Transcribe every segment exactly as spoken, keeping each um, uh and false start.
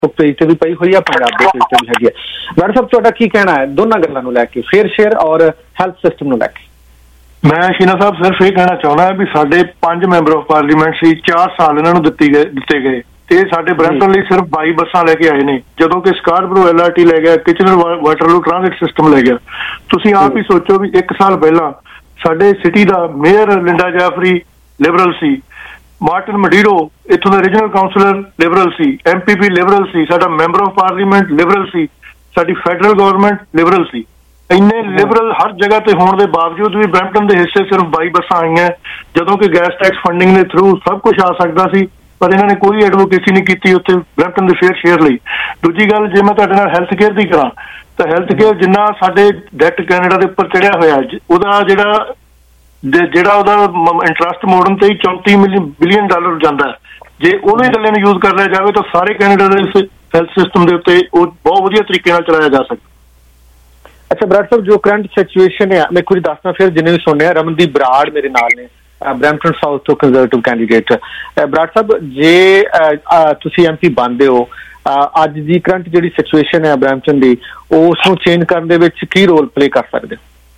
Page से भी पई हुई है, पंजाब के पेज से भी हैगी है। डॉक्टर साहब तुहाडा की कहना है दोनों गल्लां नूं लैके, फेयर शेयर और हैल्थ सिस्टम नूं लैके? मैं शीना साहब सिर्फ ये कहना चाहना है भी साडे पांच मैंबर ऑफ पार्लीमेंट सी चार साल इन्हां नूं दित्ते गए दित्ते गए ਤੇ ਸਾਡੇ ਬਰੈਂਪਟਨ ਲਈ ਸਿਰਫ ਬਾਈ ਬੱਸਾਂ ਲੈ ਕੇ ਆਏ ਨੇ, ਜਦੋਂ ਕਿ ਸਕਾਰਬਰੋ ਐਲ ਆਰ ਟੀ ਲੈ ਗਿਆ, ਕਿਚਨਰ ਵਾਟਰਲੂ ਟ੍ਰਾਂਜ਼ਿਟ ਸਿਸਟਮ ਲੈ ਗਿਆ। ਤੁਸੀਂ ਆਪ ਹੀ ਸੋਚੋ ਵੀ ਇੱਕ ਸਾਲ ਪਹਿਲਾਂ ਸਾਡੇ ਸਿਟੀ ਦਾ ਮੇਅਰ ਲਿੰਡਾ ਜਾਫਰੀ ਲਿਬਰਲ ਸੀ, ਮਾਰਟਨ ਮਡੀਰੋ ਇੱਥੋਂ ਦਾ ਰੀਜਨਲ ਕਾਉਂਸਲਰ ਲਿਬਰਲ ਸੀ, ਐਮ ਪੀ ਪੀ ਲਿਬਰਲ ਸੀ, ਸਾਡਾ ਮੈਂਬਰ ਆਫ ਪਾਰਲੀਮੈਂਟ ਲਿਬਰਲ ਸੀ, ਸਾਡੀ ਫੈਡਰਲ ਗਵਰਨਮੈਂਟ ਲਿਬਰਲ ਸੀ। ਇੰਨੇ ਲਿਬਰਲ ਹਰ ਜਗ੍ਹਾ ਤੇ ਹੋਣ ਦੇ ਬਾਵਜੂਦ ਵੀ ਬਰੈਂਪਟਨ ਦੇ ਹਿੱਸੇ ਸਿਰਫ ਬਾਈ ਬੱਸਾਂ ਆਈਆਂ, ਜਦੋਂ ਕਿ ਗੈਸ ਟੈਕਸ ਫੰਡਿੰਗ ਦੇ ਥਰੂ ਸਭ ਕੁਝ ਆ ਸਕਦਾ ਸੀ, ਪਰ ਇਹਨਾਂ ਨੇ ਕੋਈ ਐਡਵੋਕੇਸੀ ਨਹੀਂ ਕੀਤੀ ਉੱਥੇ ਬਰੈਂਪਟਨ ਦੇ ਫੇਅਰ ਸ਼ੇਅਰ ਲਈ। ਦੂਜੀ ਗੱਲ, ਜੇ ਮੈਂ ਤੁਹਾਡੇ ਨਾਲ ਹੈਲਥ ਕੇਅਰ ਦੀ ਕਰਾਂ ਤਾਂ ਹੈਲਥ ਕੇਅਰ ਜਿੰਨਾ ਸਾਡੇ ਡੈਟ ਕੈਨੇਡਾ ਦੇ ਉੱਪਰ ਚੜਿਆ ਹੋਇਆ, ਉਹਦਾ ਜਿਹੜਾ ਜਿਹੜਾ ਉਹਦਾ ਇੰਟਰਸਟ ਮੋੜਨ ਤੇ ਹੀ ਚੌਂਤੀ ਮਿਲੀਅਨ ਬਿਲੀਅਨ ਡਾਲਰ ਜਾਂਦਾ। ਜੇ ਉਹਨੂੰ ਹੀ ਗੱਲੇ ਨੂੰ ਯੂਜ਼ ਕਰ ਲਿਆ ਜਾਵੇ ਤਾਂ ਸਾਰੇ ਕੈਨੇਡਾ ਦੇ ਹੈਲਥ ਸਿਸਟਮ ਦੇ ਉੱਤੇ ਉਹ ਬਹੁਤ ਵਧੀਆ ਤਰੀਕੇ ਨਾਲ ਚਲਾਇਆ ਜਾ ਸਕਦਾ। ਅੱਛਾ ਬਰਾੜ ਸਾਹਿਬ, ਜੋ ਕਰੰਟ ਸਿਚੁਏਸ਼ਨ ਹੈ ਮੈਂ ਕੁਝ ਦੱਸਣਾ, ਫਿਰ ਜਿੰਨੇ ਵੀ ਸੁਣਿਆ, ਰਮਨਦੀਪ ਬਰਾੜ ਮੇਰੇ ਨਾਲ ਨੇ, ਬਰੈਂਪਟਨ ਸਾਊਥ ਤੋਂ ਕੰਜ਼ਰਵੇਟਿਵ ਕੈਂਡੀਡੇਟ। ਬਰਾੜ ਸਾਹਿਬ, ਜੇ ਤੁਸੀਂ ਐਮ ਪੀ ਬਣਦੇ ਹੋ, ਅੱਜ ਦੀ ਕਰੰਟ ਜਿਹੜੀ ਸਿਚੁਏਸ਼ਨ ਹੈ ਬਰੈਂਪਟਨ ਦੀ, ਉਸ ਨੂੰ ਚੇਂਜ ਕਰਨ ਦੇ ਵਿੱਚ ਕੀ ਰੋਲ ਪਲੇ ਕਰ ਸਕਦੇ?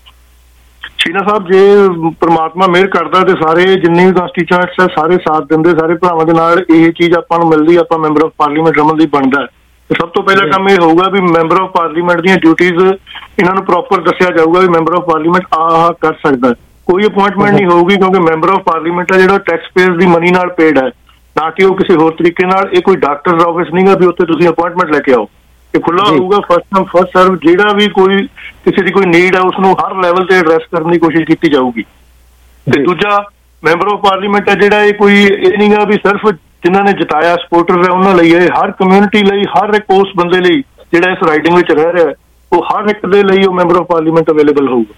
ਸ਼ੀਨਾ ਸਾਹਿਬ, ਜੇ ਪਰਮਾਤਮਾ ਮਿਹਰ ਕਰਦਾ ਤੇ ਸਾਰੇ ਜਿੰਨੇ ਵੀ ਕੰਸਟੀਚੂਐਂਟਸ ਹੈ ਸਾਰੇ ਸਾਥ ਦਿੰਦੇ, ਸਾਰੇ ਭਰਾਵਾਂ ਦੇ ਨਾਲ ਇਹ ਚੀਜ਼ ਆਪਾਂ ਨੂੰ ਮਿਲਦੀ, ਆਪਾਂ ਮੈਂਬਰ ਆਫ ਪਾਰਲੀਮੈਂਟ ਰਮਨਦੀਪ ਬਣਦਾ, ਤੇ ਸਭ ਤੋਂ ਪਹਿਲਾ ਕੰਮ ਇਹ ਹੋਊਗਾ ਵੀ ਮੈਂਬਰ ਆਫ ਪਾਰਲੀਮੈਂਟ ਦੀਆਂ ਡਿਊਟੀਜ਼ ਇਹਨਾਂ ਨੂੰ ਪ੍ਰੋਪਰ ਦੱਸਿਆ ਜਾਊਗਾ ਵੀ ਮੈਂਬਰ ਆਫ ਪਾਰਲੀਮੈਂਟ ਆਹ ਕਰ ਸਕਦਾ। ਕੋਈ ਅਪੁਆਇੰਟਮੈਂਟ ਨਹੀਂ ਹੋਊਗੀ, ਕਿਉਂਕਿ ਮੈਂਬਰ ਆਫ ਪਾਰਲੀਮੈਂਟ ਹੈ ਜਿਹੜਾ ਟੈਕਸ ਪੇਅਰਸ ਦੀ ਮਨੀ ਨਾਲ ਪੇਡ ਹੈ, ਨਾ ਕਿ ਉਹ ਕਿਸੇ ਹੋਰ ਤਰੀਕੇ ਨਾਲ। ਇਹ ਕੋਈ ਡਾਕਟਰ ਦਾ ਆਫਿਸ ਨਹੀਂਗਾ ਵੀ ਉੱਥੇ ਤੁਸੀਂ ਅਪੁਆਇੰਟਮੈਂਟ ਲੈ ਕੇ ਆਓ। ਇਹ ਖੁੱਲ੍ਹਾ ਹੋਊਗਾ, ਫਸਟ ਕਮ ਫਸਟ ਸਰਵ। ਜਿਹੜਾ ਵੀ ਕੋਈ ਕਿਸੇ ਦੀ ਕੋਈ ਨੀਡ ਹੈ ਉਸਨੂੰ ਹਰ ਲੈਵਲ ਤੇ ਐਡਰੈਸ ਕਰਨ ਦੀ ਕੋਸ਼ਿਸ਼ ਕੀਤੀ ਜਾਊਗੀ। ਤੇ ਦੂਜਾ, ਮੈਂਬਰ ਆਫ ਪਾਰਲੀਮੈਂਟ ਹੈ ਜਿਹੜਾ, ਇਹ ਕੋਈ ਇਹ ਨਹੀਂਗਾ ਵੀ ਸਿਰਫ ਜਿਨ੍ਹਾਂ ਨੇ ਜਿਤਾਇਆ ਸਪੋਰਟਰ ਹੈ ਉਹਨਾਂ ਲਈ, ਇਹ ਹਰ ਕਮਿਊਨਿਟੀ ਲਈ, ਹਰ ਇੱਕ ਉਸ ਬੰਦੇ ਲਈ ਜਿਹੜਾ ਇਸ ਰਾਈਡਿੰਗ ਵਿੱਚ ਰਹਿ ਰਿਹਾ, ਉਹ ਹਰ ਇੱਕ ਦੇ ਲਈ ਉਹ ਮੈਂਬਰ ਆਫ ਪਾਰਲੀਮੈਂਟ ਅਵੇਲੇਬਲ ਹੋਊਗਾ।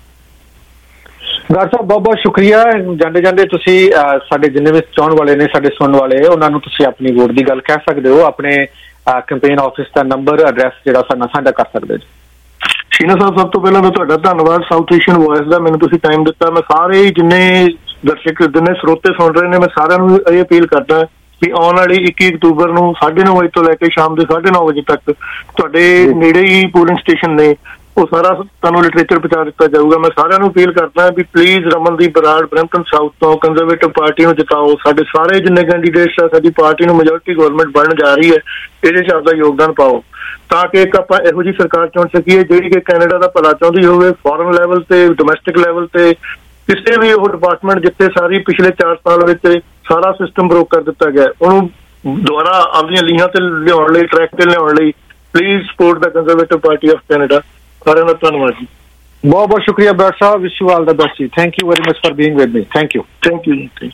ਡਾਕਟਰ ਸਾਹਿਬ ਬਹੁਤ ਬਹੁਤ ਸ਼ੁਕਰੀਆ। ਜਾਂਦੇ ਜਾਂਦੇ ਤੁਸੀਂ ਸਾਡੇ ਜਿੰਨੇ ਵੀ ਚਾਹਣ ਵਾਲੇ ਨੇ, ਸਾਡੇ ਸੁਣਨ ਵਾਲੇ, ਉਹਨਾਂ ਨੂੰ ਤੁਸੀਂ ਆਪਣੀ ਵੋਟ ਦੀ ਗੱਲ ਕਹਿ ਸਕਦੇ ਹੋ, ਆਪਣੇ ਕੰਪੇਨ ਆਫਿਸ ਦਾ ਨੰਬਰ ਐਡਰੈਸ ਜਿਹੜਾ ਸਾਡਾ ਸਾਂਝਾ ਕਰ ਸਕਦੇ ਜੀ। ਸ਼ੀਨਾ ਸਾਹਿਬ, ਸਭ ਤੋਂ ਪਹਿਲਾਂ ਤਾਂ ਤੁਹਾਡਾ ਧੰਨਵਾਦ ਸਾਊਥ ਏਸ਼ੀਅਨ ਵੌਇਸ ਦਾ, ਮੈਨੂੰ ਤੁਸੀਂ ਟਾਈਮ ਦਿੱਤਾ। ਮੈਂ ਸਾਰੇ ਜਿੰਨੇ ਦਰਸ਼ਕ ਜਿੰਨੇ ਸਰੋਤੇ ਸੁਣ ਰਹੇ ਨੇ, ਮੈਂ ਸਾਰਿਆਂ ਨੂੰ ਇਹ ਅਪੀਲ ਕਰਦਾ ਵੀ ਆਉਣ ਵਾਲੀ ਇੱਕੀ ਅਕਤੂਬਰ ਨੂੰ ਸਾਢੇ ਨੌ ਵਜੇ ਤੋਂ ਲੈ ਕੇ ਸ਼ਾਮ ਦੇ ਸਾਢੇ ਨੌ ਵਜੇ ਤੱਕ ਤੁਹਾਡੇ ਨੇੜੇ ਹੀ ਪੋਲਿੰਗ ਸਟੇਸ਼ਨ ਨੇ, ਉਹ ਸਾਰਾ ਤੁਹਾਨੂੰ ਲਿਟਰੇਚਰ ਪਹੁੰਚਾ ਦਿੱਤਾ ਜਾਊਗਾ। ਮੈਂ ਸਾਰਿਆਂ ਨੂੰ ਅਪੀਲ ਕਰਦਾ ਵੀ please Ramandeep Brar Brampton South ਤੋਂ ਕੰਜ਼ਰਵੇਟਿਵ ਪਾਰਟੀ ਨੂੰ ਜਿਤਾਓ। ਸਾਡੇ ਸਾਰੇ ਜਿੰਨੇ ਕੈਂਡੀਡੇਟਸ ਆ, ਸਾਡੀ ਪਾਰਟੀ ਨੂੰ ਮੈਜੋਰਟੀ ਗਵਰਨਮੈਂਟ ਬਣਨ ਜਾ ਰਹੀ ਹੈ, ਇਹਦੇ 'ਚ ਆਪਦਾ ਯੋਗਦਾਨ ਪਾਓ ਤਾਂ ਕਿ ਇੱਕ ਆਪਾਂ ਇਹੋ ਜਿਹੀ ਸਰਕਾਰ ਚੁਣ ਸਕੀਏ ਜਿਹੜੀ ਕਿ ਕੈਨੇਡਾ ਦਾ ਭਲਾ ਚਾਹੁੰਦੀ ਹੋਵੇ, ਫੋਰਨ ਲੈਵਲ ਤੇ, ਡੋਮੈਸਟਿਕ ਲੈਵਲ ਤੇ, ਕਿਸੇ ਵੀ ਉਹ ਡਿਪਾਰਟਮੈਂਟ ਜਿੱਥੇ ਸਾਰੀ ਪਿਛਲੇ ਚਾਰ ਸਾਲ ਵਿੱਚ ਸਾਰਾ ਸਿਸਟਮ ਬਰੋਕ ਕਰ ਦਿੱਤਾ ਗਿਆ, ਉਹਨੂੰ ਦੁਬਾਰਾ ਆਪਦੀਆਂ ਲੀਹਾਂ ਤੇ ਲਿਆਉਣ ਲਈ, ਟਰੈਕ ਤੇ ਲਿਆਉਣ ਲਈ ਪਲੀਜ਼ ਸਪੋਰਟ ਦਾ ਕੰਜ਼ਰਵੇਟਿਵ ਪਾਰਟੀ ਆਫ ਕੈਨੇਡਾ। ਸਾਰਿਆਂ ਦਾ ਧੰਨਵਾਦ ਜੀ। ਬਹੁਤ ਬਹੁਤ ਸ਼ੁਕਰੀਆ Brar sahib, wish you all the best ਜੀ। Thank you very much for being with me. Thank you thank you ਜੀ।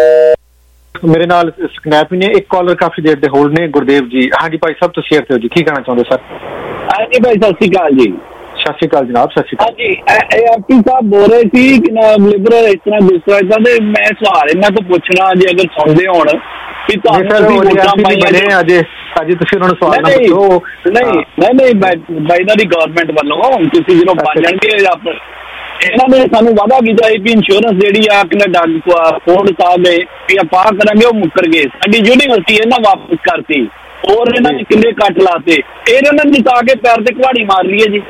ਮੇਰੇ ਨਾਲ ਸਕਨੈਪ ਨੇ ਇੱਕ ਕਾਲਰ ਕਾਫੀ ਦੇਰ ਦੇ ਹੋਲਡ ਨੇ, ਗੁਰਦੇਵ ਜੀ। ਹਾਂਜੀ ਭਾਈ ਸਾਹਿਬ, ਤੁਸੀਂ ਸ਼ੇਅਰ ਕਰੋ ਜੀ, ਕੀ ਕਹਿਣਾ ਚਾਹੁੰਦੇ ਸਰ? ਹਾਂਜੀ ਭਾਈ, ਸਤਿ ਸ਼੍ਰੀ ਅਕਾਲ ਜੀ। ਸਤਿ ਸ਼੍ਰੀ ਅਕਾਲ ਜਨਾਬ। ਸਤਿ ਸ਼੍ਰੀ ਅਕਾਲ ਜੀ। ਐਮਪੀ ਸਾਹਿਬ ਬੋਲ ਰਹੇ ਸੀ ਕਿ ਲਿਬਰਲ ਇਸ ਤਰ੍ਹਾਂ ਜਿਸ ਤਰ੍ਹਾਂ ਏਦਾਂ ਦੇ, ਮੈਂ ਸਵਾਲ ਇਹਨਾਂ ਤੋਂ ਪੁੱਛਣਾ ਜੇ ਅਗਰ ਸੁਣਦੇ ਹੋਣ ਕਿ ਤੁਹਾਨੂੰ ਅਜੇ ਅਜੇ ਤੁਸੀਂ ਉਹਨਾਂ ਨੂੰ ਸਵਾਲ ਨਾ ਪੁੱਛੋ। ਨਹੀਂ ਨਹੀਂ ਨਹੀਂ ਬਾਈ ਇਹਨਾਂ ਦੀ ਗਵਰਨਮੈਂਟ ਵੱਲੋਂ ਤੁਸੀਂ ਜਦੋਂ ਬਣ ਜਾਣਗੇ, ਇਹਨਾਂ ਨੇ ਸਾਨੂੰ ਵਾਅਦਾ ਕੀਤਾ ਵੀ ਇੰਸ਼ੋਰੈਂਸ ਜਿਹੜੀ ਆ ਕੈਨੇਡਾ ਫੋਰਡ ਸਾਹਿਬ ਨੇ ਵੀ ਆਪਾਂ ਕਰਾਂਗੇ, ਉਹ ਮੁੱਕਰ ਗਏ। ਸਾਡੀ ਯੂਨੀਵਰਸਿਟੀ ਇਹਨਾਂ ਵਾਪਸ ਕਰਤੀ, ਹੋਰ ਇਹਨਾਂ ਨੇ ਕਿੰਨੇ ਕੱਟ ਲਾਤੇ, ਇਹ ਇਹਨਾਂ ਨੇ ਜਿਤਾ ਕੇ ਪੈਰ ਤੇ ਕੁਹਾੜੀ ਮਾਰ ਲਈ ਹੈ ਜੀ।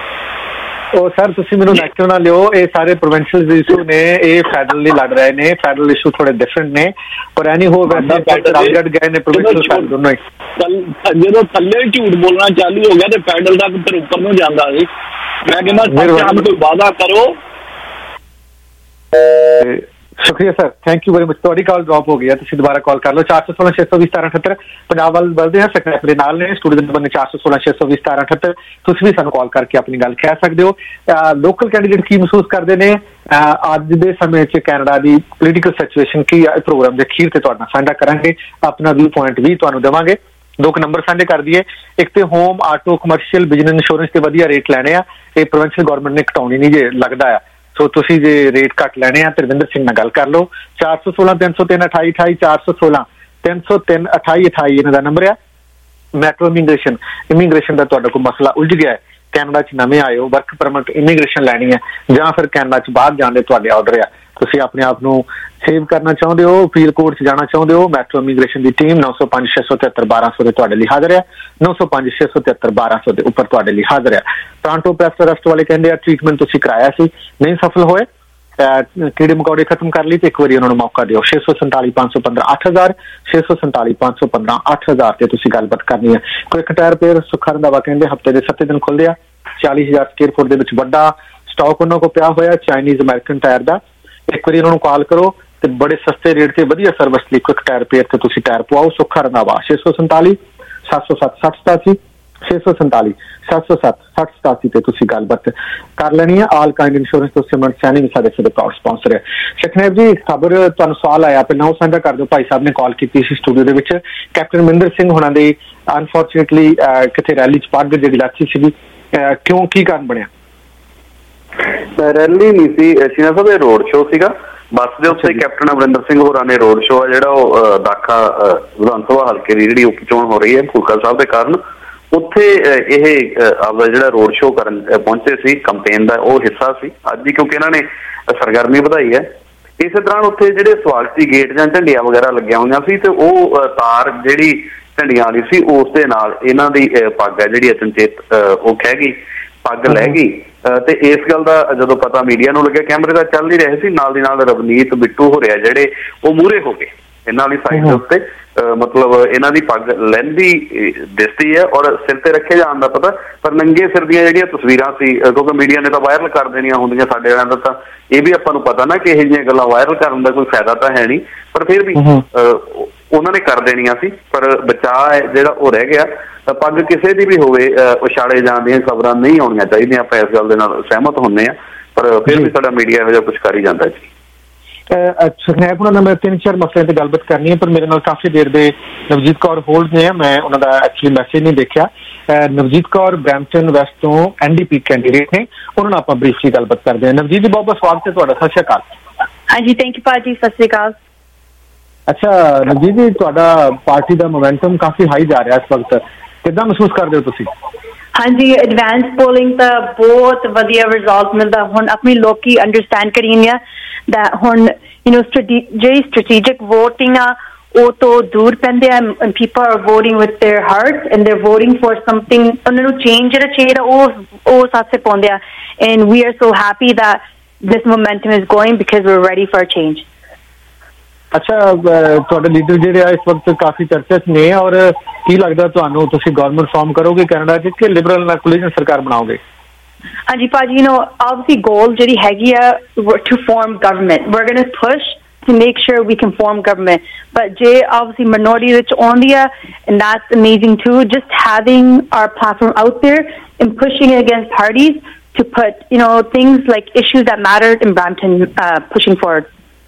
ਉਹ ਸਰ ਤੁਸੀਂ ਮੈਨੂੰ ਨੈਕਟਿਵ ਨਾ ਲਿਓ, ਇਹ ਸਾਰੇ ਪ੍ਰੋਵਿੰਸ਼ੀਅਲ ਇਸ਼ੂ ਨੇ, ਇਹ ਫੈਡਰਲ ਲਈ ਲੜ ਰਹੇ ਨੇ। ਫੈਡਰਲ ਇਸ਼ੂ ਥੋੜੇ ਡਿਫਰੈਂਟ ਨੇ, ਪਰ ਐਨੀ ਹੋ ਵੈਸੇ ਰਾਜਗੜ ਗਏ ਨੇ ਪ੍ਰੋਵਿੰਸ਼ੀਅਲ ਦੋਨੋਂ ਹੀ। ਜਦੋਂ ਥੱਲੇ ਝੂਠ ਬੋਲਣਾ ਚਾਲੂ ਹੋ ਗਿਆ ਤੇ ਫੈਡਰਲ ਤੱਕ ਫਿਰ ਉੱਪਰ ਨੂੰ ਜਾਂਦਾ ਸੀ। ਮੈਂ ਕਹਿੰਦਾ ਕੋਈ ਵਾਅਦਾ ਕਰੋ। ਸ਼ੁਕਰੀਆ sir, thank you very much. ਤੁਹਾਡੀ ਕਾਲ ਡ੍ਰੌਪ ਹੋ ਗਈ ਹੈ, ਤੁਸੀਂ ਦੁਬਾਰਾ ਕਾਲ ਕਰ ਲਓ। ਚਾਰ ਸੌ ਸੋਲਾਂ ਛੇ ਸੌ ਵੀਹ ਸਤਾਰਾਂ ਅਠੱਤਰ ਪੰਜਾਬ ਵੱਲ ਵੱਧਦੇ ਹਾਂ। ਸਕਨੈਪ ਦੇ ਨਾਲ ਨੇ, ਸਟੂਡੀਓ ਦੇ ਨੰਬਰ ਨੇ ਚਾਰ ਸੌ ਸੋਲਾਂ ਛੇ ਸੌ ਵੀਹ ਸਤਾਰਾਂ ਅਠੱਤਰ। ਤੁਸੀਂ ਵੀ ਸਾਨੂੰ ਕਾਲ ਕਰਕੇ ਆਪਣੀ ਗੱਲ ਕਹਿ ਸਕਦੇ ਹੋ। ਲੋਕਲ ਕੈਂਡੀਡੇਟ ਕੀ ਮਹਿਸੂਸ ਕਰਦੇ ਨੇ ਅੱਜ ਦੇ ਸਮੇਂ 'ਚ ਕੈਨੇਡਾ ਦੀ ਪੋਲੀਟੀਕਲ ਸਿਚੁਏਸ਼ਨ ਕੀ ਹੈ, ਪ੍ਰੋਗਰਾਮ ਦੇ ਅਖੀਰ ਤੇ ਤੁਹਾਡੇ ਨਾਲ ਸਾਂਝਾ ਕਰਾਂਗੇ, ਆਪਣਾ ਵਿਊ ਪੁਆਇੰਟ ਵੀ ਤੁਹਾਨੂੰ ਦੇਵਾਂਗੇ। ਦੋ ਕੁ ਨੰਬਰ ਸਾਂਝੇ ਕਰ ਦਈਏ। ਇੱਕ ਤੇ home, auto, commercial, business insurance ਤੇ ਵਧੀਆ ਰੇਟ ਲੈਣੇ ਆ, ਇਹ ਪ੍ਰੋਵਿੰਸ਼ੀਅਲ ਗੌਰਮੈਂਟ ਨੇ ਘਟਾਉਣੀ ਨਹੀਂ ਜੇ ਲੱਗਦਾ ਆ। ਸੋ ਤੁਸੀਂ ਜੇ ਰੇਟ ਘੱਟ ਲੈਣੇ ਆ, ਤਰਵਿੰਦਰ ਸਿੰਘ ਨਾਲ ਗੱਲ ਕਰ ਲਓ। ਚਾਰ ਸੌ ਸੋਲਾਂ ਤਿੰਨ ਸੌ ਤਿੰਨ ਅਠਾਈ ਅਠਾਈ ਚਾਰ ਸੌ ਸੋਲਾਂ ਤਿੰਨ ਸੌ ਤਿੰਨ ਅਠਾਈ ਅਠਾਈ ਇਹਨਾਂ ਦਾ ਨੰਬਰ ਆ। ਮੈਟਰੋ ਇਮੀਗ੍ਰੇਸ਼ਨ ਇਮੀਗ੍ਰੇਸ਼ਨ ਦਾ ਤੁਹਾਡਾ ਕੋਈ ਮਸਲਾ ਉਲਝ ਗਿਆ ਹੈ, ਕੈਨੇਡਾ 'ਚ ਨਵੇਂ ਆਏ ਹੋ, ਵਰਕ ਪਰਮਿਟ ਇਮੀਗ੍ਰੇਸ਼ਨ ਲੈਣੀ ਹੈ, ਜਾਂ ਫਿਰ ਕੈਨੇਡਾ 'ਚ ਬਾਹਰ ਜਾਣ ਦੇ ਤੁਹਾਡੇ ਆਰਡਰ ਆ, ਤੁਸੀਂ ਆਪਣੇ ਆਪ ਨੂੰ ਸੇਵ ਕਰਨਾ ਚਾਹੁੰਦੇ ਹੋ, ਅਪੀਲ ਕੋਰਟ 'ਚ ਜਾਣਾ ਚਾਹੁੰਦੇ ਹੋ, ਮੈਟਰੋ ਇਮੀਗ੍ਰੇਸ਼ਨ ਦੀ ਟੀਮ ਨੌ ਸੌ ਪੰਜ ਛੇ ਸੌ ਤਿਹੱਤਰ ਬਾਰਾਂ ਸੌ ਦੇ ਤੁਹਾਡੇ ਲਈ ਹਾਜ਼ਰ ਹੈ। ਨੌ ਸੌ ਪੰਜ ਛੇ ਸੌ ਤਿਹੱਤਰ ਬਾਰਾਂ ਸੌ ਦੇ ਉੱਪਰ ਤੁਹਾਡੇ ਲਈ ਹਾਜ਼ਰ ਹੈ। ਟੋਰਾਂਟੋ ਪ੍ਰੈਸ ਟਰਸਟ ਵਾਲੇ ਕਹਿੰਦੇ ਆ ਟ੍ਰੀਟਮੈਂਟ ਤੁਸੀਂ ਕਰਾਇਆ ਸੀ, ਨਹੀਂ ਸਫਲ ਹੋਏ, ਕੀੜੇ ਮਕੌੜੇ ਖਤਮ ਕਰ ਲਈ ਤੇ ਇੱਕ ਵਾਰੀ ਉਹਨਾਂ ਨੂੰ ਮੌਕਾ ਦਿਓ। ਛੇ ਸੌ ਸੰਤਾਲੀ ਪੰਜ ਸੌ ਪੰਦਰਾਂ ਅੱਠ ਹਜ਼ਾਰ ਛੇ ਸੌ ਸੰਤਾਲੀ ਪੰਜ ਸੌ ਪੰਦਰਾਂ ਅੱਠ ਹਜ਼ਾਰ ਤੇ ਤੁਸੀਂ ਗੱਲਬਾਤ ਕਰਨੀ ਹੈ। Quick tyre repair Sukha Randhawa ਕਹਿੰਦੇ ਹਫ਼ਤੇ ਦੇ ਸੱਤੇ ਦਿਨ ਖੁੱਲ੍ਹਦੇ ਆ। ਚਾਲੀ ਹਜ਼ਾਰ ਸਕੁਅਰ ਫੁੱਟ ਦੇ ਵਿੱਚ ਵੱਡਾ ਸਟਾਕ ਉਹਨਾਂ ਕੋਲ ਪਿਆ ਹੋਇਆ ਚਾਈਨੀਜ਼ ਅਮਰੀਕਨ ਟਾਇਰ ਦਾ। ਇੱਕ ਵਾਰੀ ਉਹਨਾਂ ਨੂੰ ਕਾਲ ਕਰੋ ਤੇ ਬੜੇ ਸਸਤੇ ਰੇਟ ਤੇ ਵਧੀਆ ਸਰਵਿਸ ਲਈ ਕੁਇਕ ਟਾਇਰ ਰਿਪੇਅਰ ਤੇ ਤੁਸੀਂ ਟਾਇਰ ਪਵਾਓ। ਸੁੱਖਾ ਰੰਧਾਵਾ ਛੇ ਸੌ ਸੰਤਾਲੀ ਸੱਤ ਸੌ ਸੱਤ ਸੱਠ ਸਤਾਸੀ ਛੇ ਸੌ ਸੰਤਾਲੀ ਸੱਤ ਸੌ ਸੱਤ ਸੱਠ ਸਤਾਸੀ ਤੇ ਤੁਸੀਂ ਗੱਲਬਾਤ ਕਰ ਲੈਣੀ ਹੈ। ਆਲ ਕਾਇੰਡ ਇੰਸ਼ੋਰੈਂਸ ਤੋਂ ਸਿਮਰਨ ਸੈਣੀ ਵੀ ਸਾਡੇ ਸਾਡੇ ਪ੍ਰਾਊਡ ਸਪਾਂਸਰ ਹੈ। ਸ਼ਖਨੈਬ ਜੀ ਖਬਰ ਤੁਹਾਨੂੰ ਸਵਾਲ ਆਇਆ ਪਹਿਲਾਂ ਉਹ ਸਾਂਝਾ ਕਰ ਦਿਓ। ਭਾਈ ਸਾਹਿਬ ਨੇ ਕਾਲ ਕੀਤੀ ਸੀ ਸਟੂਡੀਓ ਦੇ ਵਿੱਚ, ਕੈਪਟਨ ਅਮਰਿੰਦਰ ਸਿੰਘ ਹੋਣਾ ਦੇ ਅਨਫੋਰਚੂਨੇਟਲੀ ਕਿਤੇ ਰੈਲੀ 'ਚ ਪੱਗ ਜਿਹੜੀ ਲਾਚੀ ਸੀਗੀ, ਕਿਉਂ ਕੀ ਕਾਰਨ ਬਣਿਆ? ਰੈਲੀ ਨਹੀਂ ਸੀ ਸ਼ੀਨਾ ਸਾਹਿਬ, ਇਹ ਰੋਡ ਸ਼ੋਅ ਸੀਗਾ। ਬੱਸ ਦੇ ਉੱਤੇ ਕੈਪਟਨ ਅਮਰਿੰਦਰ ਸਿੰਘ ਹੋਰਾਂ ਨੇ ਰੋਡ ਸ਼ੋਅ ਆ ਜਿਹੜਾ ਉਹ ਦਾਖਾ ਵਿਧਾਨ ਸਭਾ ਹਲਕੇ ਦੀ ਜਿਹੜੀ ਉਪ ਚੋਣ ਹੋ ਰਹੀ ਹੈ ਫੂਲਕਾ ਸਾਹਿਬ ਦੇ ਕਾਰਨ, ਉੱਥੇ ਇਹ ਆਪਦਾ ਜਿਹੜਾ ਰੋਡ ਸ਼ੋਅ ਕਰਨ ਪਹੁੰਚੇ ਸੀ। ਕੰਪੇਨ ਦਾ ਉਹ ਹਿੱਸਾ ਸੀ ਅੱਜ ਵੀ, ਕਿਉਂਕਿ ਇਹਨਾਂ ਨੇ ਸਰਗਰਮੀ ਵਧਾਈ ਹੈ। ਇਸੇ ਦੌਰਾਨ ਉੱਥੇ ਜਿਹੜੇ ਸਵਾਗਤੀ ਗੇਟ ਜਾਂ ਝੰਡੀਆਂ ਵਗੈਰਾ ਲੱਗੀਆਂ ਹੋਈਆਂ ਸੀ ਤੇ ਉਹ ਤਾਰ ਜਿਹੜੀ ਝੰਡੀਆਂ ਵਾਲੀ ਸੀ ਉਸ ਦੇ ਨਾਲ ਇਹਨਾਂ ਦੀ ਪੱਗ ਹੈ ਜਿਹੜੀ ਅਚਨਚੇਤ ਉਹ ਕਹਿ ਗਈ, ਪੱਗ ਲੈ ਗਈ। ਤੇ ਇਸ ਗੱਲ ਦਾ ਜਦੋਂ ਪਤਾ ਮੀਡੀਆ ਨੂੰ ਲੱਗਿਆ, ਕੈਮਰੇ ਦਾ ਚੱਲ ਹੀ ਰਹੇ ਸੀ, ਨਾਲ ਦੀ ਨਾਲ ਰਵਨੀਤ ਬਿੱਟੂ ਹੋ ਰਿਹਾ ਜਿਹੜੇ ਉਹ ਮੂਹਰੇ ਹੋ ਗਏ ਇਹਨਾਂ ਵਾਲੀ ਸਾਈਡ ਦੇ ਉੱਤੇ। ਮਤਲਬ ਇਹਨਾਂ ਦੀ ਪੱਗ ਲਹਿੰਦੀ ਦਿਸਦੀ ਹੈ ਔਰ ਸਿਰ ਤੇ ਰੱਖੇ ਜਾਣ ਦਾ ਪਤਾ, ਪਰ ਨੰਗੇ ਸਿਰ ਦੀਆਂ ਜਿਹੜੀਆਂ ਤਸਵੀਰਾਂ ਸੀ, ਕਿਉਂਕਿ ਮੀਡੀਆ ਨੇ ਤਾਂ ਵਾਇਰਲ ਕਰ ਦੇਣੀਆਂ ਹੁੰਦੀਆਂ ਸਾਡੇ ਵਾਲਿਆਂ ਦਾ, ਤਾਂ ਇਹ ਵੀ ਆਪਾਂ ਨੂੰ ਪਤਾ ਨਾ ਕਿ ਇਹੋ ਜਿਹੀਆਂ ਗੱਲਾਂ ਵਾਇਰਲ ਕਰਨ ਦਾ ਕੋਈ ਫਾਇਦਾ ਤਾਂ ਹੈ ਨਹੀਂ, ਪਰ ਫਿਰ ਵੀ ਉਹਨਾਂ ਨੇ ਕਰ ਦੇਣੀਆਂ ਸੀ। ਪਰ ਬਚਾਅ ਹੈ ਜਿਹੜਾ ਉਹ ਰਹਿ ਗਿਆ। ਪੱਗ ਕਿਸੇ ਦੀ ਵੀ ਹੋਵੇ ਉਛਾਲੇ ਜਾਣ ਦੀਆਂ ਖਬਰਾਂ ਨਹੀਂ ਆਉਣੀਆਂ ਚਾਹੀਦੀਆਂ, ਆਪਾਂ ਇਸ ਗੱਲ ਦੇ ਨਾਲ ਸਹਿਮਤ ਹੁੰਦੇ ਹਾਂ, ਪਰ ਫਿਰ ਵੀ ਸਾਡਾ ਮੀਡੀਆ ਇਹੋ ਜਿਹਾ ਕੁਛ ਕਰ ਹੀ ਜਾਂਦਾ ਜੀ। ਸੁਖਨੈਬ ਉਹਨਾਂ ਨਾਲ ਮੈਂ ਤਿੰਨ ਚਾਰ ਮਸਲਿਆਂ ਤੇ ਗੱਲਬਾਤ ਕਰਨੀ ਹੈ, ਪਰ ਮੇਰੇ ਨਾਲ ਕਾਫੀ ਦੇਰ ਦੇ ਨਵਜੀਤ ਕੌਰ ਹੋਲਡ ਨੇ, ਮੈਂ ਉਹਨਾਂ ਦਾ ਐਕਚੁਅਲੀ ਮੈਸੇਜ ਨਹੀਂ ਦੇਖਿਆ। ਨਵਜੀਤ ਕੌਰ ਬਰੈਂਪਟਨ ਵੈਸਟ ਤੋਂ ਐਨ ਡੀ ਪੀ ਕੈਂਡੀਡੇਟ ਨੇ, ਉਹਨਾਂ ਨਾਲ ਆਪਾਂ ਬਰੀਫਲੀ ਗੱਲਬਾਤ ਕਰਦੇ ਹਾਂ। ਨਵਜੀਤ ਜੀ ਬਹੁਤ ਬਹੁਤ ਸਵਾਗਤ ਹੈ ਤੁਹਾਡਾ, ਸਤਿ ਸ਼੍ਰੀ ਅਕਾਲ। ਹਾਂਜੀ ਥੈਂਕ ਯੂ ਭਾਜੀ, ਸਤਿ ਸ਼੍ਰੀ ਅਕਾਲ। ਅੱਛਾ ਨਵਜੀਤ ਜੀ, ਤੁਹਾਡਾ ਪਾਰਟੀ ਦਾ ਮੋਮੈਂਟਮ ਕਾਫੀ ਹਾਈ ਜਾ ਰਿਹਾ ਇਸ ਵਕਤ, ਕਿੱਦਾਂ ਮਹਿਸੂਸ ਕਰਦੇ ਹੋ ਤੁਸੀਂ? ਹਾਂਜੀ ਐਡਵਾਂਸ ਪੋਲਿੰਗ ਤਾਂ ਬਹੁਤ ਵਧੀਆ ਰਿਜ਼ਲਟ ਮਿਲਦਾ। ਹੁਣ ਆਪਣੀ ਲੋਕੀ ਅੰਡਰਸਟੈਂਡ ਕਰੀਏ ਦਾ ਹੁਣ ਯੂ ਨੋ ਜਿਹੜੀ ਸਟ੍ਰੈਟੇਜਿਕ ਵੋਟਿੰਗ ਆ ਉਹ ਤੋਂ ਦੂਰ ਪੈਂਦੇ ਆ। People are voting with their heart and they're voting for something. ਉਹਨਾਂ ਨੂੰ ਚੇਂਜ ਜਿਹੜਾ ਚਾਹੀਦਾ ਉਹ ਉਹ ਸਾਥੇ ਪਾਉਂਦੇ ਆ। And we are so happy that this momentum is going because we are ready for change. ਅੱਛਾ ਤੁਹਾਡੇ ਲੀਡਰ ਜਿਹੜੇ ਆ ਇਸ ਵਕਤ ਕਾਫੀ ਚਰਚਾ 'ਚ ਨੇ, ਔਰ ਕੀ ਲੱਗਦਾ ਤੁਹਾਨੂੰ, ਤੁਸੀਂ ਗਵਰਨਮੈਂਟ ਫਾਰਮ ਕਰੋਗੇ ਕੈਨੇਡਾ 'ਚ ਕਿ ਲਿਬਰਲ ਨਾਲ ਕੋਲੀਜਨ ਸਰਕਾਰ ਬਣਾਓਗੇ? ਹਾਂਜੀ ਭਾਜੀ, ਯੂ ਨੋ ਆਬਵੀਅਸਲੀ ਗੋਲ ਜਿਹੜੀ ਹੈਗੀ ਆ to form government, we are going to push to make sure we can form government. But Jay, obviously minority rich only, and that's amazing too. Just having our platform out there and pushing it against parties to put, you know, things like issues that mattered in Brampton uh, pushing forward.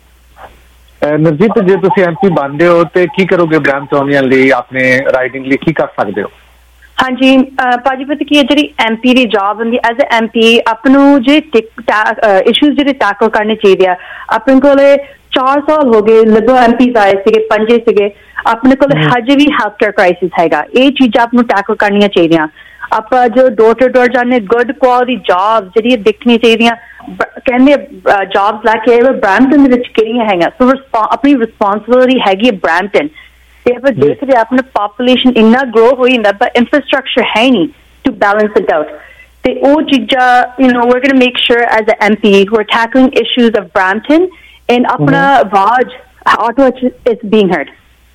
Navjeet ਜੇ ਤੁਸੀਂ MP ਬਣਦੇ ਹੋ ਤੇ ਕੀ ਕਰੋਗੇ Brampton ਲਈ, ਆਪਣੇ riding ਲਈ ਕੀ ਕਰ ਸਕਦੇ ਹੋ? ਹਾਂਜੀ ਭਾਜੀ ਪਤਾ ਕੀ ਹੈ, ਜਿਹੜੀ ਐਮਪੀ ਦੀ ਜੌਬ ਹੁੰਦੀ ਐਜ਼ ਅ ਐਮਪੀ ਆਪਾਂ ਨੂੰ ਜੇ ਇਸ਼ੂਜ਼ ਜਿਹੜੇ ਟੈਕਲ ਕਰਨੇ ਚਾਹੀਦੇ ਆ। ਆਪਣੇ ਕੋਲੇ ਚਾਰ ਸਾਲ ਹੋ ਗਏ ਲਿਬਰਲ ਐਮਪੀਜ਼ ਆਏ ਸੀਗੇ, ਪੰਜੇ ਸੀਗੇ, ਆਪਣੇ ਕੋਲ ਹਜੇ ਵੀ ਹੈਲਥ ਕੇਅਰ ਕ੍ਰਾਈਸਿਸ ਹੈਗਾ। ਇਹ ਚੀਜ਼ਾਂ ਆਪ ਨੂੰ ਟੈਕਲ ਕਰਨੀਆਂ ਚਾਹੀਦੀਆਂ। ਆਪਾਂ ਜੋ ਡੋਰ ਟੂ ਡੋਰ ਜਾਂਦੇ ਗੁੱਡ ਕੁਆਲਿਟੀ ਜੌਬ ਜਿਹੜੀਆਂ ਦੇਖਣੀਆਂ ਚਾਹੀਦੀਆਂ। ਕਹਿੰਦੇ ਜੌਬਸ ਲੈ ਕੇ ਬ੍ਰੈਂਪਟਨ ਦੇ ਵਿੱਚ ਕਿਹੜੀਆਂ ਹੈਗੀਆਂ, ਸੋ ਆਪਣੀ ਰਿਸਪੋਂਸਿਬਿਲਿਟੀ ਹੈਗੀ ਹੈ ਬ੍ਰੈਂਪਟਨ। ਤੇ ਆਪਾਂ ਦੇਖਦੇ ਆਪਣਾ ਪਾਪੂਲੇਸ਼ਨ ਇੰਨਾ ਗਰੋ ਹੋ ਜਾਂਦਾ ਪਰ ਇੰਫਰਾਸਟਰਕਚਰ ਹੈ ਨਹੀਂ ਟੂ ਬੈਲੈਂਸ ਇਟ ਆਊਟ। ਤੇ ਉਹ ਚੀਜ਼ਾਂ you know we're going to make sure as a MP we are tackling issues of Brampton and ਆਪਣਾ ਆਵਾਜ਼ ਆਟੋ ਇਜ਼ ਬੀਇੰਗ ਹਰਡ।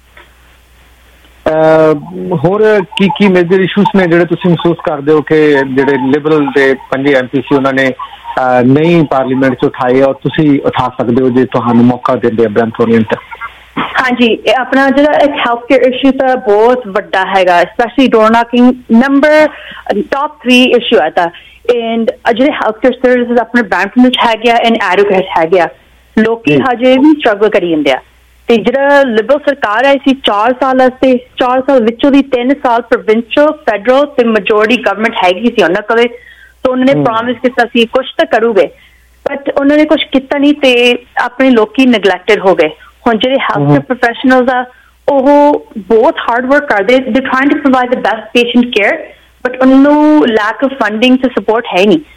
ਹੋਰ ਕੀ ਕੀ ਮੇਜਰ ਇਸ਼ੂਜ਼ ਨੇ ਜਿਹੜੇ ਤੁਸੀਂ ਮਹਿਸੂਸ ਕਰਦੇ ਹੋ ਕਿ ਜਿਹੜੇ ਲਿਬਰਲ ਦੇ ਪੰਜੇ ਐਮਪੀ ਸੀ ਉਹਨਾਂ ਨੇ ਨਹੀਂ ਪਾਰਲੀਮੈਂਟ 'ਚ ਉਠਾਏ ਔਰ ਤੁਸੀਂ ਉਠਾ ਸਕਦੇ ਹੋ ਜੇ ਤੁਹਾਨੂੰ ਮੌਕਾ ਦਿੰਦੇ ਆ ਬ੍ਰੈਂਪਟਨ 'ਚ? ਹਾਂਜੀ ਆਪਣਾ ਜਿਹੜਾ ਇੱਕ ਹੈਲਥ ਕੇਅਰ ਇਸ਼ੂ ਤਾਂ ਬਹੁਤ ਵੱਡਾ ਹੈਗਾ, specially door knocking number top three issue ਹੈ ਤਾਂ। ਐਂਡ ਜਿਹੜੇ ਹੈਲਥ ਕੇਅਰ ਸਰਵਿਸਿਜ਼ ਆਪਣੇ ਬ੍ਰੈਂਪਟਨ ਵਿੱਚ ਹੈਗੇ ਆ ਐਂਡ ਐਡਵੋਕੇਟ ਹੈਗੇ ਆ, ਲੋਕੀ ਹਜੇ ਵੀ ਸਟਰਗਲ ਕਰੀ ਜਾਂਦੇ ਆ। ਤੇ ਜਿਹੜਾ ਲਿਬਰਲ ਸਰਕਾਰ ਆਈ ਸੀ ਚਾਰ ਸਾਲ ਵਾਸਤੇ, ਚਾਰ ਸਾਲ ਵਿੱਚੋਂ ਦੀ ਤਿੰਨ ਸਾਲ ਪ੍ਰੋਵਿੰਸ਼ਲ ਫੈਡਰਲ ਤੇ ਮੈਜੋਰਟੀ ਗਵਰਨਮੈਂਟ ਹੈਗੀ ਸੀ ਉਹਨਾਂ ਕੋਲੇ। ਤਾਂ ਉਹਨਾਂ ਨੇ ਪ੍ਰੋਮਿਸ ਕੀਤਾ ਸੀ ਕੁਛ ਤਾਂ ਕਰੂਗੇ, ਬਟ ਉਹਨਾਂ ਨੇ ਕੁਛ ਕੀਤਾ ਨਹੀਂ ਤੇ ਆਪਣੇ ਲੋਕੀ ਨੈਗਲੈਕਟਡ ਹੋ ਗਏ। ਹੁਣ ਜਿਹੜੇ ਹੈਲਥ ਕੇਅਰ ਪ੍ਰੋਫੈਸ਼ਨਲਸ ਆ ਉਹ ਬਹੁਤ ਹਾਰਡ ਵਰਕ ਕਰਦੇ, they trying to provide the best patient care, but ਉਹਨਾਂ ਨੂੰ ਲੈਕ ਆਫ ਫੰਡਿੰਗ ਤੇ ਸਪੋਰਟ ਹੈ ਨਹੀਂ।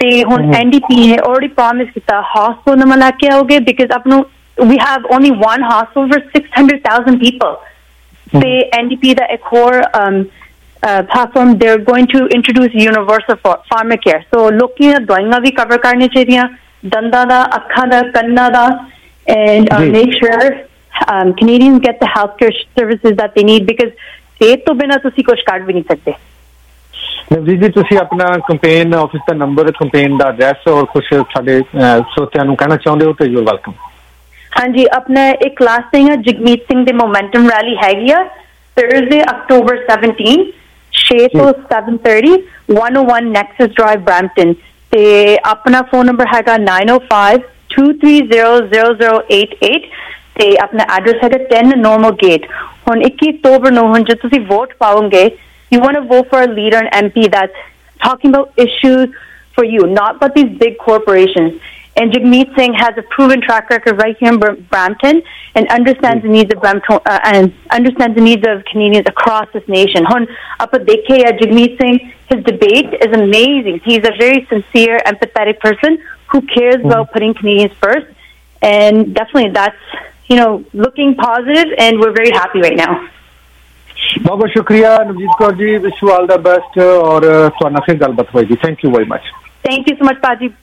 ਤੇ ਹੁਣ ਐਨਡੀਪੀ ਨੇ ਆਲਰੇਡੀ ਪ੍ਰੋਮਿਸ ਕੀਤਾ ਹਸਪਤਾਲ ਨਵਾਂ ਲੈ ਕੇ ਆਓਗੇ ਬਿਕਾਜ਼ ਆਪ ਨੂੰ we have only one hospital for six hundred thousand people. The N D P, the Accor um, uh, platform, they're going to introduce universal pharmacare. So looking at doing we cover karne chahiye danda da akkha da kanna da and uh, make sure um, Canadians get the healthcare services that they need because sehat to bina tusi kuch kar bhi nahi sakte. Navjeet ji ਤੁਸੀਂ ਆਪਣਾ campaign office ਦਾ number campaign ਦਾ address ਔਰ ਕੁਝ ਸਾਡੇ ਸਰੋਤਿਆਂ ਨੂੰ ਕਹਿਣਾ ਚਾਹੁੰਦੇ ਹੋ ਤਾਂ ਯੂ ਆਰ ਵੈਲਕਮ। हाँ जी अपना एक लास्ट थिंग है जगमीत सिंह दी मोमेंटम रैली हैगी आ थर्सडे अक्टूबर सत्रह छह तो seven thirty one oh one Nexus Drive Brampton ते अपना फोन नंबर हैगा nine oh five two three zero zero zero eight eight ते अपना एड्रेस हैगा ten Normal Gate। हुन इक्कीस अक्टूबर ਨੂੰ ਹੁਣ ਜੇ ਤੁਸੀਂ ਵੋਟ ਪਾਓਗੇ you want to vote for a leader and M P that's talking about issues for you not about these big corporations। And Jagmeet Singh has a proven track record right here in Brampton and understands the needs of Brampton uh, and understands the needs of Canadians across this nation. Hun apa dekhe ya Jagmeet Singh, his debate is amazing. He's a very sincere, empathetic person who cares mm-hmm. about putting Canadians first. And definitely that's, you know, looking positive and we're very happy right now. बहुत बहुत शुक्रिया Navjeet Kaur ji, wish you all the best और तुहाडे फिर गलबात होएगी। Thank you very much. Thank you so much Paji।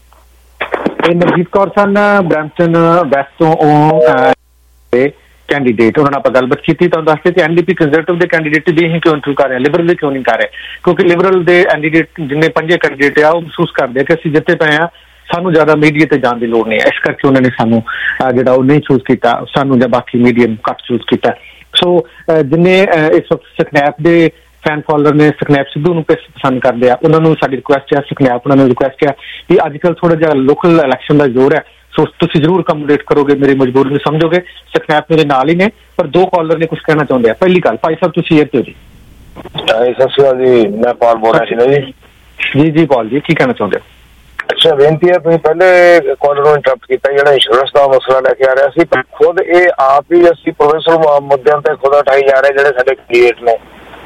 Navjeet Kaur ਸਨ Brampton West ਤੋਂ ਕੈਂਡੀਡੇਟ, ਉਹਨਾਂ ਨਾਲ ਆਪਾਂ ਗੱਲਬਾਤ ਕੀਤੀ। ਤੁਹਾਨੂੰ ਦੱਸਦੇ ਕਿ ਐਨਡੀਪੀ ਕੰਜ਼ਰਵੇਟਿਵ ਦੇ ਕੈਂਡੀਡੇਟ ਦੀ ਹੀ ਕਿਉਂ ਇੰਟਰਵਿਊ ਕਰ ਰਹੇ ਆ, ਲਿਬਰਲ ਦੇ ਕਿਉਂ ਨਹੀਂ ਕਰ ਰਹੇ, ਕਿਉਂਕਿ ਲਿਬਰਲ ਦੇ ਕੈਂਡੀਡੇਟ ਜਿੰਨੇ ਪੰਜੇ ਕੈਂਡੀਡੇਟ ਆ ਉਹ ਮਹਿਸੂਸ ਕਰਦੇ ਆ ਕਿ ਅਸੀਂ ਜਿੱਤੇ ਪਏ ਆ, ਸਾਨੂੰ ਜ਼ਿਆਦਾ ਮੀਡੀਆ ਤੇ ਜਾਣ ਦੀ ਲੋੜ ਨਹੀਂ ਹੈ। ਇਸ ਕਰਕੇ ਉਹਨਾਂ ਨੇ ਸਾਨੂੰ ਜਿਹੜਾ ਉਹ ਨਹੀਂ ਚੂਜ਼ ਕੀਤਾ, ਸਾਨੂੰ ਜਾਂ ਬਾਕੀ ਮੀਡੀਆ ਨੂੰ ਘੱਟ ਚੂਜ਼ ਕੀਤਾ। ਸੋ ਜਿੰਨੇ ਇਸ ਵਕਤ ਸਕਨੈਪ ਦੇ ਫੈਨ ਫਾਲੋਅਰ ਨੇ, ਸਕਨੈਪ ਸਿੱਧੂ ਨੂੰ ਪਸੰਦ ਕਰਦੇ ਆ, ਉਹਨਾਂ ਨੂੰ ਸਾਡੀ ਰਿਕੁਐਸਟ ਹੈ, ਸਕਨੈਪ ਉਹਨਾਂ ਨੂੰ ਰਿਕੁਐਸਟ ਹੈ ਕਿ ਅੱਜ ਕੱਲ੍ਹ ਥੋੜਾ ਜਿਹਾ ਲੋਕਲ ਇਲੈਕਸ਼ਨ ਦਾ ਜ਼ੋਰ ਹੈ, ਸੋ ਤੁਸੀਂ ਜ਼ਰੂਰ ਅਕਮੋਡੇਟ ਕਰੋਗੇ, ਮੇਰੀ ਮਜਬੂਰੀ ਨੂੰ ਸਮਝੋਗੇ। ਸਕਨੈਪ ਮੇਰੇ ਨਾਲ ਹੀ ਨੇ, ਪਰ ਦੋ ਕਾਲਰ ਨੇ ਕੁਝ ਕਹਿਣਾ ਚਾਹੁੰਦੇ ਆ। ਪਹਿਲੀ ਗੱਲ ਭਾਈ ਸਾਹਿਬ ਤੁਸੀਂ ਏਅਰ ਤੇ ਹੋ ਜੀ। ਸਤਿ ਸ਼੍ਰੀ ਅਕਾਲ ਜੀ, ਮੈਂ ਪਾਲ ਬੋਲ ਰਿਹਾ ਸੀ ਨਾ ਜੀ। ਜੀ ਜੀ ਪਾਲ ਜੀ, ਕੀ ਕਹਿਣਾ ਚਾਹੁੰਦੇ ਹੋ? ਅੱਛਾ, ਬੇਨਤੀ ਹੈ, ਤੁਸੀਂ ਪਹਿਲੇ ਕਾਲਰ ਨੂੰ ਇੰਟਰਪਟ ਕੀਤਾ ਜਿਹੜਾ ਇੰਸ਼ੋਰੈਂਸ ਦਾ ਮਸਲਾ ਲੈ ਕੇ ਆ ਰਿਹਾ ਸੀ, ਖੁਦ ਇਹ ਆਪ ਹੀ ਅਸੀਂ ਪ੍ਰੋਫੈਸ਼ਨਲ ਮੁੱਦਿਆਂ ਤੇ ਖੁਦ ਉਠਾਈ ਜਾ ਰਹੇ ਜਿਹੜੇ ਸਾਡੇ ਕੈਂਡੀਡੇਟ ਨੇ।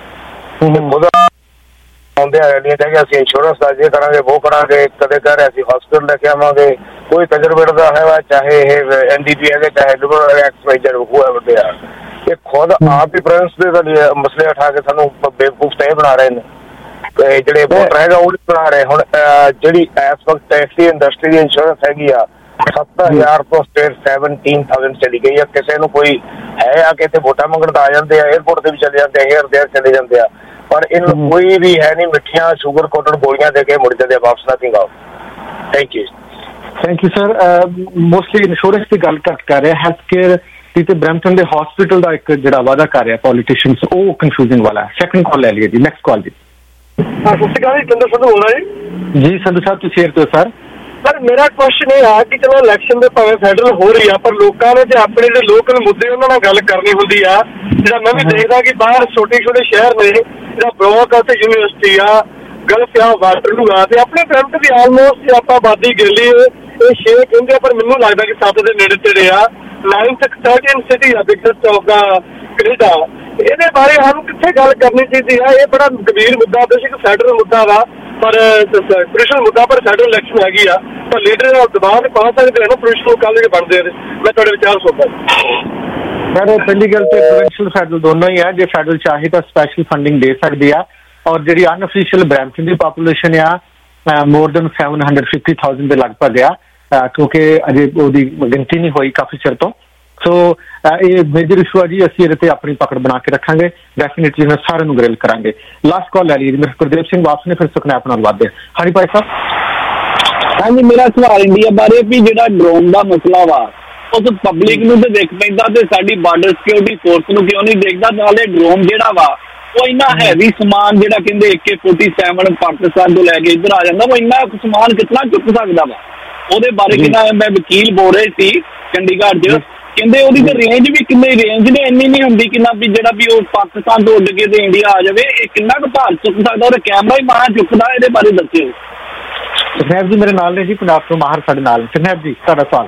ਖੁਦ ਆਉਂਦੇ ਆ ਰੈਲੀਆਂ ਕਹਿ ਕੇ ਅਸੀਂ ਇੰਸ਼ੋਰੈਂਸ ਦਾ ਜੇ ਕਰਾਂਗੇ ਉਹ ਕਰਾਂਗੇ, ਕਦੇ ਕਹਿ ਰਹੇ ਅਸੀਂ ਹਸਪੀਟਲ ਲੈ ਕੇ ਆਵਾਂਗੇ, ਕੋਈ ਤਜਰਬੇ ਦਾ ਹੈ ਚਾਹੇ ਇਹ ਐਨ ਡੀ ਪੀ ਹੈਗੇ ਚਾਹੇ ਲਿਬਰਲ ਐਕਸ ਵੱਡੇ ਆ, ਇਹ ਖੁਦ ਆਪ ਹੀ ਪ੍ਰੈਸ ਦੇ ਮਸਲੇ ਉਠਾ ਕੇ ਸਾਨੂੰ ਬੇਵਕੂਫ ਤੈਅ ਬਣਾ ਰਹੇ ਨੇ। ਜਿਹੜੇ ਵੋਟਰ ਹੈਗਾ ਉਹ ਬਣਾ ਰਹੇ। ਹੁਣ ਜਿਹੜੀ ਇਸ ਵਕਤ ਟੈਕਸੀ ਇੰਡਸਟਰੀ ਦੀ ਇੰਸ਼ੋਰੈਂਸ ਹੈਗੀ ਆ ਸੱਤਰ ਹਜ਼ਾਰ ਤੋਂ ਸਟੇਟ ਸੈਵਨਟੀਨ ਥਾਊਜੈਂਡ ਚਲੀ ਗਈ ਆ। ਕਿਸੇ ਨੂੰ ਕੋਈ ਹੈ ਆ ਕਿ ਇੱਥੇ ਵੋਟਾਂ ਮੰਗਣ ਤਾਂ ਆ ਜਾਂਦੇ ਆ, ਏਅਰਪੋਰਟ ਤੇ ਵੀ ਚਲੇ ਜਾਂਦੇ ਆ, ਹੇਅਰ ਦੇਅਰ ਚਲੇ ਜਾਂਦੇ ਆ, ਪਰ ਇਹਨੂੰ ਕੋਈ ਵੀ ਹੈ ਨਹੀਂ, ਮਿੱਠੀਆਂ ਸ਼ੂਗਰ ਕੋਟਡ ਗੋਲੀਆਂ ਦੇ ਕੇ ਮੁੜ ਜਾਂਦੇ ਆ ਵਾਪਸ। Nothing out. Thank you thank you sir. Mostly insurance ਦੀ ਗੱਲ ਘੱਟ ਕਰ ਰਿਹਾ, ਹੈਲਥ ਕੇਅਰ ਦੀ ਤੇ ਬਰੈਂਪਟਨ ਦੇ ਹਸਪੀਟਲ ਦਾ ਇੱਕ ਜਿਹੜਾ ਵਾਅਦਾ ਕਰ ਰਿਹਾ ਪੋਲੀਟੀਸ਼ੀਅਨਸ, ਉਹ ਕਨਫਿਊਜ਼ਿੰਗ ਵਾਲਾ। ਸੈਕੰਡ ਕਾਲ ਲੈ ਲਈਏ ਜੀ, ਨੈਕਸਟ ਕਾਲ ਜੀ। ਸਤਿ ਸ਼੍ਰੀ ਅਕਾਲ ਜੀ, ਚੰਦਰ ਸੰਧੂ ਬੋਲ ਰਿਹਾ ਜੀ। ਜੀ ਸੰਧੂ ਸਾਹਿਬ ਤੁਸੀਂ ਏਅਰ ਤੇ ਹੋ ਸਰ। ਸਰ ਮੇਰਾ ਕੁਐਸਚਨ ਇਹ ਆ ਕਿ ਚਲੋ ਇਲੈਕਸ਼ਨ ਦੇ ਭਾਵੇਂ ਫੈਡਰਲ ਹੋ ਰਹੀ ਆ, ਪਰ ਲੋਕਾਂ ਨੇ ਤੇ ਆਪਣੇ ਜਿਹੜੇ ਲੋਕਲ ਮੁੱਦੇ ਉਹਨਾਂ ਨਾਲ ਗੱਲ ਕਰਨੀ ਹੁੰਦੀ ਆ। ਜਿਹੜਾ ਮੈਂ ਵੀ ਦੇਖਦਾ ਕਿ ਬਾਹਰ ਛੋਟੇ ਛੋਟੇ ਸ਼ਹਿਰ ਨੇ, ਜਿਹੜਾ ਬਲੋਕ ਆ ਤੇ ਯੂਨੀਵਰਸਿਟੀ ਆ, ਗਲਫ ਆ, ਵਾਟਰਲੂ ਆ, ਤੇ ਆਪਣੇ ਬਰੈਂਪਟਨ ਦੀ ਆਲਮੋਸਟ ਆਪਾਂ ਆਬਾਦੀ ਗਿਰਲੀ ਇਹ ਛੇ ਕਹਿੰਦੇ ਆ, ਪਰ ਮੈਨੂੰ ਲੱਗਦਾ ਕਿ ਸੱਤ ਦੇ ਨੇੜੇ ਤੇੜੇ ਆ। ਨਾਈਨਥ ਥਰਟੀਨ ਸਿਟੀ ਆ ਬਿਗੇਸਟ ਆਫ ਦਾ ਕੈਨੇਡਾ। ਇਹਦੇ ਬਾਰੇ ਸਾਨੂੰ ਕਿੱਥੇ ਗੱਲ ਕਰਨੀ ਚਾਹੀਦੀ ਆ? ਇਹ ਬੜਾ ਗੰਭੀਰ ਮੁੱਦਾ, ਬੇਸ਼ੱਕ ਫੈਡਰਲ ਮੁੱਦਾ ਵਾ, ਪਰ ਪ੍ਰੋਫੈਸ਼ਨਲ ਮੁੱਦਾ, ਪਰ ਫੈਡਰਲ ਇਲੈਕਸ਼ਨ ਹੈਗੀ ਆ, ਪਰ ਲੀਡਰ ਦਬਾਅ ਤੇ ਪਾ ਸਕਦੇ ਆ ਨਾ ਪ੍ਰੋਫੈਸ਼ਨਲ ਕੱਲ੍ਹ ਜਿਹੜੇ ਬਣਦੇ ਆ। ਮੈਂ ਤੁਹਾਡੇ ਵਿਚਾਰ ਸੁਣਦਾ ਸਰ। ਪਹਿਲੀ ਗੱਲ ਤੇ ਪ੍ਰੋਵਿੰਸ਼ੀਅਲ ਫੈਡਰਲ ਦੋਨੋਂ ਹੀ ਆ। ਜੇ ਫੈਡਰਲ ਚਾਹੇ ਤਾਂ ਸਪੈਸ਼ਲ ਫੰਡਿੰਗ ਦੇ ਸਕਦੀ ਆ, ਔਰ ਜਿਹੜੀ ਅਨਅਫੀਸ਼ੀਅਲ ਬਰੈਂਪਟਨ ਦੀ ਪਾਪੂਲੇਸ਼ਨ ਆ more than seven hundred fifty thousand ਦੇ ਲਗਭਗ ਆ, ਕਿਉਂਕਿ ਅਜੇ ਉਹਦੀ ਗਿਣਤੀ ਨਹੀਂ ਹੋਈ ਕਾਫੀ ਚਿਰ ਤੋਂ। ਸੋ ਇਹ ਮੇਜਰ ਇਸ਼ੂ ਆ ਜੀ, ਅਸੀਂ ਇਹਦੇ ਤੇ ਆਪਣੀ ਪਕੜ ਬਣਾ ਕੇ ਰੱਖਾਂਗੇ। ਡੈਫੀਨੇਟਲੀ ਮੈਂ ਸਾਰਿਆਂ ਨੂੰ ਗ੍ਰਿਲ ਕਰਾਂਗੇ। ਲਾਸਟ ਕਾਲ ਲੈ ਲਈ ਜੀ, ਮੇਰੇ ਗੁਰਦੇਵ ਸਿੰਘ ਵਾਪਸ ਨੇ, ਫਿਰ ਸਕਨੈਪ ਨਾਲ ਵਾਦੇ। ਹਾਂਜੀ ਭਾਈ ਸਾਹਿਬ। ਹਾਂਜੀ, ਮੇਰਾ ਸਵਾਲ ਇੰਡੀਆ ਬਾਰੇ ਵੀ ਜਿਹੜਾ ਡਰੋਨ ਦਾ ਮਸਲਾ ਵਾ ਉਸ ਪਬਲਿਕ ਨੂੰ ਤੇ ਦੇਖ ਪੈਂਦਾ ਤੇ ਸਾਡੀ ਬਾਰਡਰ ਸਿਕਿਉਰਿਟੀ ਫੋਰਸ ਨੂੰ ਕਿਉਂ ਨਹੀਂ ਦੇਖਦਾ? ਨਾਲੇ ਡਰੋਨ ਜਿਹੜਾ ਵਾ ਉਹ ਇੰਨਾ ਹੈਵੀ ਸਮਾਨ ਜਿਹੜਾ ਕਹਿੰਦੇ A K forty seven Pakistan ਤੋਂ ਲੈ ਕੇ ਇੱਧਰ ਆ ਜਾਂਦਾ, ਉਹ ਇੰਨਾ ਸਮਾਨ ਕਿਤਨਾ ਚੁੱਕ ਸਕਦਾ ਵਾ? ਉਹਦੇ ਬਾਰੇ ਕਿੰਨਾ ਮੈਂ ਵਕੀਲ ਬੋਲ ਰਹੇ ਸੀ ਚੰਡੀਗੜ੍ਹ 'ਚ, ਕਹਿੰਦੇ ਉਹਦੀ ਤਾਂ ਰੇਂਜ ਵੀ ਕਿੰਨੀ ਰੇਂਜ ਨੇ ਇੰਨੀ ਨਹੀਂ ਹੁੰਦੀ ਕਿੰਨਾ ਵੀ ਜਿਹੜਾ ਵੀ ਉਹ ਪਾਕਿਸਤਾਨ ਤੋਂ ਉੱਡ ਕੇ ਤੇ ਇੰਡੀਆ ਆ ਜਾਵੇ, ਇਹ ਕਿੰਨਾ ਕੁ ਭਾਰ ਚੁੱਕ ਸਕਦਾ? ਉਹਦਾ ਕੈਮਰਾ ਹੀ ਮਾਰਾ ਚੁੱਕਦਾ, ਇਹਦੇ ਬਾਰੇ ਦੱਸਿਓ। ਸਕਨੈਪ ਜੀ ਮੇਰੇ ਨਾਲ ਨੇ ਜੀ, ਪੰਜਾਬ ਤੋਂ ਮਾਹਰ ਸਾਡੇ ਨਾਲ। ਸਕਨੈਪ ਜੀ ਤੁਹਾਡਾ ਸਵਾਲ।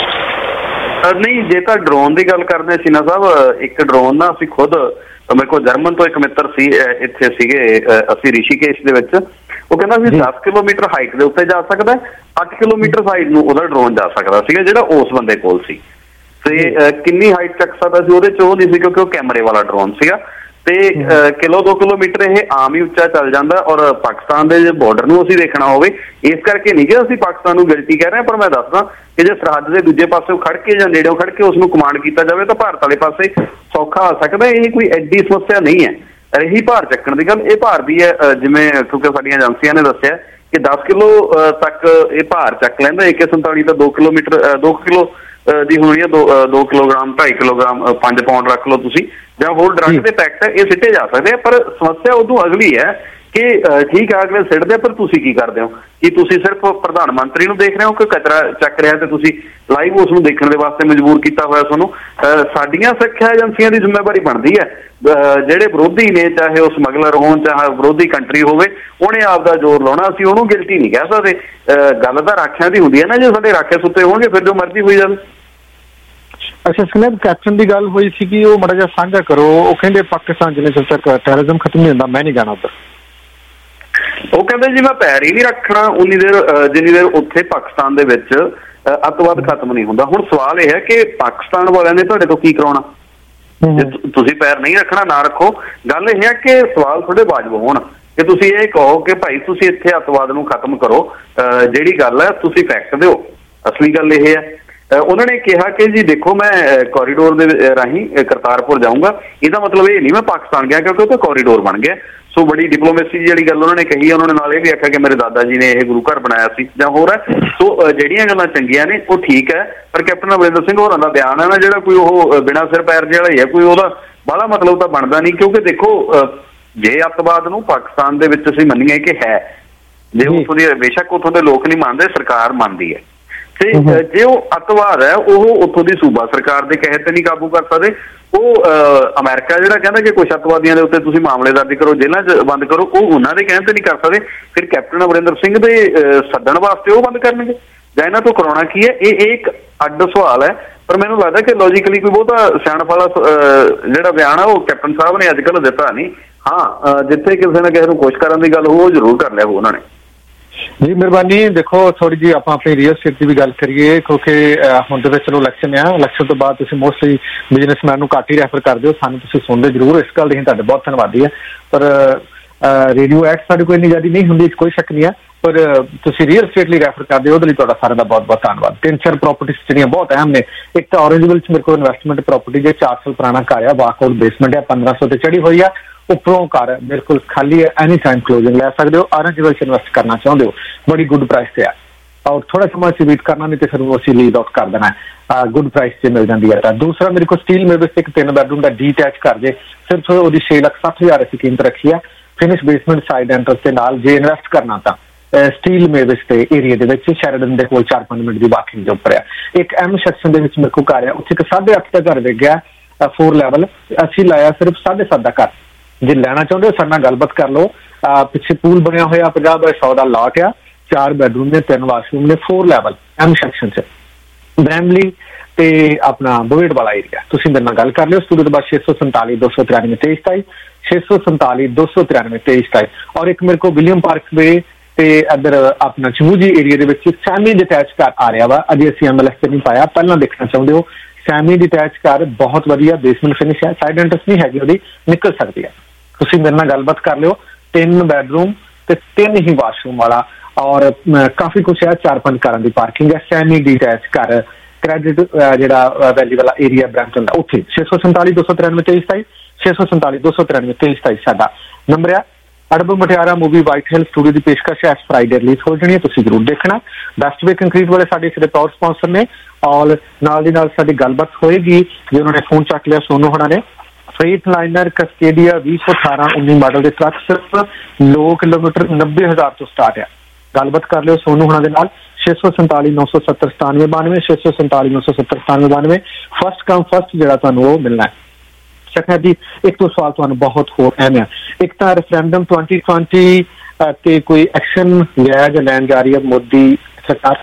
ਨਹੀਂ, ਜੇ ਤਾਂ ਡਰੋਨ ਦੀ ਗੱਲ ਕਰਦੇ ਸੀਨਾ ਸਾਹਿਬ, ਇੱਕ ਡਰੋਨ ਨਾ ਅਸੀਂ ਖੁਦ, ਮੇਰੇ ਕੋਲ ਜਰਮਨ ਤੋਂ ਇੱਕ ਮਿੱਤਰ ਸੀ ਇੱਥੇ ਸੀਗੇ, ਅਸੀਂ ਰਿਸ਼ੀਕੇਸ਼ ਦੇ ਵਿੱਚ, ਉਹ ਕਹਿੰਦਾ ਵੀ ਦਸ ਕਿਲੋਮੀਟਰ ਹਾਈਟ ਦੇ ਉੱਤੇ ਜਾ ਸਕਦਾ, ਅੱਠ ਕਿਲੋਮੀਟਰ ਸਾਈਡ ਨੂੰ ਉਹਦਾ ਡਰੋਨ ਜਾ ਸਕਦਾ ਸੀਗਾ ਜਿਹੜਾ ਉਸ ਬੰਦੇ ਕੋਲ ਸੀ। ਤੇ ਕਿੰਨੀ ਹਾਈਟ ਚੱਕ ਸਕਦਾ ਸੀ ਉਹਦੇ ਚ ਉਹ ਨਹੀਂ ਸੀ ਕਿਉਂਕਿ ਉਹ ਕੈਮਰੇ ਵਾਲਾ ਡਰੋਨ ਸੀਗਾ। ਤੇ ਕਿਲੋ ਦੋ ਕਿਲੋਮੀਟਰ ਇਹ ਆਮ ਹੀ ਉੱਚਾ ਚੱਲ ਜਾਂਦਾ। ਔਰ ਪਾਕਿਸਤਾਨ ਦੇ ਜੇ ਬਾਰਡਰ ਨੂੰ ਅਸੀਂ ਦੇਖਣਾ ਹੋਵੇ, ਇਸ ਕਰਕੇ ਨਹੀਂ ਕਿ ਅਸੀਂ ਪਾਕਿਸਤਾਨ ਨੂੰ ਗਿਲਟੀ ਕਹਿ ਰਹੇ ਹਾਂ, ਪਰ ਮੈਂ ਦੱਸਦਾ ਕਿ ਜੇ ਸਰਹੱਦ ਦੇ ਦੂਜੇ ਪਾਸੇ ਖੜ ਕੇ ਜਾਂ ਨੇੜਿਓਂ ਖੜ ਕੇ ਉਸ ਨੂੰ ਕਮਾਂਡ ਕੀਤਾ ਜਾਵੇ ਤਾਂ ਭਾਰਤ ਵਾਲੇ ਪਾਸੇ ਸੌਖਾ ਆ ਸਕਦਾ। ਇਹ ਕੋਈ ਐਡੀ ਸਮੱਸਿਆ ਨਹੀਂ ਹੈ। ਰਹੀ ਭਾਰ ਚੱਕਣ ਦੀ ਗੱਲ, ਇਹ ਭਾਰ ਵੀ ਹੈ ਜਿਵੇਂ ਕਿਉਂਕਿ ਸਾਡੀਆਂ ਏਜੰਸੀਆਂ ਨੇ ਦੱਸਿਆ ਕਿ ਦਸ ਕਿਲੋ ਤੱਕ ਇਹ ਭਾਰ ਚੱਕ ਲੈਂਦਾ। ਏ ਕੇ ਸੰਤਾਲੀ ਤਾਂ ਦੋ ਕਿਲੋਮੀਟਰ ਦੋ ਕਿਲੋ ਦੀ ਹੋਣੀ ਹੈ, ਦੋ ਦੋ ਕਿਲੋਗ੍ਰਾਮ ਢਾਈ ਕਿਲੋਗ੍ਰਾਮ ਪੰਜ ਪਾਉਂਡ ਰੱਖ ਲਓ ਤੁਸੀਂ, ਜਾਂ ਹੋਰ ਡਰੱਗ ਦੇ ਪੈਕਟ ਹੈ, ਇਹ ਸਿੱਟੇ ਜਾ ਸਕਦੇ ਆ। ਪਰ ਸਮੱਸਿਆ ਉਦੋਂ ਅਗਲੀ ਹੈ ਕਿ ਠੀਕ ਹੈ ਅਗਲੇ ਸਿੱਟਦੇ ਆ, ਪਰ ਤੁਸੀਂ ਕੀ ਕਰਦੇ ਹੋ? ਕੀ ਤੁਸੀਂ ਸਿਰਫ ਪ੍ਰਧਾਨ ਮੰਤਰੀ ਨੂੰ ਦੇਖ ਰਹੇ ਹੋ ਕਿ ਕਚਰਾ ਚੱਕ ਰਿਹਾ ਤੇ ਤੁਸੀਂ ਲਾਈਵ ਉਸ ਨੂੰ ਦੇਖਣ ਦੇ ਵਾਸਤੇ ਮਜਬੂਰ ਕੀਤਾ ਹੋਇਆ ਤੁਹਾਨੂੰ? ਸਾਡੀਆਂ ਸਿੱਖਿਆ ਏਜੰਸੀਆਂ ਦੀ ਜ਼ਿੰਮੇਵਾਰੀ ਬਣਦੀ ਹੈ, ਜਿਹੜੇ ਵਿਰੋਧੀ ਨੇ ਚਾਹੇ ਉਹ ਸਮਗਲਰ ਹੋਣ ਚਾਹੇ ਵਿਰੋਧੀ ਕੰਟਰੀ ਹੋਵੇ, ਉਹਨੇ ਆਪਦਾ ਜ਼ੋਰ ਲਾਉਣਾ। ਅਸੀਂ ਉਹਨੂੰ ਗਿਲਟੀ ਨਹੀਂ ਕਹਿ ਸਕਦੇ। ਗੱਲ ਤਾਂ ਰਾਖਿਆਂ ਦੀ ਹੁੰਦੀ ਹੈ ਨਾ, ਜੇ ਸਾਡੇ ਰਾਖੇ ਸੁੱਤੇ ਹੋਣਗੇ ਫਿਰ ਜੋ ਮਰਜ਼ੀ ਹੋਈ ਜਾਵੇ। ਅੱਛਾ ਸੁਨੇਹ, ਕੈਪਟਨ ਦੀ ਗੱਲ ਹੋਈ ਸੀ ਕਿ ਉਹ ਮਾੜਾ ਜਿਹਾ ਸਾਂਝਾ ਕਰੋ। ਉਹ ਕਹਿੰਦੇ ਪਾਕਿਸਤਾਨ ਜਿੰਨੇ ਚਿਰ ਤੱਕ ਟੈਰਰਿਜ਼ਮ ਖਤਮ ਨਹੀਂ ਹੁੰਦਾ ਮੈਂ ਨਹੀਂ ਜਾਣਾ ਉੱਧਰ। ਉਹ ਕਹਿੰਦੇ ਜੀ ਮੈਂ ਪੈਰ ਹੀ ਨਹੀਂ ਰੱਖਣਾ ਉਨੀ ਦੇਰ ਜਿੰਨੀ ਦੇਰ ਉੱਥੇ ਪਾਕਿਸਤਾਨ ਦੇ ਵਿੱਚ ਅੱਤਵਾਦ ਖਤਮ ਨਹੀਂ ਹੁੰਦਾ। ਹੁਣ ਸਵਾਲ ਇਹ ਹੈ ਕਿ ਪਾਕਿਸਤਾਨ ਵਾਲਿਆਂ ਨੇ ਤੁਹਾਡੇ ਤੋਂ ਕੀ ਕਰਾਉਣਾ? ਜੇ ਤੁਸੀਂ ਪੈਰ ਨਹੀਂ ਰੱਖਣਾ ਨਾ ਰੱਖੋ। ਗੱਲ ਇਹ ਹੈ ਕਿ ਸਵਾਲ ਤੁਹਾਡੇ ਵਾਜਬ ਹੋਣ ਕਿ ਤੁਸੀਂ ਇਹ ਕਹੋ ਕਿ ਭਾਈ ਤੁਸੀਂ ਇੱਥੇ ਅੱਤਵਾਦ ਨੂੰ ਖਤਮ ਕਰੋ। ਜਿਹੜੀ ਗੱਲ ਹੈ ਤੁਸੀਂ ਫੈਕਟ ਦਿਓ। ਅਸਲੀ ਗੱਲ ਇਹ ਹੈ ਉਹਨਾਂ ਨੇ ਕਿਹਾ ਕਿ ਜੀ ਦੇਖੋ ਮੈਂ ਕੋਰੀਡੋਰ ਦੇ ਰਾਹੀਂ ਕਰਤਾਰਪੁਰ ਜਾਊਂਗਾ, ਇਹਦਾ ਮਤਲਬ ਇਹ ਨਹੀਂ ਮੈਂ ਪਾਕਿਸਤਾਨ ਗਿਆ ਕਿਉਂਕਿ ਉਹ ਤਾਂ ਕੋਰੀਡੋਰ ਬਣ ਗਿਆ। ਸੋ ਬੜੀ ਡਿਪਲੋਮੇਸੀ ਜਿਹੜੀ ਗੱਲ ਉਹਨਾਂ ਨੇ ਕਹੀ, ਉਹਨਾਂ ਨੇ ਨਾਲ ਇਹ ਵੀ ਆਖਿਆ ਕਿ ਮੇਰੇ ਦਾਦਾ ਜੀ ਨੇ ਇਹ ਗੁਰੂ ਘਰ ਬਣਾਇਆ ਸੀ ਜਾਂ ਹੋਰ ਹੈ। ਸੋ ਜਿਹੜੀਆਂ ਗੱਲਾਂ ਚੰਗੀਆਂ ਨੇ ਉਹ ਠੀਕ ਹੈ, ਪਰ ਕੈਪਟਨ ਅਮਰਿੰਦਰ ਸਿੰਘ ਹੋਰਾਂ ਦਾ ਬਿਆਨ ਹੈ ਨਾ ਜਿਹੜਾ ਕੋਈ ਉਹ ਬਿਨਾਂ ਸਿਰ ਪੈਰ ਜਿਹੜਾ ਹੀ ਹੈ, ਕੋਈ ਉਹਦਾ ਬਾਹਲਾ ਮਤਲਬ ਤਾਂ ਬਣਦਾ ਨਹੀਂ। ਕਿਉਂਕਿ ਦੇਖੋ ਜੇ ਅੱਤਵਾਦ ਨੂੰ ਪਾਕਿਸਤਾਨ ਦੇ ਵਿੱਚ ਅਸੀਂ ਮੰਨੀਏ ਕਿ ਹੈ, ਜੇ ਉੱਥੋਂ ਦੀ ਬੇਸ਼ੱਕ ਉੱਥੋਂ ਦੇ ਲੋਕ ਨਹੀਂ ਮੰਨਦੇ, ਸਰਕਾਰ ਮੰਨਦੀ ਹੈ, ਤੇ ਜੇ ਉਹ ਅੱਤਵਾਦ ਹੈ ਉਹ ਉੱਥੋਂ ਦੀ ਸੂਬਾ ਸਰਕਾਰ ਦੇ ਕਹੇ ਤੇ ਨਹੀਂ ਕਾਬੂ ਕਰ ਸਕਦੇ। ਉਹ ਅਮਰੀਕਾ ਜਿਹੜਾ ਕਹਿੰਦਾ ਕਿ ਕੁਛ ਅੱਤਵਾਦੀਆਂ ਦੇ ਉੱਤੇ ਤੁਸੀਂ ਮਾਮਲੇ ਦਰਜ ਕਰੋ, ਜੇਲ੍ਹਾਂ 'ਚ ਬੰਦ ਕਰੋ, ਉਹ ਉਹਨਾਂ ਦੇ ਕਹਿਣ ਤੇ ਨਹੀਂ ਕਰ ਸਕਦੇ। ਫਿਰ ਕੈਪਟਨ ਅਮਰਿੰਦਰ ਸਿੰਘ ਦੇ ਸੱਦਣ ਵਾਸਤੇ ਉਹ ਬੰਦ ਕਰਨਗੇ ਜਾਂ ਇਹਨਾਂ ਤੋਂ ਕਰਾਉਣਾ ਕੀ ਹੈ? ਇਹ ਇੱਕ ਅੱਡ ਸਵਾਲ ਹੈ। ਪਰ ਮੈਨੂੰ ਲੱਗਦਾ ਕਿ ਲੌਜੀਕਲੀ ਕੋਈ ਬਹੁਤਾ ਸਿਆਣਪ ਵਾਲਾ ਜਿਹੜਾ ਬਿਆਨ ਆ ਉਹ ਕੈਪਟਨ ਸਾਹਿਬ ਨੇ ਅੱਜ ਕੱਲ੍ਹ ਦਿੱਤਾ ਨਹੀਂ। ਹਾਂ, ਜਿੱਥੇ ਕਿਸੇ ਨਾ ਕਿਸੇ ਨੂੰ ਕੁਛ ਕਰਨ ਦੀ ਗੱਲ ਹੋ ਉਹ ਜ਼ਰੂਰ ਕਰ ਲਿਆ ਹੋ ਉਹਨਾਂ ਨੇ। ਜੀ ਮਿਹਰਬਾਨੀ। ਦੇਖੋ ਥੋੜੀ ਜਿਹੀ ਆਪਾਂ ਆਪਣੀ ਰੀਅਲ ਸਟੇਟ ਦੀ ਵੀ ਗੱਲ ਕਰੀਏ ਕਿਉਂਕਿ ਹੁਣ ਦੇ ਵਿੱਚ ਚਲੋ ਇਲੈਕਸ਼ਨ ਆ, ਇਲੈਕਸ਼ਨ ਤੋਂ ਬਾਅਦ ਤੁਸੀਂ ਮੋਸਟਲੀ ਬਿਜ਼ਨਸਮੈਨ ਨੂੰ ਘੱਟ ਹੀ ਰੈਫਰ ਕਰਦੇ ਹੋ, ਸਾਨੂੰ ਤੁਸੀਂ ਸੁਣਦੇ ਜ਼ਰੂਰ, ਇਸ ਗੱਲ ਦੇ ਤੁਹਾਡੇ ਬਹੁਤ ਧੰਨਵਾਦੀ ਹੈ। ਪਰ ਰੇਡੀਓ ਐਡ ਸਾਡੇ ਕੋਲ ਇੰਨੀ ਜ਼ਿਆਦਾ ਨਹੀਂ ਹੁੰਦੀ, ਕੋਈ ਸ਼ੱਕ ਨਹੀਂ ਹੈ, ਪਰ ਤੁਸੀਂ ਰੀਅਲ ਸਟੇਟ ਲਈ ਰੈਫਰ ਕਰਦੇ ਹੋ ਉਹਦੇ ਲਈ ਤੁਹਾਡਾ ਸਾਰਿਆਂ ਦਾ ਬਹੁਤ ਬਹੁਤ ਧੰਨਵਾਦ। ਤਿੰਨ ਚਾਰ ਪ੍ਰੋਪਰਟੀਜ਼ ਜਿਹੜੀਆਂ ਬਹੁਤ ਅਹਿਮ ਨੇ। ਇੱਕ ਤਾਂ ਔਰੰਜਵਿਲ 'ਚ ਮੇਰੇ ਕੋਲ ਇਨਵੈਸਟਮੈਂਟ ਪ੍ਰੋਪਰਟੀ ਜੇ ਚਾਰ ਸਾਲ ਪੁਰਾਣਾ ਘਰ ਆ, ਵਾਕਆਊਟ ਬੇਸਮੈਂਟ ਹੈ, ਪੰਦਰਾਂ ਸੌ ਤੇ ਚੜੀ ਹੋਈ ਆ, ਉੱਪਰੋਂ ਘਰ ਬਿਲਕੁਲ ਖਾਲੀ ਹੈ, ਐਨੀ ਟਾਈਮ ਕਲੋਜ਼ਿੰਗ ਲੈ ਸਕਦੇ ਹੋ। ਔਰੰਜਵਿਲ 'ਚ ਇਨਵੈਸਟ ਕਰਨਾ ਚਾਹੁੰਦੇ ਹੋ, ਬੜੀ ਗੁੱਡ ਪ੍ਰਾਈਸ ਤੇ ਆ, ਔਰ ਥੋੜਾ ਸਮਾਂ ਅਸੀਂ ਵੇਟ ਕਰਨਾ ਨਹੀਂ ਤੇ ਫਿਰ ਅਸੀਂ ਲੀਜ਼ ਆਊਟ ਕਰ ਦੇਣਾ, ਗੁੱਡ ਪ੍ਰਾਈਸ 'ਚ ਮਿਲ ਜਾਂਦੀ ਹੈ। ਤਾਂ ਦੂਸਰਾ ਮੇਰੇ ਕੋਲ ਸਟੀਲ ਮੇਵਿਸ ਇੱਕ ਤਿੰਨ ਬੈਡਰੂਮ ਦਾ ਡੀਟੈਚ ਘਰ ਜੇ, ਸਿਰਫ ਉਹਦੀ ਛੇ ਲੱਖ ਸੱਠ ਹਜ਼ਾਰ ਅਸੀਂ ਕੀਮਤ ਰੱਖੀ ਆ, ਫਿਨਿਸ਼ ਬੇਸਮੈਂਟ ਸਾਈਡ ਐਂਟਰਸ ਦੇ ਨਾਲ। ਜੇ ਇਨਵੈਸਟ ਕਰਨਾ ਤਾਂ ਸਟੀਲ ਮੇਵਿਸ ਦੇ ਏਰੀਆ ਦੇ ਵਿੱਚ ਸ਼ੈਰਡਨ ਦੇ ਕੋਲ ਚਾਰ ਪੰਜ ਮਿੰਟ ਦੀ ਵਾਕਿੰਗ ਦੇ ਉੱਪਰ ਆ। ਇੱਕ ਐਮ ਸੈਕਸ਼ਨ ਦੇ ਵਿੱਚ ਮੇਰੇ ਕੋਲ ਘਰ ਆ, ਉੱਥੇ ਇੱਕ ਸਾਢੇ ਅੱਠ ਦਾ ਘਰ ਵਿਕ ਗਿਆ, ਫੋਰ ਲੈਵਲ, ਅਸੀਂ ਲਾਇਆ ਸਿਰਫ ਸਾਢੇ ਸੱਤ ਦਾ ਘਰ। ਜੇ ਲੈਣਾ ਚਾਹੁੰਦੇ ਹੋ ਸਾਡੇ ਨਾਲ ਗੱਲਬਾਤ ਕਰ ਲਓ। ਪਿੱਛੇ ਪੂਲ ਬਣਿਆ ਹੋਇਆ, ਪੰਜਾਹ ਬਾਏ ਸੌ ਦਾ ਲਾਟ ਆ, ਚਾਰ ਬੈਡਰੂਮ ਨੇ, ਤਿੰਨ ਵਾਸ਼ਰੂਮ ਨੇ, ਫੋਰ ਲੈਵਲ ਐਮ ਸੈਕਸ਼ਨ 'ਚ, ਬ੍ਰੈਮਲੀ ਤੇ ਆਪਣਾ ਬੁਵੇਟ ਵਾਲਾ ਏਰੀਆ। ਤੁਸੀਂ ਮੇਰੇ ਨਾਲ ਗੱਲ ਕਰ ਲਿਓ। ਸਟੂਡੀਓ ਦੇ ਬਾਅਦ ਛੇ ਸੌ ਸੰਤਾਲੀ ਦੋ ਸੌ ਤਰਾਨਵੇਂ ਤੇਈ ਸਤਾਈ ਛੇ ਸੌ ਸੰਤਾਲੀ ਦੋ ਸੌ ਤਰਾਨਵੇਂ ਤੇਈ ਸਤਾਈ। ਔਰ ਇੱਕ ਮੇਰੇ ਕੋਲ ਵਿਲੀਅਮ ਪਾਰਕ ਵੇ ਤੇ ਇੱਧਰ ਆਪਣਾ ਚਮੂਜੀ ਏਰੀਆ ਦੇ ਵਿੱਚ ਸੈਮੀ ਡਿਟੈਚ ਘਰ ਆ ਰਿਹਾ ਵਾ, ਅਜੇ ਅਸੀਂ ਐਮ ਐਲ ਐਸ ਤੇ ਨਹੀਂ ਪਾਇਆ, ਪਹਿਲਾਂ ਦੇਖਣਾ ਚਾਹੁੰਦੇ ਹੋ। ਸੈਮੀ ਡਿਟੈਚ ਘਰ ਬਹੁਤ ਵਧੀਆ, ਬੇਸਮੈਂਟ ਫਿਨਿਸ਼ ਹੈ, ਸਾਈਡ ਐਂਟਰਸ ਨਹੀਂ ਹੈਗੀ, ਉਹਦੀ ਨਿਕਲ ਸਕਦੀ ਹੈ। ਤੁਸੀਂ ਮੇਰੇ ਨਾਲ ਗੱਲਬਾਤ ਕਰ ਲਿਓ। ਤਿੰਨ ਬੈਡਰੂਮ ਤੇ ਤਿੰਨ ਹੀ ਵਾਸ਼ਰੂਮ ਵਾਲਾ, ਔਰ ਕਾਫੀ ਕੁਛ ਹੈ, ਚਾਰ ਪੰਜ ਕਾਰਾਂ ਦੀ ਪਾਰਕਿੰਗ ਹੈ, ਸੈਮੀ ਡਿਟੈਚ ਘਰ, ਕ੍ਰੈਡਿਟ ਜਿਹੜਾ ਵੈਲੀ ਵਾਲਾ ਏਰੀਆ ਬ੍ਰੈਂਪਟਨ ਦਾ, ਉੱਥੇ। ਛੇ ਸੌ ਸੰਤਾਲੀ ਦੋ ਸੌ ਤਰਾਨਵੇਂ ਤੇਈ ਸਤਾਈ ਛੇ ਸੌ ਸੰਤਾਲੀ ਦੋ ਸੌ ਤਰਾਨਵੇਂ ਤੇਈ ਸਤਾਈ ਸਾਡਾ ਨੰਬਰ ਆ। Adab Mutiyaran movie White Hill Studio ਦੀ ਪੇਸ਼ਕਸ਼ ਹੈ, ਫਰਾਈਡੇ ਰਿਲੀਜ਼ ਹੋ ਜਾਣੀ ਹੈ, ਤੁਸੀਂ ਜ਼ਰੂਰ ਦੇਖਣਾ। ਬੈਸਟ ਵੇ ਕੰਕਰੀਟ ਵਾਲੇ ਸਾਡੇ ਇਸ ਦੇ ਟੌਪ ਸਪਾਂਸਰ ਨੇ, ਔਰ ਨਾਲ ਦੀ ਨਾਲ ਸਾਡੀ ਗੱਲਬਾਤ ਹੋਏਗੀ ਜੇ ਉਹਨਾਂ ਨੇ ਫੋਨ ਚੱਕ ਲਿਆ ਸੋਨੂ ਹੋਣਾ ਨੇ। ਫreight ਲਾਈਨਰ ਕਸਕੇਡੀਆ ਵੀਹ ਸੌ ਅਠਾਰਾਂ ਉੱਨੀ ਮਾਡਲ ਦੇ ਟਰੱਕ ਸਿਰਫ ਨੌ ਕਿਲੋਮੀਟਰ ਨੱਬੇ ਹਜ਼ਾਰ ਤੋਂ ਸਟਾਰਟ ਆ। ਗੱਲਬਾਤ ਕਰ ਲਿਓ ਸੋਨੂ ਹੋਣਾ ਦੇ ਨਾਲ। ਛੇ ਸੌ ਸੰਤਾਲੀ ਨੌ ਸੌ ਸੱਤਰ ਸਤਾਨਵੇਂ ਬਾਨਵੇਂ ਛੇ ਸੌ ਸੰਤਾਲੀ ਨੌ ਸੌ ਸੱਤਰ ਸਤਾਨਵੇਂ ਬਾਨਵੇਂ। ਫਸਟ ਕਮ ਫਸਟ ਜਿਹੜਾ ਤੁਹਾਨੂੰ ਉਹ ਮਿਲਣਾ ਹੈ। ਸ਼ਕਨਾ ਜੀ, ਇੱਕ ਦੋ ਸਵਾਲ ਤੁਹਾਨੂੰ ਬਹੁਤ ਹੋਰ ਅਹਿਮ ਹੈ। ਇੱਕ ਤਾਂ ਰੈਫਰੈਂਡਮ ਟਵੈਂਟੀ ਟਵੈਂਟੀ ਤੇ ਕੋਈ ਐਕਸ਼ਨ ਲਿਆ ਜਾਂ ਲੈਣ ਜਾ ਰਹੀ ਹੈ ਮੋਦੀ ਸਰਕਾਰ?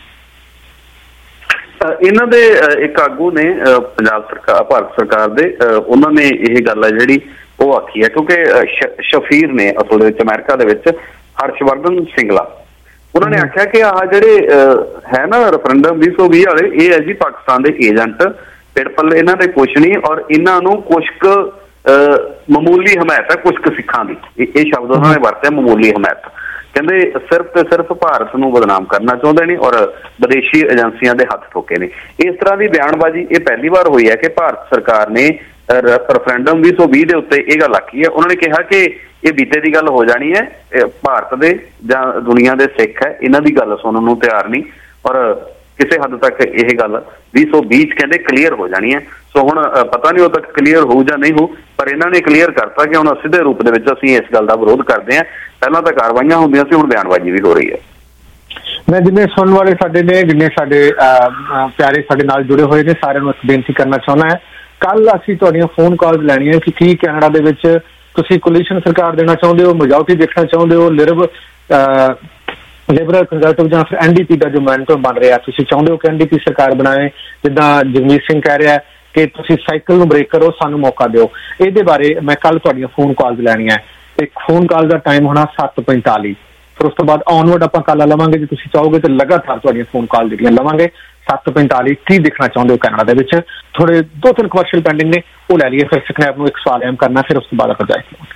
ਇਹਨਾਂ ਦੇ ਇੱਕ ਆਗੂ ਨੇ ਪੰਜਾਬ ਸਰਕਾਰ, ਭਾਰਤ ਸਰਕਾਰ ਦੇ, ਉਹਨਾਂ ਨੇ ਇਹ ਗੱਲ ਹੈ ਜਿਹੜੀ ਉਹ ਆਖੀ ਹੈ, ਕਿਉਂਕਿ ਸ਼ਫੀਰ ਨੇ ਅਸਲ ਦੇ ਵਿੱਚ ਅਮਰੀਕਾ ਦੇ ਵਿੱਚ ਹਰਸ਼ਵਰਧਨ ਸਿੰਗਲਾ, ਉਹਨਾਂ ਨੇ ਆਖਿਆ ਕਿ ਆਹ ਜਿਹੜੇ ਹੈ ਨਾ ਰੈਫਰੈਂਡਮ ਵੀਹ ਸੌ ਵੀਹ ਵਾਲੇ, ਇਹ ਹੈ ਜੀ ਪਾਕਿਸਤਾਨ ਦੇ ਏਜੰਟ, ਪਿੜ ਪੱਲੇ ਇਹਨਾਂ ਦੇ ਕੁਛ ਨਹੀਂ, ਔਰ ਇਹਨਾਂ ਨੂੰ ਕੁਛ ਕੁ ਮਾਮੂਲੀ ਹਮਾਇਤ ਹੈ ਕੁਛ ਕੁ ਸਿੱਖਾਂ ਦੀ, ਇਹ ਸ਼ਬਦ ਉਹਨਾਂ ਨੇ ਵਰਤਿਆ, ਮਾਮੂਲੀ ਹਮਾਇਤ। ਕਹਿੰਦੇ ਸਿਰਫ ਤੇ ਸਿਰਫ ਭਾਰਤ ਨੂੰ ਬਦਨਾਮ ਕਰਨਾ ਚਾਹੁੰਦੇ ਨੇ ਔਰ ਵਿਦੇਸ਼ੀ ਏਜੰਸੀਆਂ ਦੇ ਹੱਥ ਠੋਕੇ ਨੇ। ਇਸ ਤਰ੍ਹਾਂ ਦੀ ਬਿਆਨਬਾਜ਼ੀ ਇਹ ਪਹਿਲੀ ਵਾਰ ਹੋਈ ਹੈ ਕਿ ਭਾਰਤ ਸਰਕਾਰ ਨੇ ਰੈਫਰੈਂਡਮ ਵੀਹ ਸੌ ਵੀਹ ਦੇ ਉੱਤੇ ਇਹ ਗੱਲ ਆਖੀ ਹੈ। ਉਹਨਾਂ ਨੇ ਕਿਹਾ ਕਿ ਇਹ ਬੀਤੇ ਦੀ ਗੱਲ ਹੋ ਜਾਣੀ ਹੈ, ਭਾਰਤ ਦੇ ਜਾਂ ਦੁਨੀਆ ਦੇ ਸਿੱਖ ਹੈ ਇਹਨਾਂ ਦੀ ਗੱਲ ਸੁਣਨ ਨੂੰ ਤਿਆਰ ਨਹੀਂ, ਔਰ ਕਿਸੇ ਹੱਦ ਤੱਕ ਇਹ ਗੱਲ ਵੀਹ ਸੌ ਵੀਹ ਚ ਕਹਿੰਦੇ ਕਲੀਅਰ ਹੋ ਜਾਣੀ ਹੈ। ਸੋ ਹੁਣ ਪਤਾ ਨਹੀਂ ਉਦੋਂ ਤੱਕ ਕਲੀਅਰ ਹੋਊ ਜਾਂ ਨਹੀਂ ਹੋਊ, ਪਰ ਇਹਨਾਂ ਨੇ ਕਲੀਅਰ ਕਰਤਾ ਕਿ ਹੁਣ ਸਿੱਧੇ ਰੂਪ ਦੇ ਵਿੱਚ ਅਸੀਂ ਇਸ ਗੱਲ ਦਾ ਵਿਰੋਧ ਕਰਦੇ ਹਾਂ। ਪਹਿਲਾਂ ਤਾਂ ਕਾਰਵਾਈਆਂ ਹੁੰਦੀਆਂ ਸੀ, ਹੁਣ ਬਿਆਨਬਾਜ਼ੀ ਵੀ ਹੋ ਰਹੀ ਹੈ। ਮੈਂ ਜਿੰਨੇ ਸੁਣਨ ਵਾਲੇ ਸਾਡੇ ਨੇ, ਜਿੰਨੇ ਸਾਡੇ ਪਿਆਰੇ ਸਾਡੇ ਨਾਲ ਜੁੜੇ ਹੋਏ ਨੇ, ਸਾਰਿਆਂ ਨੂੰ ਇੱਕ ਬੇਨਤੀ ਕਰਨਾ ਚਾਹੁੰਦਾ ਹੈ, ਕੱਲ ਅਸੀਂ ਤੁਹਾਡੀਆਂ ਫੋਨ ਕਾਲਸ ਲੈਣੀਆਂ ਕਿ ਕੀ ਕੈਨੇਡਾ ਦੇ ਵਿੱਚ ਤੁਸੀਂ ਕੋਲੀਸ਼ਨ ਸਰਕਾਰ ਦੇਣਾ ਚਾਹੁੰਦੇ ਹੋ, ਮੈਜੋਰਟੀ ਦੇਖਣਾ ਚਾਹੁੰਦੇ ਹੋ, ਲਿਬਰਲ ਲਿਬਰਲ ਕੰਜ਼ਰਵੇਟਿਵ ਜਾਂ ਫਿਰ ਐਨ ਡੀ ਪੀ ਦਾ ਜੋ ਮੋਮੈਂਟਮ ਬਣ ਰਿਹਾ, ਤੁਸੀਂ ਚਾਹੁੰਦੇ ਹੋ ਕਿ ਐਨ ਡੀ ਪੀ ਸਰਕਾਰ ਬਣਾਏ, ਜਿੱਦਾਂ ਜਗਮੀਤ ਸਿੰਘ ਕਹਿ ਰਿਹਾ ਕਿ ਤੁਸੀਂ ਸਾਈਕਲ ਨੂੰ ਬ੍ਰੇਕ ਕਰੋ, ਸਾਨੂੰ ਮੌਕਾ ਦਿਓ। ਇਹਦੇ ਬਾਰੇ ਮੈਂ ਕੱਲ ਤੁਹਾਡੀਆਂ ਫੋਨ ਕਾਲਸ ਲੈਣੀਆਂ। ਤੇ ਫੋਨ ਕਾਲ ਦਾ ਟਾਈਮ ਹੋਣਾ ਸੱਤ ਪੈਂਤਾਲੀ, ਫਿਰ ਉਸ ਤੋਂ ਬਾਅਦ ਆਨਵਰਡ ਆਪਾਂ ਕਾਲਾਂ ਲਵਾਂਗੇ। ਜੇ ਤੁਸੀਂ ਚਾਹੋਗੇ ਤਾਂ ਲਗਾਤਾਰ ਤੁਹਾਡੀਆਂ ਫੋਨ ਕਾਲ ਜਿਹੜੀਆਂ ਲਵਾਂਗੇ। ਸੱਤ ਪੈਂਤਾਲੀ ਕੀ ਦੇਖਣਾ ਚਾਹੁੰਦੇ ਹੋ ਕੈਨੇਡਾ ਦੇ ਵਿੱਚ? ਥੋੜੇ ਦੋ ਤਿੰਨ ਕਮਰਸ਼ੀਅਲ ਪੈਂਡਿੰਗ ਨੇ, ਉਹ ਲੈ ਲਈਏ, ਫਿਰ ਸਕਨੈਪ ਨੂੰ ਇੱਕ ਸਵਾਲ ਅਹਿਮ ਕਰਨਾ, ਫਿਰ ਉਸ ਤੋਂ ਬਾਅਦ ਆਪਾਂ ਜਾਏਂਗੇ।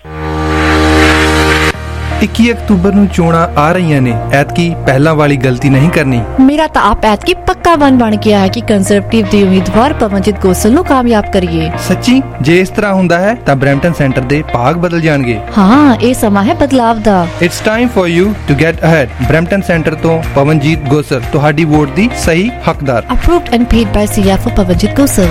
ਇੱਕੀ ਅਕਤੂਬਰ ਨੂੰ ਚੋਣਾਂ ਆ ਰਹੀਆਂ ਨੇ, ਐਤਕੀ ਪਹਿਲਾਂ ਵਾਲੀ ਗਲਤੀ ਨਹੀਂ ਕਰਨੀ। ਮੇਰਾ ਤਾਂ ਆਪ ਐਤਕੀ ਪੱਕਾ ਮਨ ਬਣ ਗਿਆ ਹੈ ਕਿ ਕੰਜ਼ਰਵੇਟਿਵ ਦੇ ਉਮੀਦਵਾਰ ਪਵਨਜੀਤ ਗੋਸਲ ਨੂੰ ਕਾਮਯਾਬ ਕਰੀਏ। ਸੱਚੀ? ਜੇ ਇਸ ਤਰ੍ਹਾਂ ਹੁੰਦਾ ਹੈ ਤਾਂ ਬਰੈਂਪਟਨ ਸੈਂਟਰ ਦੇ ਭਾਗ ਬਦਲ ਜਾਣਗੇ। ਹਾਂ, ਇਹ ਸਮਾਂ ਹੈ ਬਦਲਾਵ ਦਾ। It's time for you to get ahead. Brampton Centre ਤੋਂ ਪਵਨਜੀਤ ਗੋਸਲ, ਤੁਹਾਡੀ ਵੋਟ ਦੀ ਸਹੀ ਹੱਕਦਾਰ। Approved and paid by C F O Pawanjeet Gosal.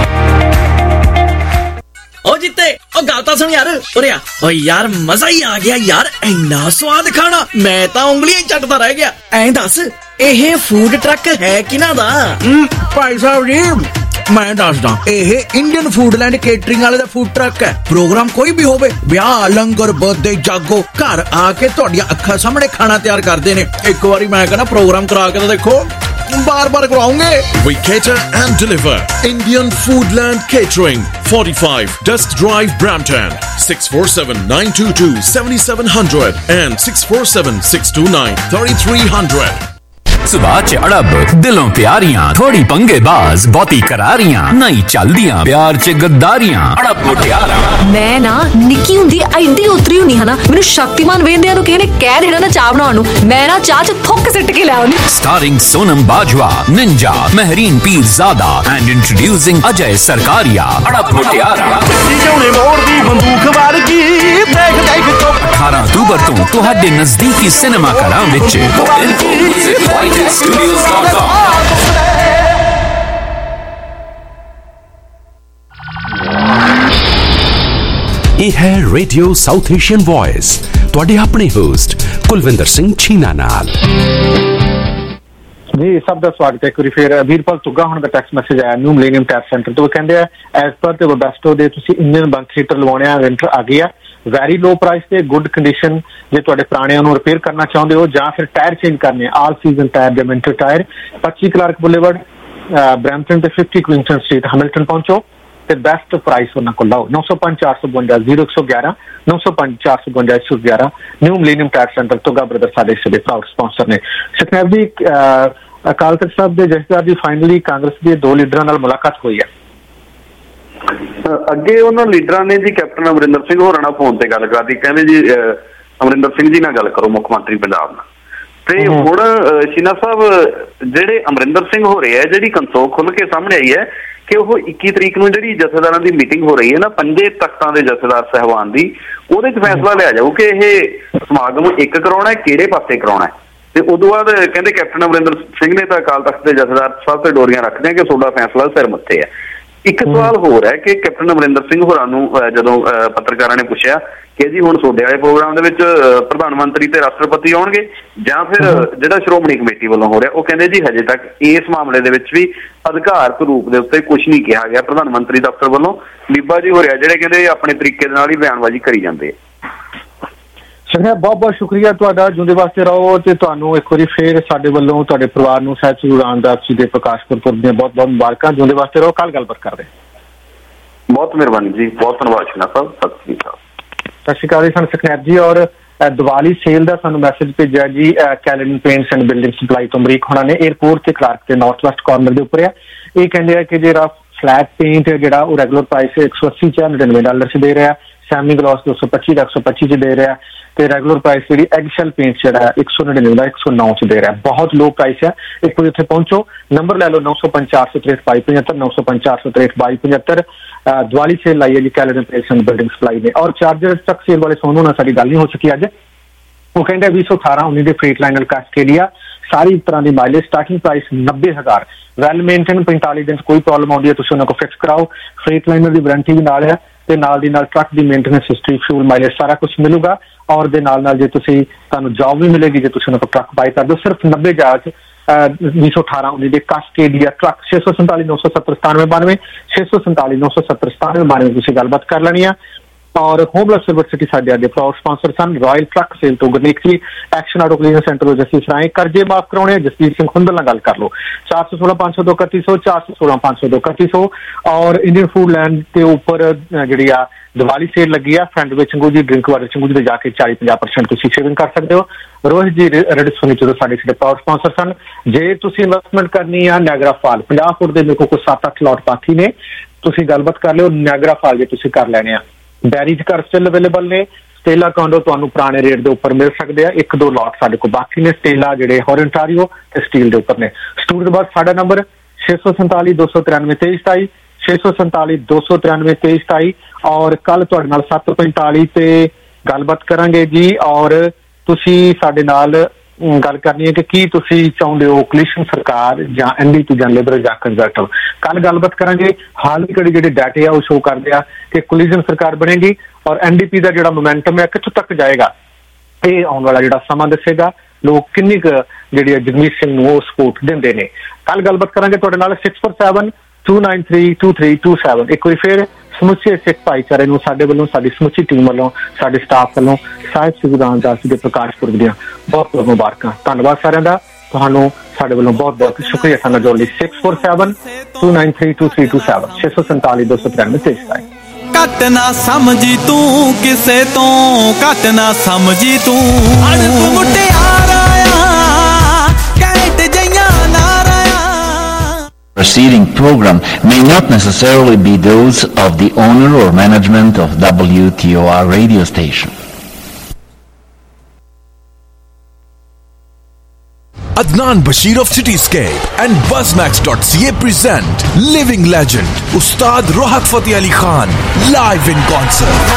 ਓ ਜਿੱਤੇ, ਓ ਗੱਲ ਤਾਂ ਸੁਣ ਯਾਰ, ਉਰੇ ਆ। ਓ ਯਾਰ ਮਜ਼ਾ ਹੀ ਆ ਗਿਆ ਯਾਰ, ਇੰਨਾ ਸਵਾਦ ਖਾਣਾ, ਮੈਂ ਤਾਂ ਉਂਗਲੀਆਂ ਹੀ ਚੱਟਦਾ ਰਹਿ ਗਿਆ। ਐਂ ਦੱਸ, ਇਹ ਫੂਡ ਟਰੱਕ ਹੈ ਕਿਹਨਾਂ ਦਾ? ਭਾਈ ਸਾਹਿਬ ਜੀ, ਮੈਂ ਦੱਸਦਾ, ਇਹ ਇੰਡੀਅਨ ਫੂਡਲੈਂਡ ਕੇਟਰਿੰਗ ਵਾਲੇ ਦਾ ਫੂਡ ਟਰੱਕ ਹੈ। ਪ੍ਰੋਗਰਾਮ ਕੋਈ ਵੀ ਹੋਵੇ, ਵਿਆਹ, ਲੰਗਰ, ਬਰਥਡੇ, ਜਾਗੋ, ਘਰ ਆ ਕੇ ਤੁਹਾਡੀਆਂ ਅੱਖਾਂ ਸਾਹਮਣੇ ਖਾਣਾ ਤਿਆਰ ਕਰਦੇ ਨੇ। ਇੱਕ ਵਾਰੀ ਮੈਂ ਕਹਿੰਦਾ ਪ੍ਰੋਗਰਾਮ ਕਰਾ ਕੇ ਤਾਂ ਦੇਖੋ, ਬਾਰ ਬਾਰ ਕਰਾਉਂਗੇ। We cater and deliver. Indian Foodland Catering, forty-five Dusk Drive, Brampton, six four seven, nine two two, seven seven zero zero and six four seven, six two nine, three three zero zero। सुबह च अड़ब, दिलों प्यारियां, थोड़ी पंगेबाज, बहुती करारियां, नहीं चलदियां प्यार च गद्दारियां, अड़ब मुटियारा। मैं ना निक्की हुंदी एडी उतरी हुंदी है ना, मैनू शक्तिमान वेंदियां नू किसी ने कह देना ना चाह बनाउण नू, मैं ना चाह च थुक सिट के ले आउंदी। Starring Sonam Bajwa, Ninja, Mehreen Pirzada and introducing Ajay Sarkaria, Adab Mutiyaran. अठारह अक्तूबर तो तुहाडे नजदीकी सिनेमा घरां विच ਇਹ ਹੈ ਰੇਡੀਓ ਸਾਊਥ ਏਸ਼ੀਅਨ ਵੌਇਸ, ਤੁਹਾਡੇ ਆਪਣੇ ਹੋਸਟ ਕੁਲਵਿੰਦਰ ਸਿੰਘ ਛੀਨਾ ਨਾਲ। ਜੀ ਸਭ ਦਾ ਸਵਾਗਤ ਹੈ ਇੱਕ ਵਾਰੀ ਫਿਰ। ਵੀਰਪਾਲ ਤੁੱਗਾ ਹੁਣ ਦਾ ਟੈਕਸਟ ਮੈਸੇਜ ਆਇਆ ਨਿਊ ਮਿਲੇਨੀਅਮ ਟੈਪ ਸੈਂਟਰ ਤੋਂ। ਕਹਿੰਦੇ ਆ ਐਜ਼ ਪਰ ਤੇ ਵੈਬੈਸਟੋ ਦੇ ਤੁਸੀਂ ਇੰਡੀਅਨ ਬੰਕ ਹੀਟਰ ਲਵਾਉਣੇ ਆ, ਵਿੰਟਰ ਆ ਗਈ ਆ, ਵੈਰੀ ਲੋ ਪ੍ਰਾਈਸ ਤੇ ਗੁੱਡ ਕੰਡੀਸ਼ਨ। ਜੇ ਤੁਹਾਡੇ ਪੁਰਾਣਿਆਂ ਨੂੰ ਰਿਪੇਅਰ ਕਰਨਾ ਚਾਹੁੰਦੇ ਹੋ ਜਾਂ ਫਿਰ ਟਾਇਰ ਚੇਂਜ ਕਰਨੇ, ਆਲ ਸੀਜ਼ਨ ਟਾਇਰ ਜਾਂ ਵਿੰਟਰ ਟਾਇਰ, ਪੱਚੀ ਕਲਾਰਕ ਬੁਲੇਵਰਡ ਬਰੈਂਪਟਨ ਤੇ ਫਿਫਟੀ ਕੁਇੰਟਨ ਸਟਰੀਟ ਹੈਮਿਲਟਨ ਪਹੁੰਚੋ ਤੇ ਬੈਸਟ ਪ੍ਰਾਈਸ ਉਹਨਾਂ ਕੋਲ ਲਾਓ। ਨੌ ਸੌ ਪੰਜ ਚਾਰ ਸੌ ਬਵੰਜਾ ਜ਼ੀਰੋ ਇੱਕ ਸੌ ਗਿਆਰਾਂ, ਨੌ ਸੌ ਪੰਜ ਚਾਰ ਸੌ ਬਵੰਜਾ ਇੱਕ ਸੌ ਗਿਆਰਾਂ। New Millennium Tap Centre Tugga brother ਸਾਡੇ ਇਸ ਦੇ ਪ੍ਰਾਊਡ ਸਪਾਂਸਰ ਨੇ। ਸਕਨੈਪ ਜੀ, ਅਕਾਲ ਤਖਤ ਸਾਹਿਬ ਦੇ ਜਥੇਦਾਰ ਦੀ ਫਾਈਨਲੀ ਕਾਂਗਰਸ ਦੇ ਦੋ ਲੀਡਰਾਂ ਨਾਲ ਮੁਲਾਕਾਤ ਹੋਈ ਹੈ। ਅੱਗੇ ਉਹਨਾਂ ਲੀਡਰਾਂ ਨੇ ਜੀ ਕੈਪਟਨ ਅਮਰਿੰਦਰ ਸਿੰਘ ਹੋਰਾਂ ਨਾਲ ਫੋਨ ਤੇ ਗੱਲ ਕਰਦੀ, ਕਹਿੰਦੇ ਜੀ ਅਮਰਿੰਦਰ ਸਿੰਘ ਜੀ ਨਾਲ ਗੱਲ ਕਰੋ, ਮੁੱਖ ਮੰਤਰੀ ਪੰਜਾਬ ਨਾਲ। ਤੇ ਹੁਣ ਸ਼ੀਨਾ ਸਾਹਿਬ ਜਿਹੜੇ ਅਮਰਿੰਦਰ ਸਿੰਘ ਹੋ ਰਹੇ ਆ, ਜਿਹੜੀ ਕੰਸੋਖ ਖੁੱਲ ਕੇ ਸਾਹਮਣੇ ਆਈ ਹੈ ਕਿ ਉਹ ਇੱਕੀ ਤਰੀਕ ਨੂੰ ਜਿਹੜੀ ਜਥੇਦਾਰਾਂ ਦੀ ਮੀਟਿੰਗ ਹੋ ਰਹੀ ਹੈ ਨਾ ਪੰਜੇ ਤਖਤਾਂ ਦੇ ਜਥੇਦਾਰ ਸਾਹਿਬਾਨ ਦੀ, ਉਹਦੇ ਚ ਫੈਸਲਾ ਲਿਆ ਜਾਊ ਕਿ ਇਹ ਸਮਾਗਮ ਇੱਕ ਕਰਾਉਣਾ, ਕਿਹੜੇ ਪਾਸੇ ਕਰਾਉਣਾ। ਤੇ ਉਦੋਂ ਬਾਅਦ ਕਹਿੰਦੇ ਕੈਪਟਨ ਅਮਰਿੰਦਰ ਸਿੰਘ ਨੇ ਤਾਂ ਅਕਾਲ ਤਖਤ ਦੇ ਜਥੇਦਾਰ ਸਾਹਿਬ ਤੇ ਡੋਰੀਆਂ ਰੱਖਦੇ ਕਿ ਤੁਹਾਡਾ ਫੈਸਲਾ ਸਿਰ ਮੱਥੇ ਹੈ। ਇੱਕ ਸਵਾਲ ਹੋਰ ਹੈ ਕਿ ਕੈਪਟਨ ਅਮਰਿੰਦਰ ਸਿੰਘ ਹੋਰਾਂ ਨੂੰ ਜਦੋਂ ਪੱਤਰਕਾਰਾਂ ਨੇ ਪੁੱਛਿਆ ਕਿ ਜੀ ਹੁਣ ਤੁਹਾਡੇ ਵਾਲੇ ਪ੍ਰੋਗਰਾਮ ਦੇ ਵਿੱਚ ਪ੍ਰਧਾਨ ਮੰਤਰੀ ਤੇ ਰਾਸ਼ਟਰਪਤੀ ਆਉਣਗੇ ਜਾਂ ਫਿਰ ਜਿਹੜਾ ਸ਼੍ਰੋਮਣੀ ਕਮੇਟੀ ਵੱਲੋਂ ਹੋ ਰਿਹਾ, ਉਹ ਕਹਿੰਦੇ ਜੀ ਹਜੇ ਤੱਕ ਇਸ ਮਾਮਲੇ ਦੇ ਵਿੱਚ ਵੀ ਅਧਿਕਾਰਤ ਰੂਪ ਦੇ ਉੱਤੇ ਕੁਝ ਨਹੀਂ ਕਿਹਾ ਗਿਆ ਪ੍ਰਧਾਨ ਮੰਤਰੀ ਦਫ਼ਤਰ ਵੱਲੋਂ। ਬੀਬਾ ਜੀ ਹੋ ਰਿਹਾ ਜਿਹੜੇ ਕਹਿੰਦੇ ਆਪਣੇ ਤਰੀਕੇ ਦੇ ਨਾਲ ਹੀ ਬਿਆਨਬਾਜ਼ੀ ਕਰੀ ਜਾਂਦੇ ਆ। ਸ਼ੁਕਰੀਆ, ਬਹੁਤ ਬਹੁਤ ਸ਼ੁਕਰੀਆ ਤੁਹਾਡਾ, ਜਿਉਂਦੇ ਵਾਸਤੇ ਰਹੋ। ਤੇ ਤੁਹਾਨੂੰ ਇੱਕ ਵਾਰੀ ਫੇਰ ਸਾਡੇ ਵੱਲੋਂ ਤੁਹਾਡੇ ਪਰਿਵਾਰ ਨੂੰ ਸਾਹਿਬ ਸ੍ਰੀ ਗੁਰੂ ਰਾਮਦਾਸ ਜੀ ਦੇ ਪ੍ਰਕਾਸ਼ ਪੁਰਬ ਦੀਆਂ ਬਹੁਤ ਬਹੁਤ ਮੁਬਾਰਕਾਂ। ਜਿਉਂਦੇ ਵਾਸਤੇ ਰਹੋ। ਕੱਲ ਗੱਲਬਾਤ ਕਰਦੇ। ਬਹੁਤ ਮਿਹਰਬਾਨੀ ਜੀ, ਬਹੁਤ ਧੰਨਵਾਦ ਸ਼ਨਾ ਸਾਹਿਬ। ਸਤਿ ਸ਼੍ਰੀ ਅਕਾਲ। ਸਤਿ ਸ਼੍ਰੀ ਅਕਾਲ ਜੀ। ਸਾਨੂੰ ਸਕਨੈਪ ਜੀ ਔਰ ਦੀਵਾਲੀ ਸੇਲ ਦਾ ਸਾਨੂੰ ਮੈਸੇਜ ਭੇਜਿਆ ਜੀ Callan Paints and building supply ਤੋਂ ਅਮਰੀਕ ਹੋਣਾ ਨੇ, 에ਅਰਪੋਰਟ ਤੇ ਕਲਾਰਕ ਤੇ ਨਾਰਥ ਵੈਸਟ ਕਾਰਨਰ ਦੇ ਉੱਪਰ ਆ। ਇਹ ਕਹਿੰਦੇ ਆ ਕਿ ਜਿਹੜਾ ਫਲੈਟ ਪੇਂਟ ਜਿਹੜਾ ਉਹ ਰੈਗੂਲਰ ਪ੍ਰਾਈਸ ਇੱਕ ਸੌ ਅੱਸੀ ਚ ਨੜਿਨਵੇਂ ਡਾਲਰ ਚ ਦੇ ਰਿਹਾ, ਸੈਮੀ ਗਲੋਸ ਦੋ ਸੌ ਪੱਚੀ ਦਾ ਇੱਕ ਸੌ ਪੱਚੀ ਚ ਦੇ ਰਿਹਾ, ਤੇ ਰੈਗੂਲਰ ਪ੍ਰਾਈਸ ਜਿਹੜੀ ਐਗਸ਼ੈਲ ਪੇਂਟ ਜਿਹੜਾ ਇੱਕ ਸੌ ਨੜਿਨਵੇਂ ਦਾ ਇੱਕ ਸੌ ਨੌ ਚ ਦੇ ਰਿਹਾ। ਬਹੁਤ ਲੋ ਪ੍ਰਾਈਸ ਹੈ। ਇੱਕ ਵਾਰੀ ਉੱਥੇ ਪਹੁੰਚੋ, ਨੰਬਰ ਲੈ ਲਓ ਨੌ ਸੌ ਪੰਜ ਚਾਰ ਸੌ ਤਰੇਹਠ ਬਾਈ ਪਝੱਤਰ ਨੌ ਸੌ ਪੰਜ ਚਾਰ ਸੌ ਤਰੇਹਠ ਬਾਈ ਪਝੱਤਰ। ਦੀਵਾਲੀ ਸੇਲ ਲਾਈ ਹੈ ਜੀ Callan Paints and building supply ਨੇ। ਔਰ ਚਾਰਜਰ ਤੱਕ ਸੇਲ ਵਾਲੇ ਸੋਨੂੰ ਨਾਲ ਸਾਡੀ ਗੱਲ ਨਹੀਂ ਹੋ ਸਕੀ ਅੱਜ। ਉਹ ਕਹਿੰਦੇ ਵੀਹ ਸੌ ਅਠਾਰਾਂ ਉੱਨੀ ਦੇ ਫਰੀਟ ਲਾਈਨਰ ਕਾਸਕੇਡੀਆ, ਸਾਰੀ ਤਰ੍ਹਾਂ ਦੀ ਮਾਈਲੇਜ, ਸਟਾਰਟਿੰਗ ਪ੍ਰਾਈਸ ਨੱਬੇ ਹਜ਼ਾਰ, ਵੈਲ ਮੇਨਟੇਨ, ਪੈਂਤਾਲੀ ਦਿਨ ਕੋਈ ਪ੍ਰੋਬਲਮ ਆਉਂਦੀ ਹੈ ਤੁਸੀਂ ਉਹਨਾਂ ਕੋਲ ਫਿਕਸ ਕਰਾਓ। ਫਰੀਟ ਲਾਈਨਰ ਦੀ ਵਾਰੰਟੀ ਵੀ ਨਾਲ ਹੈ ਤੇ ਨਾਲ ਦੀ ਨਾਲ ਟਰੱਕ ਦੀ ਮੇਨਟੇਨੈਂਸ ਹਿਸਟਰੀ, ਫਿਊਲ ਮਾਈਲੇਜ ਸਾਰਾ ਕੁਝ ਮਿਲੂਗਾ। ਔਰ ਦੇ ਨਾਲ ਨਾਲ ਜੇ ਤੁਸੀਂ ਤੁਹਾਨੂੰ ਜੌਬ ਵੀ ਮਿਲੇਗੀ ਜੇ ਤੁਸੀਂ ਉਹਨਾਂ ਕੋਲ ਟਰੱਕ ਬਾਈ ਕਰਦੇ ਹੋ। ਸਿਰਫ ਨੱਬੇ ਹਜ਼ਾਰ ਚ ਵੀਹ ਸੌ ਅਠਾਰਾਂ ਉੱਨੀ ਦੇ ਕਾਸਕੇਡੀਆ ਟਰੱਕ। ਛੇ ਸੌ ਸੰਤਾਲੀ ਨੌ ਸੌ ਸੱਤਰ ਸਤਾਨਵੇਂ ਬਾਨਵੇਂ ਛੇ ਸੌ ਸੰਤਾਲੀ ਨੌ ਸੌ ਸੱਤਰ ਸਤਾਨਵੇਂ ਬਾਨਵੇਂ ਤੁਸੀਂ ਗੱਲਬਾਤ ਕਰ ਲੈਣੀ ਆ। ਔਰ ਹੋਮਲੈਸ ਸਿਲਵਰ ਸਿਟੀ ਸਾਡੇ ਅੱਗੇ ਪ੍ਰਾਊਡ ਸਪਾਂਸਰ ਸਨ। ਰਾਇਲ ਟਰੱਕ ਸੇਲ ਤੋਂ ਗੁਰਨੀਕ ਜੀ, ਐਕਸ਼ਨ ਆਟੋ ਕਲੀਨਰ ਸੈਂਟਰ ਤੋਂ ਜਸੀ ਸਰਾਏ, ਕਰਜ਼ੇ ਮਾਫ ਕਰਾਉਣੇ ਜਸਵੀਰ ਸਿੰਘ ਹੁੰਦਲ ਨਾਲ ਗੱਲ ਕਰ ਲਓ। ਚਾਰ ਸੌ ਸੋਲਾਂ ਪੰਜ ਸੌ ਦੋ ਇਕੱਤੀ ਸੌ ਚਾਰ ਸੌ ਸੋਲਾਂ ਪੰਜ ਸੌ ਦੋ ਇਕੱਤੀ ਸੌ। ਔਰ ਇੰਡੀਅਨ ਫੂਡ ਲੈਂਡ ਦੇ ਉੱਪਰ ਜਿਹੜੀ ਆ ਦੀਵਾਲੀ ਸੇਲ ਲੱਗੀ ਆ, ਫਰੈਂਡ ਵਿੱਚ ਚੰਗੂ ਜੀ ਡਰਿੰਕ ਵਾਟਰ ਚੰਗੂ ਜੀ ਤੇ ਜਾ ਕੇ ਚਾਲੀ ਪੰਜਾਹ ਪਰਸੈਂਟ ਤੁਸੀਂ ਸੇਵਿੰਗ ਕਰ ਸਕਦੇ ਹੋ। ਰੋਹਿਤ ਜੀ ਰੈਡਿਸ ਫਰਨੀਚਰ ਤੋਂ ਸਾਡੇ ਸਾਡੇ ਪ੍ਰਾਊਡ ਸਪਾਂਸਰ ਸਨ। ਜੇ ਤੁਸੀਂ ਇਨਵੈਸਟਮੈਂਟ ਕਰਨੀ ਆ ਨਿਆਗਰਾ ਫਾਲ ਪੰਜਾਹ ਫੁੱਟ ਦੇ ਮੇਰੇ ਕੋਲ ਕੋਈ ਸੱਤ ਅੱਠ ਲੋਟ ਬਾਕੀ ਨੇ, ਤੁਸੀਂ ਗੱਲਬਾਤ ਕਰ ਲਿਓ। ਨਿਆਗਰਾ ਫਾਲ ਜੇ ਤੁਸੀਂ ਕਰ ਲੈਣੇ ਆ। ਡੈਰੀ ਘਰ ਸਟਿਲ ਅਵੇਲੇਬਲ ਨੇ। ਸਟੇਲਾ ਕਾਂਡੋ ਤੁਹਾਨੂੰ ਪੁਰਾਣੇ ਰੇਟ ਦੇ ਉੱਪਰ ਮਿਲ ਸਕਦੇ ਆ। ਇੱਕ ਦੋ ਲੋਟ ਸਾਡੇ ਕੋਲ ਬਾਕੀ ਨੇ ਸਟੇਲਾ ਜਿਹੜੇ ਹੋਰ ontario ਤੇ ਸਟੀਲ ਦੇ ਉੱਪਰ ਨੇ। ਸਟੂਡੀਓ ਬਾਅਦ ਸਾਡਾ ਨੰਬਰ ਛੇ ਸੌ ਸੰਤਾਲੀ ਦੋ ਸੌ ਤਰਾਨਵੇਂ ਤੇਈ ਸਤਾਈ ਛੇ ਸੌ ਸੰਤਾਲੀ ਦੋ ਸੌ ਤਰਾਨਵੇਂ ਤੇਈ ਸਤਾਈ। ਔਰ ਕੱਲ ਤੁਹਾਡੇ ਨਾਲ ਸੱਤ ਪੈਂਤਾਲੀ ਤੇ ਗੱਲਬਾਤ ਕਰਾਂਗੇ ਜੀ। ਔਰ ਤੁਸੀਂ ਸਾਡੇ ਨਾਲ ਗੱਲ ਕਰਨੀ ਹੈ ਕਿ ਕੀ ਤੁਸੀਂ ਚਾਹੁੰਦੇ ਹੋ, ਕੋਲੀਸ਼ਨ ਸਰਕਾਰ ਜਾਂ ਐਨਡੀਪੀ ਜਾਂ ਲਿਬਰਲ ਜਾਂ ਕੰਜ਼ਰਵੇਟਿਵ। ਕੱਲ ਗੱਲਬਾਤ ਕਰਾਂਗੇ। ਹਾਲ ਦੀ ਘੜੀ ਜਿਹੜੇ ਡਾਟੇ ਆ ਉਹ ਸ਼ੋ ਕਰਦੇ ਆ ਕਿ ਕੋਲੀਸ਼ਨ ਸਰਕਾਰ ਬਣੇਗੀ ਔਰ ਐਨਡੀਪੀ ਦਾ ਜਿਹੜਾ ਮੋਮੈਂਟਮ ਹੈ ਕਿੱਥੋਂ ਤੱਕ ਜਾਏਗਾ, ਇਹ ਆਉਣ ਵਾਲਾ ਜਿਹੜਾ ਸਮਾਂ ਦੱਸੇਗਾ। ਲੋਕ ਕਿੰਨੀ ਕੁ ਜਿਹੜੀ ਜਗਮੀਤ ਸਿੰਘ ਨੂੰ ਉਹ ਸਪੋਰਟ ਦਿੰਦੇ ਨੇ। ਕੱਲ ਗੱਲਬਾਤ ਕਰਾਂਗੇ ਤੁਹਾਡੇ ਨਾਲ six four seven two nine three two three two seven. ਇੱਕ ਵਾਰੀ ਫਿਰ ਸਮੁੱਚੇ ਸਿੱਖ ਭਾਈਚਾਰੇ ਨੂੰ ਸਾਡੇ ਵੱਲੋਂ, ਸਾਡੀ ਸਮੁੱਚੀ ਟੀਮ ਵੱਲੋਂ, ਸਾਡੇ ਸਟਾਫ ਵੱਲੋਂ ਸਾਹਿਬ ਸ੍ਰੀ ਗੁਰੂ ਰਾਮਦਾਸ ਜੀ ਦੇ ਪ੍ਰਕਾਸ਼ ਪੁਰਬ ਦੀਆਂ ਬਹੁਤ ਬਹੁਤ ਮੁਬਾਰਕਾਂ। ਧੰਨਵਾਦ ਸਾਰਿਆਂ ਦਾ। ਤੁਹਾਨੂੰ ਸਾਡੇ ਵੱਲੋਂ ਬਹੁਤ ਬਹੁਤ ਸ਼ੁਕਰੀਆ ਸਾਨੂੰ ਜੋੜਨ ਲਈ। Six four seven two nine three two three two seven ਛੇ ਸੌ ਸੰਤਾਲੀ ਦੋ ਸੌ ਤਰਾਨਵੇਂ ਤੇਈ ਸਤਾਈ। ਘੱਟ ਨਾ ਸਮਝੀ ਤੂੰ ਕਿਸੇ ਤੋਂ, ਘੱਟ ਨਾ ਸਮਝੀ ਤੂੰ ਅਣ ਮੁਟਿਆਰਾ ਕਹਿਟ ਜਈਆਂ ਨਾਰਾ। Preceding program may not necessarily be those of the owner or management of W T O R radio station. Adnan Bashir of Cityscape and Buzzmax dot C A present living legend Ustad Rohat Fateh Ali Khan live in concert.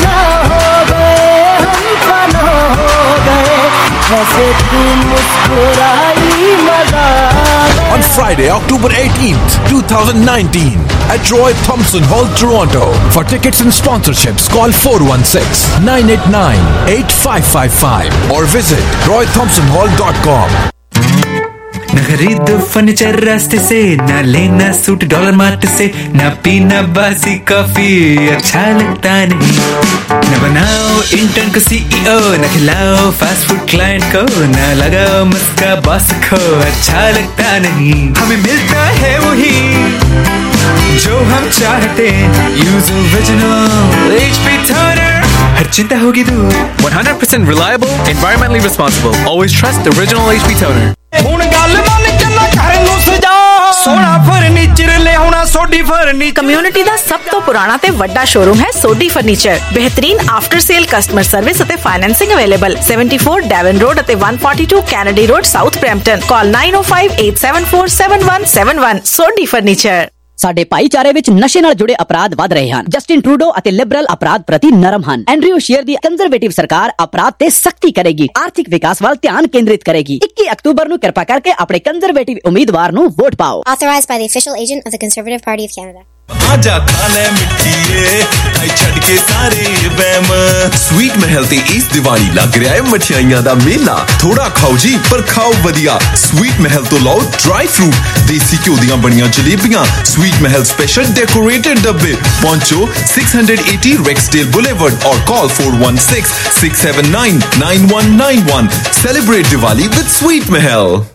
On Friday, October eighteenth, twenty nineteen at Roy Thompson Hall, Toronto. For tickets and sponsorships, call four one six, nine eight nine, eight five five five or visit roy thompson hall dot com. न खरीदो furniture रास्ते से, न लेना suit dollar mart से, न पीना बासी कॉफी अच्छा लगता नहीं, न बनाओ इंटर्न को सीईओ, न खिलाओ फास्ट फूड क्लाइंट को, न लगाओ मस्का बॉस को अच्छा लगता नहीं। हमें मिलता है वही जो हम चाहते, यूज ओरिजिनल एचपी टोनर, हर चिंता होगी दूर। one hundred percent reliable, environmentally responsible. Always trust the original H P toner. ਹੁਣ ਗੱਲ ਮੰਨ ਕੇ ਨਾ ਘਰ ਨੂੰ ਸਜਾ, ਸੋਹਣਾ ਫਰਨੀਚਰ ਲਿਆਉਣਾ ਸੋਡੀ ਫਰਨੀਚਰ। ਕਮਿਊਨਿਟੀ ਦਾ ਸਭ ਤੋਂ ਪੁਰਾਣਾ ਤੇ ਵੱਡਾ ਸ਼ੋਰੂਮ ਹੈ ਸੋਡੀ ਫਰਨੀਚਰ। ਬਿਹਤਰੀਨ ਆਫਟਰ ਸੇਲ ਕਸਟਮਰ ਸਰਵਿਸ ਅਤੇ financing available. seventy four Devon road ਅਤੇ one forty-two Kennedy road south Brampton. Call nine oh five eight seven four seven one seven one। Sodhi furniture. ਸਾਡੇ ਭਾਈਚਾਰੇ ਵਿੱਚ ਨਸ਼ੇ ਨਾਲ ਜੁੜੇ ਅਪਰਾਧ ਵਧ ਰਹੇ ਹਨ। ਜਸਟਿਨ ਟਰੂਡੋ ਅਤੇ ਲਿਬਰਲ ਅਪਰਾਧ ਪ੍ਰਤੀ ਨਰਮ ਹਨ। ਐਂਡਰਿਊ ਸ਼ੀਅਰ ਦੀ ਕੰਜ਼ਰਵੇਟਿਵ ਸਰਕਾਰ ਅਪਰਾਧ ਤੇ ਸਖਤੀ ਕਰੇਗੀ, ਆਰਥਿਕ ਵਿਕਾਸ ਵੱਲ ਧਿਆਨ ਕੇਂਦਰਿਤ ਕਰੇਗੀ। ਇੱਕੀ ਅਕਤੂਬਰ ਨੂੰ ਕਿਰਪਾ ਕਰਕੇ ਆਪਣੇ ਕੰਜ਼ਰਵੇਟਿਵ ਉਮੀਦਵਾਰ ਨੂੰ ਵੋਟ ਪਾਓ। Authorized by the official agent of the Conservative Party of Canada. आजा खाने मिठिए आई छड़ के सारे बैम। स्वीट महल ते इस दिवाली लग रहा है मठियाइयां दा मेला। थोड़ा खाओ जी पर खाओ वधिया। स्वीट महल तो लाओ ड्राई फ्रूट, देसी घ्यो दियां बनियां जलेबियां, स्वीट महल स्पेशल डेकोरेटेड डब्बे। पहुंचो six eighty Rexdale Boulevard और call four one six six seven nine nine one nine one। Celebrate Diwali with Sweet Mahal.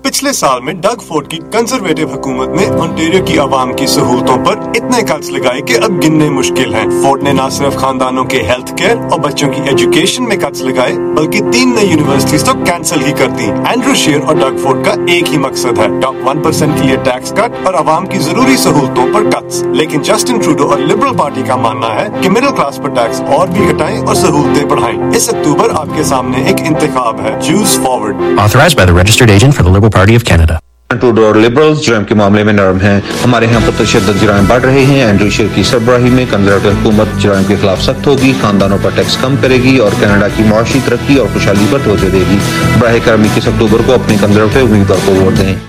पिछले साल में डग फोर्ड की कंजर्वेटिव हुकूमत ने ओंटारियो की आवाम की सहूलतों पर इतने कर्ज लगाए कि अब गिनने मुश्किल हैं। फोर्ड ने न सिर्फ खानदानों के हेल्थ केयर और बच्चों की एजुकेशन में कर्ज लगाए बल्कि तीन नई यूनिवर्सिटीज तो कैंसिल ही कर दी। एंड्रू शेर और डग फोर्ड का एक ही मकसद है, टॉप वन परसेंट के लिए टैक्स कट और आवाम की जरूरी सहूलतों पर कट्स। लेकिन जस्टिन ट्रूडो और लिबरल पार्टी का मानना है कि मिडिल क्लास पर टैक्स और भी घटाएं और सहूलतें बढ़ाएं। इस अक्टूबर आपके सामने एक इंतखाब है, choose forward. Authorized by the registered agent for the Liberal Party of Canada. Trudeau और लिबरल्स जराइम के मामले में नरम हैं। हमारे यहाँ पर तशद्दुद जराइम बढ़ रहे हैं। एंड्रू शेर की सरबराही में कंजर्वेटिव हुकूमत जराइम के खिलाफ सख्त होगी, खानदानों पर टैक्स कम करेगी और कनाडा की मुआशी तरक्की और खुशहाली पर तवज्जो देगी। बराह करम इक्कीस अक्टूबर को अपने कंजर्वेटिव उम्मीदवार को वोट दें।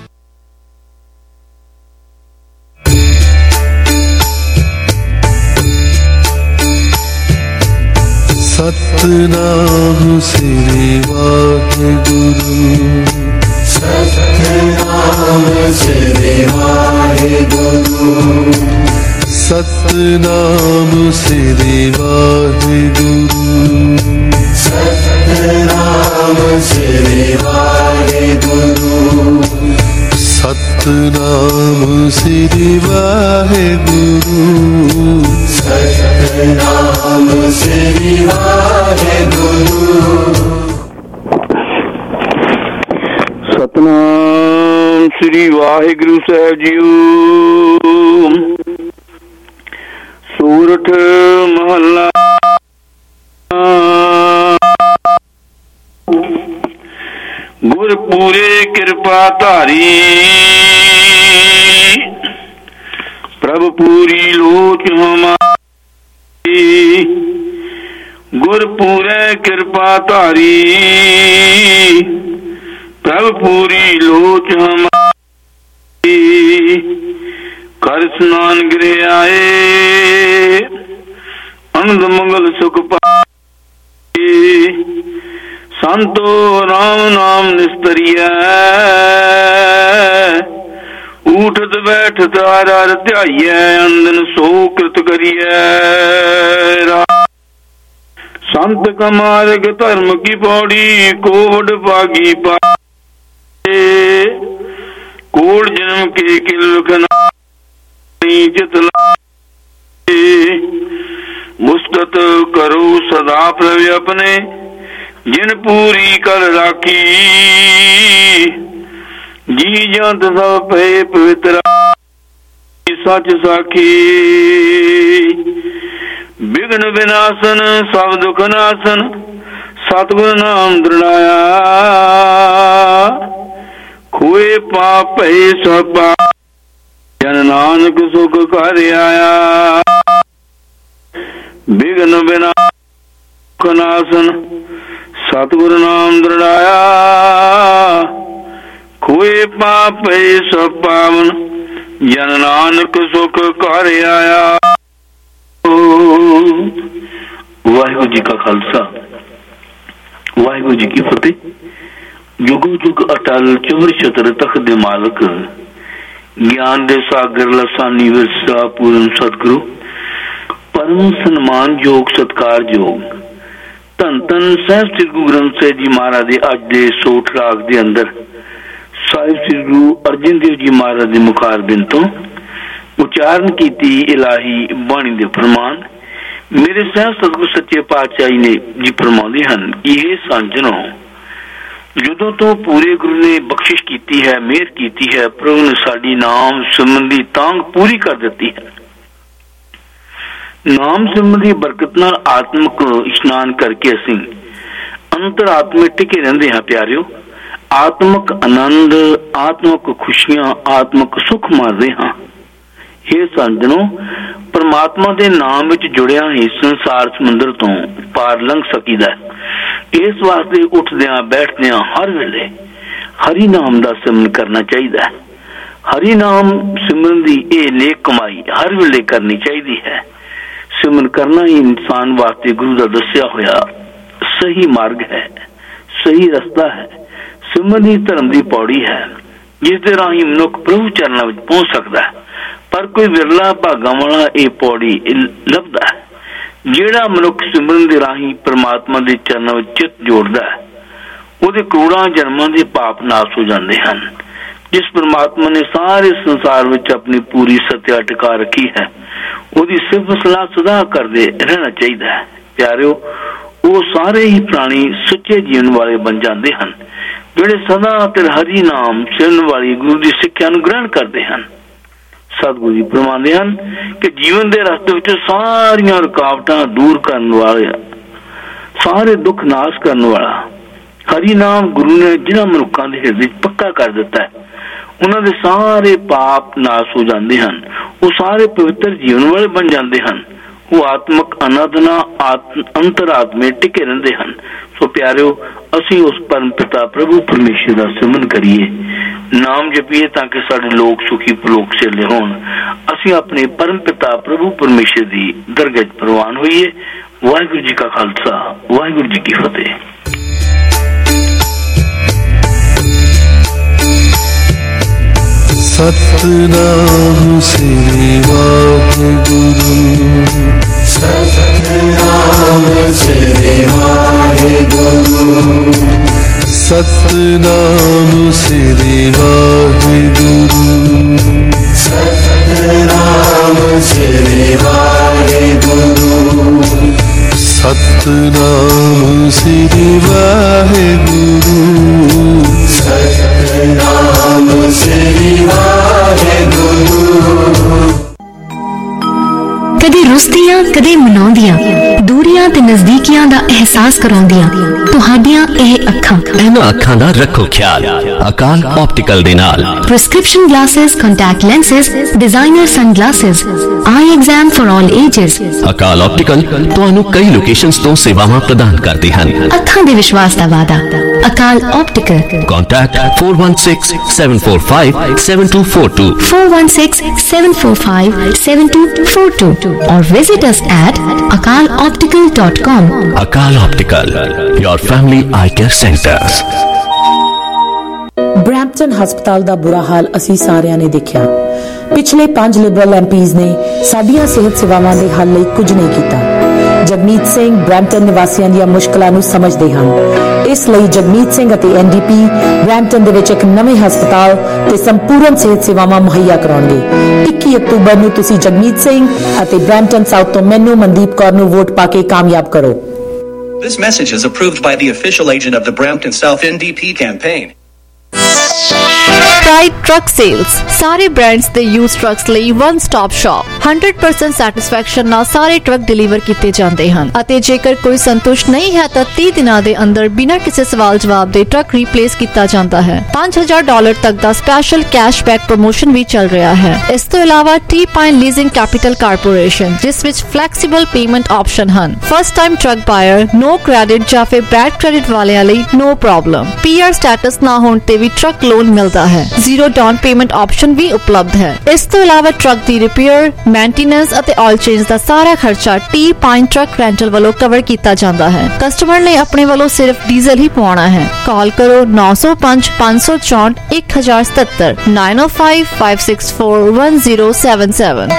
सतनाम श्री वाहेगुरु, सतनाम श्री वाहेगुरु, सतनाम श्री वाहेगुरु, सतनाम श्री वाहेगुरु, सतनाम श्री वाहेगुरु, सतनाम श्री वाहेगुरु। सतनाम श्री वाहिगुरु साहब जीओ। सूरठ महला गुरपूरे कृपा धारी, प्रभु पूरी लोच हमारी, गुरपूरे कृपा धारी, प्रभु पूरी लोच हमारी। कर स्नान गृह आए, आनंद मंगल सुख पाए, संतो राम नाम निस्तरिया, उठत बैठत हर हर ध्याइए, अंदन सो कृत करिए। संत का मार्ग धर्म की पौड़ी, कोड पागी पा कोड़ जन्म के किलखना चितला, मुस्तत करो सदा प्रभु अपने, जिन पूरी कर राखी, जी जंत सब पे पवित्र सच साखी। विघ्न विनाशन सब दुख नाशन, सतगुर नाम दृढ़ाया, खोए पाप भय सब पाप, जन नानक सुख कर आया। विघ्न विनाश नाशन, सतगुर नाम दृढ़ाया, खोए पाप भय सब पावन, जन नानक सुख कर आया। वाहिगुरु जी का खालसा, वाहिगुरु जी की फतेह। जुगो जुग अटल चोर छतर तख्त दे मालक, ज्ञान दे सागर लसानी विरसा पूर्ण सतगुरु, परम सन्मान योग सत्कार योग, धन धन साहिब श्री गुरु ग्रंथ साहिब जी महाराज दे अज दे सोठ राग दे अंदर साहिब श्री गुरु अर्जन देव जी महाराज दे मुखारबिंद तो उच्चारण कीती इलाही बाणी दे फरमान मेरे साहिब सतगुरु सच्चे पातशाही ने जी फरमाते हैं कि ये सांजनो, ਜਦੋਂ ਤੋਂ ਪੂਰੇ ਗੁਰੂ ਨੇ ਬਖਸ਼ਿਸ਼ ਕੀਤੀ ਹੈ, ਮਿਹਰ ਕੀਤੀ ਹੈ, ਪ੍ਰਭੂ ਨੇ ਸਾਡੀ ਨਾਮ ਸਿਮਰਨ ਦੀ ਤਾਂਘ ਪੂਰੀ ਕਰ ਦਿੱਤੀ ਹੈ। ਨਾਮ ਸਿਮਰਨ ਦੀ ਬਰਕਤ ਨਾਲ ਆਤਮਿਕ ਇਸ਼ਨਾਨ ਕਰਕੇ ਅਸੀਂ ਅੰਤਰ ਆਤਮੇ ਟਿਕੇ ਰਹਿੰਦੇ ਹਾਂ ਪਿਆਰਿਓ। ਆਤਮਿਕ ਆਨੰਦ, ਆਤਮਿਕ ਖੁਸ਼ੀਆਂ, ਆਤਮਿਕ ਸੁੱਖ ਮਾਣਦੇ ਹਾਂ। हे ਸੰਜਣੋ, परमात्मा दे नाम विच जुड़िया ही संसार समुंदर तो पार लंघ सकीदा। इस वास्ते उठदियां बैठदियां हर वेले हरि नाम दा सिमरन करना चाहिए। हरि नाम सिमरन दी ए नेक कमाई हर वेले करनी चाहिए है। सिमरन करना ही इंसान वास्ते गुरु दा दस्या होया सही मार्ग है, सही रास्ता है। सिमरन ही धर्म दी पौड़ी है जिस दे राही मनुख प्रभु चरणों विच पहुंच सकता है। पर कोई विरला भागा वाला ये पौड़ी लभदा है। जेड़ा मनुख सिमरन दे राही परमात्मा दे चरणों विच चित जोड़दा है, ਉਹਦੇ ਕਰੋੜਾਂ ਜਨਮਾਂ ਦੇ ਪਾਪ ਨਾਸ ਹੋ ਜਾਂਦੇ ਹਨ। जिस परमात्मा ने सारे संसार विच अपनी पूरी सत्या टिका रखी है ਉਹਦੀ ਸਿਫਤ ਸਲਾਹ ਸਦਾ ਕਰਦੇ ਰਹਿਣਾ ਚਾਹੀਦਾ ਹੈ। ਪਿਆਰਿਓ, ਉਹ ਸਾਰੇ ਹੀ ਪ੍ਰਾਣੀ ਸੁੱਚੇ ਜੀਵਨ ਵਾਲੇ ਬਣ ਜਾਂਦੇ ਹਨ ਜਿਹੜੇ ਸਦਾ ਤੇ ਹਰੀ ਨਾਮ ਸਿਰਨ ਵਾਲੀ ਗੁਰੂ ਦੀ ਸਿੱਖਿਆ ਨੂੰ ਗ੍ਰਹਿਣ ਕਰਦੇ ਹਨ। ਸਤਿਗੁਰੂ ਜੀ ਫਰਮਾਉਂਦੇ ਹਨ ਕਿ ਜੀਵਨ ਦੇ ਰਸਤੇ ਵਿੱਚ ਸਾਰੀਆਂ ਰੁਕਾਵਟਾਂ ਦੂਰ ਕਰਨ ਵਾਲੇ, ਸਾਰੇ ਦੁੱਖ ਨਾਸ਼ ਕਰਨ ਵਾਲਾ ਹਰੀ ਨਾਮ ਗੁਰੂ ਨੇ ਜਿਨ੍ਹਾਂ ਮਨੁੱਖਾਂ ਦੇ ਹਿਰਦੇ ਵਿੱਚ ਪੱਕਾ ਕਰ ਦਿੱਤਾ ਹੈ, ਉਹਨਾਂ ਦੇ ਸਾਰੇ ਪਾਪ ਨਾਸ਼ ਹੋ ਜਾਂਦੇ ਹਨ। ਉਹ ਸਾਰੇ ਪਵਿੱਤਰ ਜੀਵਨ ਵਾਲੇ ਬਣ ਜਾਂਦੇ ਹਨ। ਉਹ ਆਤਮਕ ਆਨੰਦ ਨਾਲ ਅੰਤਰਾਤਮੇ ਟਿਕੇ ਰਹਿੰਦੇ ਹਨ। ਸੋ ਪਿਆਰਿਓ, ਅਸੀਂ ਉਸ ਪਰਮ ਪਿਤਾ ਪ੍ਰਭੂ ਪਰਮੇਸ਼ਰ ਦਾ ਸਿਮਰਨ ਕਰੀਏ, ਨਾਮ ਜਪੀਏ ਤਾਂ ਕਿ ਸਾਡੇ ਲੋਕ ਸੁਖੀ ਪਲੋਕ ਚਲੇ ਹੋਣ। ਅਸੀਂ ਆਪਣੇ ਪਰਮ ਪਿਤਾ ਪ੍ਰਭੂ ਪਰਮੇਸ਼ਰ ਦੀ ਦਰਗਾਹ 'ਚ ਪ੍ਰਵਾਨ ਹੋਈਏ। ਵਾਹਿਗੁਰੂ ਜੀ ਕਾ ਖਾਲਸਾ, ਵਾਹਿਗੁਰੂ ਜੀ ਕੀ ਫਤਿਹ। सतनाम श्री वाहेगुरु, सतनाम श्री वाहेगुरु, सतनाम श्री वाहेगुरु, सतनाम श्री वाहेगुरु, सतनाम श्री वाहेगुरु, सतनाम श्री वाहेगुरु। कदे रुसदियां कदे मनाउंदियां, दूरियां ते नजदीकियां दा एहसास कराउंदियां तुहाडियां ਇਹ ਅੱਖਾਂ। ਇਹਨਾਂ ਅੱਖਾਂ ਦਾ ਰੱਖੋ ਖਿਆਲ ਅਕਾਲ ਆਪਟੀਕਲ ਦੇ ਨਾਲ। Prescription glasses, contact lenses, designer sunglasses, eye exam for all ages. Akal optical ਤੁਹਾਨੂੰ ਕਈ ਲੋਕੇਸ਼ਨਸ ਤੋਂ ਸੇਵਾਵਾਂ ਪ੍ਰਦਾਨ ਕਰਦੇ ਹਨ। ਅੱਖਾਂ ਦੇ ਵਿਸ਼ਵਾਸ ਦਾ ਵਾਅਦਾ Akal optical. Contact four one six seven four five seven two four two four one six seven four five seven two four two or visit us at akal optical dot com। Akal Optical, your family eye care center। Brampton ਹਸਪਤਾਲ ਦਾ ਬੁਰਾ ਹਾਲ ਅਸੀਂ ਸਾਰਿਆਂ ਨੇ ਦੇਖਿਆ। ਪਿਛਲੇ ਪੰਜ Liberal MPs ਨੇ ਸਾਡੀਆਂ ਸਿਹਤ ਸੇਵਾਵਾਂ ਦੇ ਹੱਲ ਲਈ ਕੁਝ ਨਹੀਂ ਕੀਤਾ। ਜਗਮੀਤ ਸਿੰਘ ਬਰੈਂਪਟਨ ਨਿਵਾਸੀਆਂ ਦੀਆਂ ਮੁਸ਼ਕਲਾਂ ਨੂੰ ਸਮਝਦੇ ਹਨ। ਇਸ ਲਈ ਜਗਮੀਤ ਸਿੰਘ ਅਤੇ ਐਨਡੀਪੀ ਬਰੈਂਪਟਨ ਦੇ ਵਿੱਚ ਇੱਕ ਨਵੇਂ ਹਸਪਤਾਲ ਤੇ ਸੰਪੂਰਨ ਸਿਹਤ ਸੇਵਾਵਾਂ ਮੁਹੱਈਆ ਕਰਾਉਣਗੇ। ਇੱਕੀ ਅਕਤੂਬਰ ਨੂੰ ਤੁਸੀਂ ਜਗਮੀਤ ਸਿੰਘ ਅਤੇ ਬਰੈਂਪਟਨ ਸਾਊਥ ਤੋਂ ਮੈਨੂੰ ਮਨਦੀਪ ਕੌਰ ਨੂੰ ਵੋਟ ਪਾ ਕੇ ਕਾਮਯਾਬ ਕਰੋ। This message is approved by the official agent of the Brampton South N D P campaign। Pride Truck Sales, ਸਾਰੇ ਬ੍ਰਾਂਡਸ ਦੇ ਯੂਜ਼ ਟਰੱਕਸ ਲਈ one stop shop. one hundred percent satisfaction ਨਾਲ ਸਾਰੇ ਟਰੱਕ ਡਿਲੀਵਰ ਕੀਤੇ ਜਾਂਦੇ ਹਨ ਅਤੇ ਜੇਕਰ ਕੋਈ ਸੰਤੁਸ਼ਟ ਨਹੀਂ ਹੈ ਤਾਂ ਤੀਹ ਦਿਨਾਂ ਦੇ ਅੰਦਰ ਬਿਨਾਂ ਕਿਸੇ ਸਵਾਲ ਜਵਾਬ ਦੇ ਟਰੱਕ ਰੀਪਲੇਸ ਕੀਤਾ ਜਾਂਦਾ ਹੈ। ਪੰਜ ਹਜ਼ਾਰ ਡਾਲਰ ਤੱਕ ਦਾ ਸਪੈਸ਼ਲ ਕੈਸ਼ਬੈਕ ਪ੍ਰਮੋਸ਼ਨ ਵੀ ਚੱਲ ਰਿਹਾ ਹੈ। ਇਸ ਤੋਂ ਇਲਾਵਾ T pine leasing capital corporation, ਜਿਸ ਵਿੱਚ ਫਲੈਕਸੀਬਲ ਪੇਮੈਂਟ ਆਪਸ਼ਨ ਹਨ। First time truck buyer, no credit ਜਾਂ ਫਿਰ ਬੈਡ ਕ੍ਰੈਡਿਟ ਵਾਲਿਆਂ ਲਈ ਨੋ ਪ੍ਰੋਬਲਮ। ਪੀਆਰ ਸਟੇਟਸ ਨਾ ਹੋਣ ਤੇ ਵੀ ਟਰੱਕ ਲੋਨ ਮਿਲਦਾ ਹੈ। ਜ਼ੀਰੋ ਡਾਊਨ ਪੇਮੈਂਟ ਆਪਸ਼ਨ ਵੀ ਉਪਲਬਧ ਹੈ। ਇਸ ਤੋਂ ਇਲਾਵਾ ਟਰੱਕ ਦੀ ਰਿਪੇਅਰ, ਮੇਨਟੇਨੈਂਸ ਅਤੇ ਆਇਲ ਚੇਂਜ ਦਾ ਸਾਰਾ ਖਰਚਾ ਟੀ ਪਾਈਨ ਟਰੱਕ ਰੈਂਟਲ ਵੱਲੋਂ ਕਵਰ ਕੀਤਾ ਜਾਂਦਾ ਹੈ। ਕਸਟਮਰ ਨੇ ਆਪਣੇ ਵੱਲੋਂ ਸਿਰਫ ਡੀਜ਼ਲ ਹੀ ਪਵਾਉਣਾ ਹੈ। ਕਾਲ ਕਰੋ ਨੌ ਸੌ ਪੰਜ ਪੰਜ ਸੌ ਚੌਂਹਠ ਇੱਕ ਹਜ਼ਾਰ ਸਤੱਤਰ nine oh five five six four one zero seven seven।